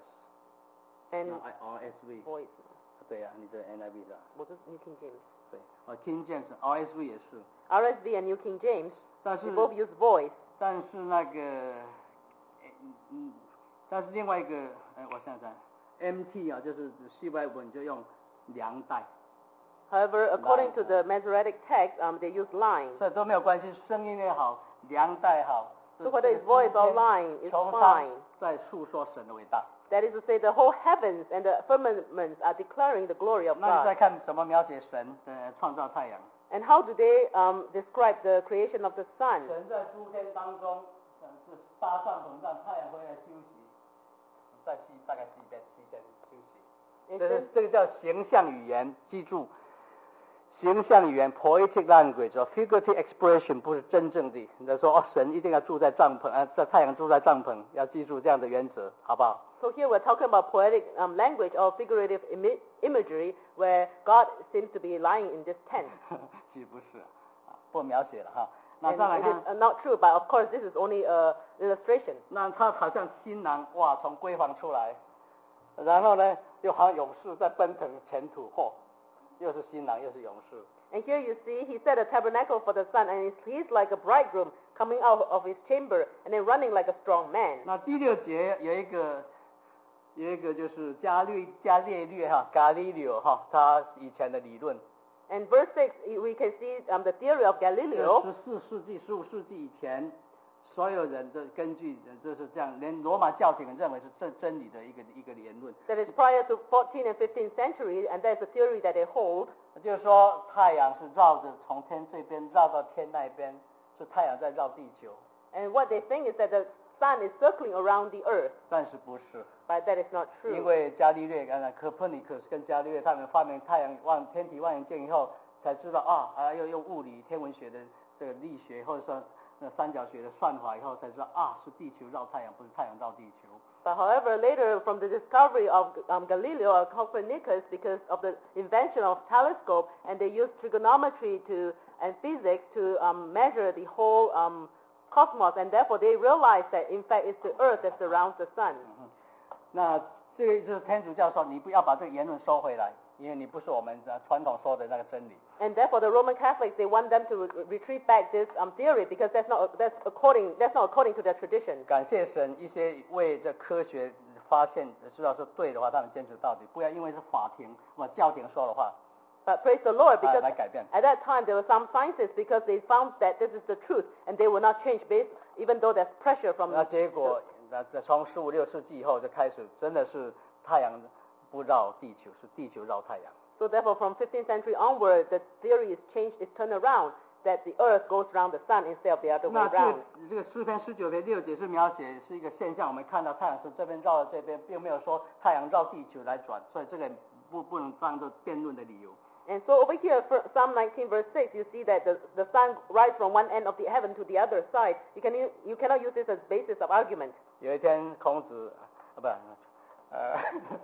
And R S V。 voice. 对呀、啊，你这 N I V 的。 What is New King James? 对，哦 King James R S V 也是。 R S V and New King James, 但 they 是 both use voice. 但是那个嗯嗯，但是另外一个呃，我想想 M T 啊，就是西外文就用粮袋。 However, according to the Masoretic text, um, they use line. 所以都没有关系，声音也好，粮袋好。 So whether it's voice or line, it's 穹苍 fine. 在诉说神的伟大。 That is to say, the whole heavens and the firmaments are declaring the glory of 那你再 God. 看怎么描写神的创造太阳？ And how do they um, describe the creation of the sun? 神在诸天当中，嗯是搭帐篷让太阳回来休息，再吸大概吸一遍，七天休息。 It 这是 says- 这个叫形象语言，记住，形象语言 （poetic language） 和 figurative expression 不是真正的。你在说哦，神一定要住在帐篷，啊，在太阳住在帐篷，要记住这样的原则，好不好？ So here we're talking about poetic um, language or figurative imi- imagery where God seems to be lying in this tent. 其实不是，啊，不描写了哈。那 And 再来 it 看 is uh, not true, but of course this is only an illustration. 那他好像新郎哇，从闺房出来，然后呢，又好像勇士在奔腾前途后，又是新郎又是勇士。 And here you see he set a tabernacle for the sun, and he's, he's like a bridegroom coming out of his chamber and then running like a strong man. 那第六节有一个有一个就是伽利伽利略哈，伽利略哈，他以前的理论， And verse six, we can see um, the theory of 十 Galileo. 四世纪、十五世纪以前，所有人的根据就是这样，连罗马教廷认为是真真理的一个一个言论。 That is prior to fourteenth and fifteenth century, and that's a theory that they hold. 就是说，太阳是绕着从天这边绕到天那边，是太阳在绕地球， And what they think is that the sun is circling around the earth, 但是不是， but that is not 因 true. 为伽利略、呃科珀尼克斯跟伽利略他们发明太阳望天体望远镜以后，才知道啊，还要用物理天文学的这个力学或者说那三角学的算法以后，才知道啊，是地球绕太阳，不是太阳绕地球。 But however, later from the discovery of um, Galileo or Copernicus, because of the invention of telescope, and they used trigonometry to and physics to um, measure the whole um, cosmos, and therefore they realized that in fact it's the earth that surrounds the sun. 那这个就是天主教说，你不要把这个言论收回来，因为你不是我们呃传统说的那个真理。 And therefore, the Roman Catholics they want them to re- retreat back this um, theory because that's not that's according that's not according to their tradition. 感谢神，一些为这科学发现知道是对的话，他们坚持到底，不要因为是法庭或教廷说的话， But praise the Lord, 啊 because 来改变。 at that time there were some scientists because they found that this is the truth and they will not change based even though there's pressure from 那结果，那这从十五六世纪以后就开始，真的是太阳不绕地球，是地球绕太阳。 So therefore, from fifteenth century onward, the theory is changed, is turned around, that the earth goes around the sun instead of the other way 那这 around. 个这个诗篇十九篇六节是描写是一个现象，我们看到太阳是这边绕到这边，并没有说太阳绕地球来转，所以这个不不能当做辩论的理由。 And so over here, for Psalm nineteen verse six, you see that the, the sun rises from one end of the heaven to the other side. You, can, you cannot use this as basis of argument. 有一天孔子啊不，呃，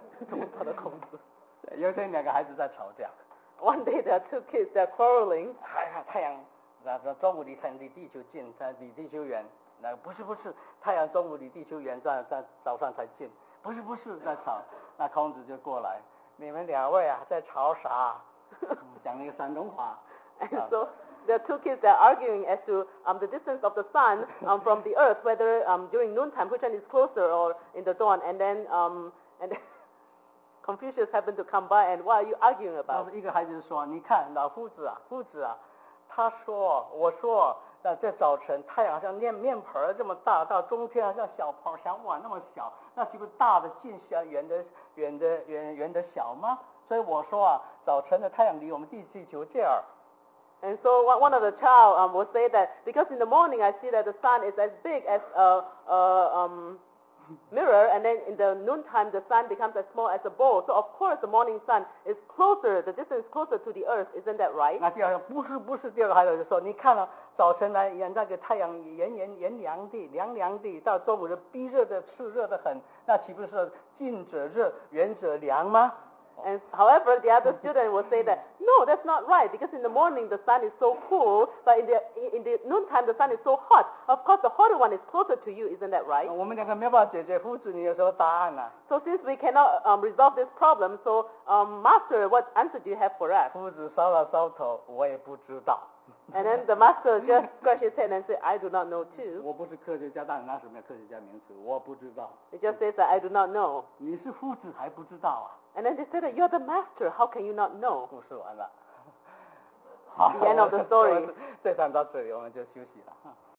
有一天两个孩子在吵架， One day there are two kids, they're quarreling. 哎呀，太阳，然后中午离太离地球近，它离地球远， 那不是不是，太阳中午离地球远，在在早上才近，不是不是在吵。那孔子就过来，你们两位啊在吵啥？讲那个山东话。 And so the two kids are arguing as to um, the distance of the sun um, from the earth, whether um, during noontime which one is closer or in the dawn. And then um, and then Confucius happened to come by, and what are you arguing about? 一个孩子说：“你看老夫子啊，夫子啊，他说，我说，那这早晨太阳像面面盆这么大，到中天好像小泡小碗那么小，那岂不是大的近小，远的远的远远的小吗？所以我说啊，早晨的太阳离我们地地球这样。” And so one of the child um, will say that because in the morning I see that the sun is as big as a, a um, mirror, and then in the noontime the sun becomes as small as a bowl. So of course the morning sun is closer, the distance is closer to the earth, isn't that right? 那第二个不是不是，第二个孩子就说：“你看啊，早晨来那个太阳炎炎炎凉的凉凉的，到中午的逼热的炽热的很，那岂不是近者热，远者凉吗？” And however, the other student will say that, no, that's not right, because in the morning the sun is so cool, but in the in the noontime the sun is so hot. Of course, the hotter one is closer to you, isn't that right? 我们两个没有办法解决，夫子你有什么答案呢？ So since we cannot um, resolve this problem, so um, Master, what answer do you have for us? 夫子搔了搔头，我也不知道。 And then the master just scratched his head and said, I do not know too. 我不是科学家，但那是没有科学家名词，我不知道。 It just says that I do not know. 你是夫子还不知道啊？ And then they said that you're the master. How can you not know? 故事完了。 The end of the story. 这场到这里，我们就休息了。